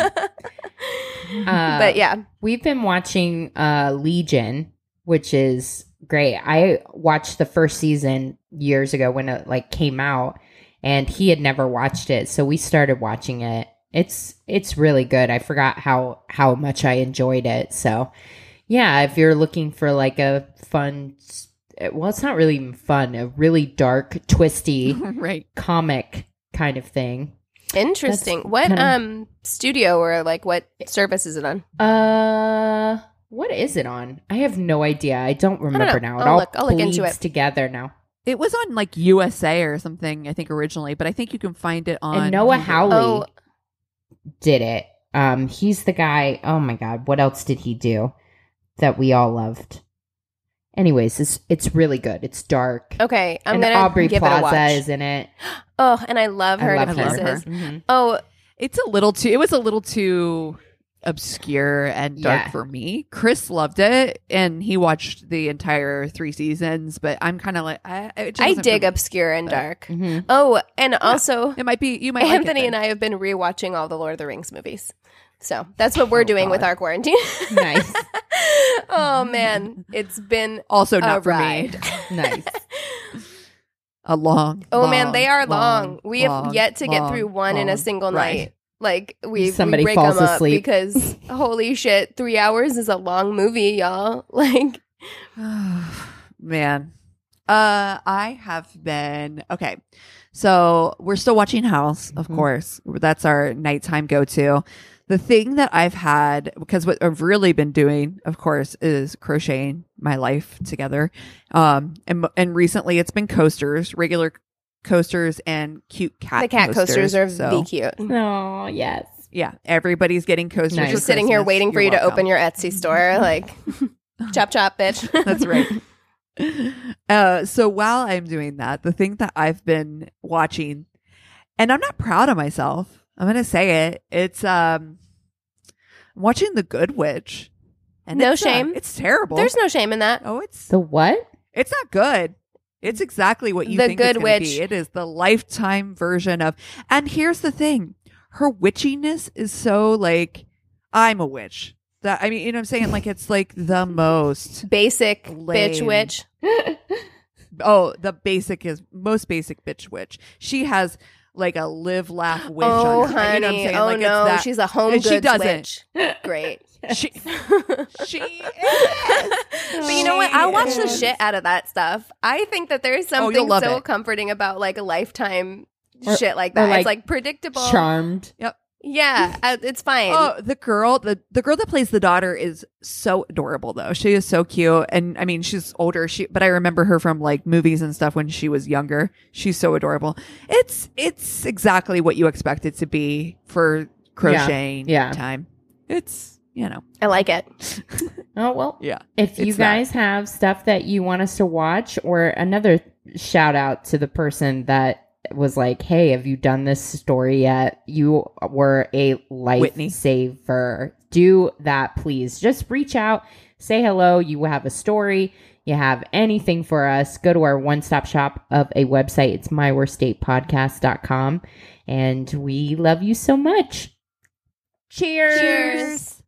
[SPEAKER 2] But yeah.
[SPEAKER 3] We've been watching Legion, which is great. I watched the first season years ago when it like came out, and he had never watched it, so we started watching it. It's really good. I forgot how much I enjoyed it. So yeah, if you're looking for like a fun, well, it's not really even fun, a really dark, twisty comic kind of thing.
[SPEAKER 2] Interesting. What studio or like what service is it on?
[SPEAKER 3] What is it on? I have no idea. I don't remember now.
[SPEAKER 2] I'll look into it
[SPEAKER 3] together now.
[SPEAKER 1] It was on like USA or something, I think, originally, but I think you can find it on.
[SPEAKER 3] And Noah Hawley did it. He's the guy. Oh my God, what else did he do that we all loved? Anyways, it's really good. It's dark.
[SPEAKER 2] Okay,
[SPEAKER 3] and Aubrey Plaza is in it.
[SPEAKER 2] Oh, and I love her to pieces.
[SPEAKER 3] Mm-hmm.
[SPEAKER 2] Oh,
[SPEAKER 1] it was a little too obscure and dark for me. Chris loved it, and he watched the entire 3 seasons, but I'm kind of like
[SPEAKER 2] I dig obscure and dark.
[SPEAKER 3] Mm-hmm.
[SPEAKER 2] Oh, and also
[SPEAKER 1] it might be you might
[SPEAKER 2] Anthony
[SPEAKER 1] like it,
[SPEAKER 2] and I have been rewatching all the Lord of the Rings movies. So that's what we're doing with our quarantine.
[SPEAKER 3] Nice.
[SPEAKER 2] Oh man, it's been
[SPEAKER 1] also not for
[SPEAKER 2] ride.
[SPEAKER 1] me.
[SPEAKER 3] Nice.
[SPEAKER 1] A long.
[SPEAKER 2] Oh
[SPEAKER 1] long,
[SPEAKER 2] man, they are long. We have
[SPEAKER 1] long,
[SPEAKER 2] yet to get through one in a single night. Like we break
[SPEAKER 3] falls
[SPEAKER 2] them up
[SPEAKER 3] asleep
[SPEAKER 2] because holy shit, 3 hours is a long movie, y'all. Like,
[SPEAKER 1] man, I have been okay. So we're still watching House, of course. That's our nighttime go-to. The thing that I've had, because what I've really been doing, of course, is crocheting my life together. And recently it's been coasters, regular coasters and cute cat
[SPEAKER 2] the cat coasters are
[SPEAKER 1] so,
[SPEAKER 2] cute.
[SPEAKER 3] Oh, yes.
[SPEAKER 1] Yeah, everybody's getting coasters.
[SPEAKER 3] Nice.
[SPEAKER 1] for
[SPEAKER 2] Just sitting here
[SPEAKER 1] Christmas.
[SPEAKER 2] waiting for
[SPEAKER 1] You're
[SPEAKER 2] you to
[SPEAKER 1] welcome.
[SPEAKER 2] open your Etsy store. Like, chop, chop, bitch.
[SPEAKER 1] That's right. So while I'm doing that, the thing that I've been watching, and I'm not proud of myself, I'm going to say it. It's I'm watching The Good Witch. And
[SPEAKER 2] No shame.
[SPEAKER 1] It's terrible.
[SPEAKER 2] There's no shame in that.
[SPEAKER 1] Oh, it's
[SPEAKER 3] The what?
[SPEAKER 1] It's not good. It's exactly what you
[SPEAKER 2] The
[SPEAKER 1] think
[SPEAKER 2] Good
[SPEAKER 1] it's going to
[SPEAKER 2] Witch.
[SPEAKER 1] be. It is the Lifetime version of. And here's the thing: her witchiness is so like, I'm a witch. That I mean, you know what I'm saying? Like it's like the most
[SPEAKER 2] Basic
[SPEAKER 1] lame.
[SPEAKER 2] bitch witch.
[SPEAKER 1] Oh, the most basic bitch witch. She has like a live, laugh witch.
[SPEAKER 2] Oh,
[SPEAKER 1] on her.
[SPEAKER 2] honey.
[SPEAKER 1] You know what I'm saying?
[SPEAKER 2] Oh,
[SPEAKER 1] like,
[SPEAKER 2] no.
[SPEAKER 1] it's that.
[SPEAKER 2] She's a home
[SPEAKER 1] And
[SPEAKER 2] goods
[SPEAKER 1] she doesn't.
[SPEAKER 2] witch. Great.
[SPEAKER 1] She is.
[SPEAKER 2] But you know what? I'll watch the shit out of that stuff. I think that there's
[SPEAKER 1] you'll
[SPEAKER 2] something
[SPEAKER 1] love
[SPEAKER 2] so
[SPEAKER 1] it.
[SPEAKER 2] comforting about like a Lifetime
[SPEAKER 3] Or-
[SPEAKER 2] shit like
[SPEAKER 3] or,
[SPEAKER 2] that.
[SPEAKER 3] like,
[SPEAKER 2] It's like predictable.
[SPEAKER 3] Charmed.
[SPEAKER 1] Yep.
[SPEAKER 2] Yeah, it's fine.
[SPEAKER 1] Oh, the girl that plays the daughter is so adorable though. She is so cute. And I mean, she's older, but I remember her from like movies and stuff when she was younger. She's so adorable. It's exactly what you expect it to be for crocheting time. It's, you know.
[SPEAKER 2] I like it.
[SPEAKER 3] Oh, well.
[SPEAKER 1] Yeah.
[SPEAKER 3] If you
[SPEAKER 1] it's
[SPEAKER 3] guys have stuff that you want us to watch, or another shout out to the person that was like, hey, have you done this story yet? You were a lifesaver. Do that, please. Just reach out, say hello. You have a story, you have anything for us, go to our one-stop shop of a website. It's myworstdatepodcast.com. And we love you so much. Cheers.
[SPEAKER 2] Cheers.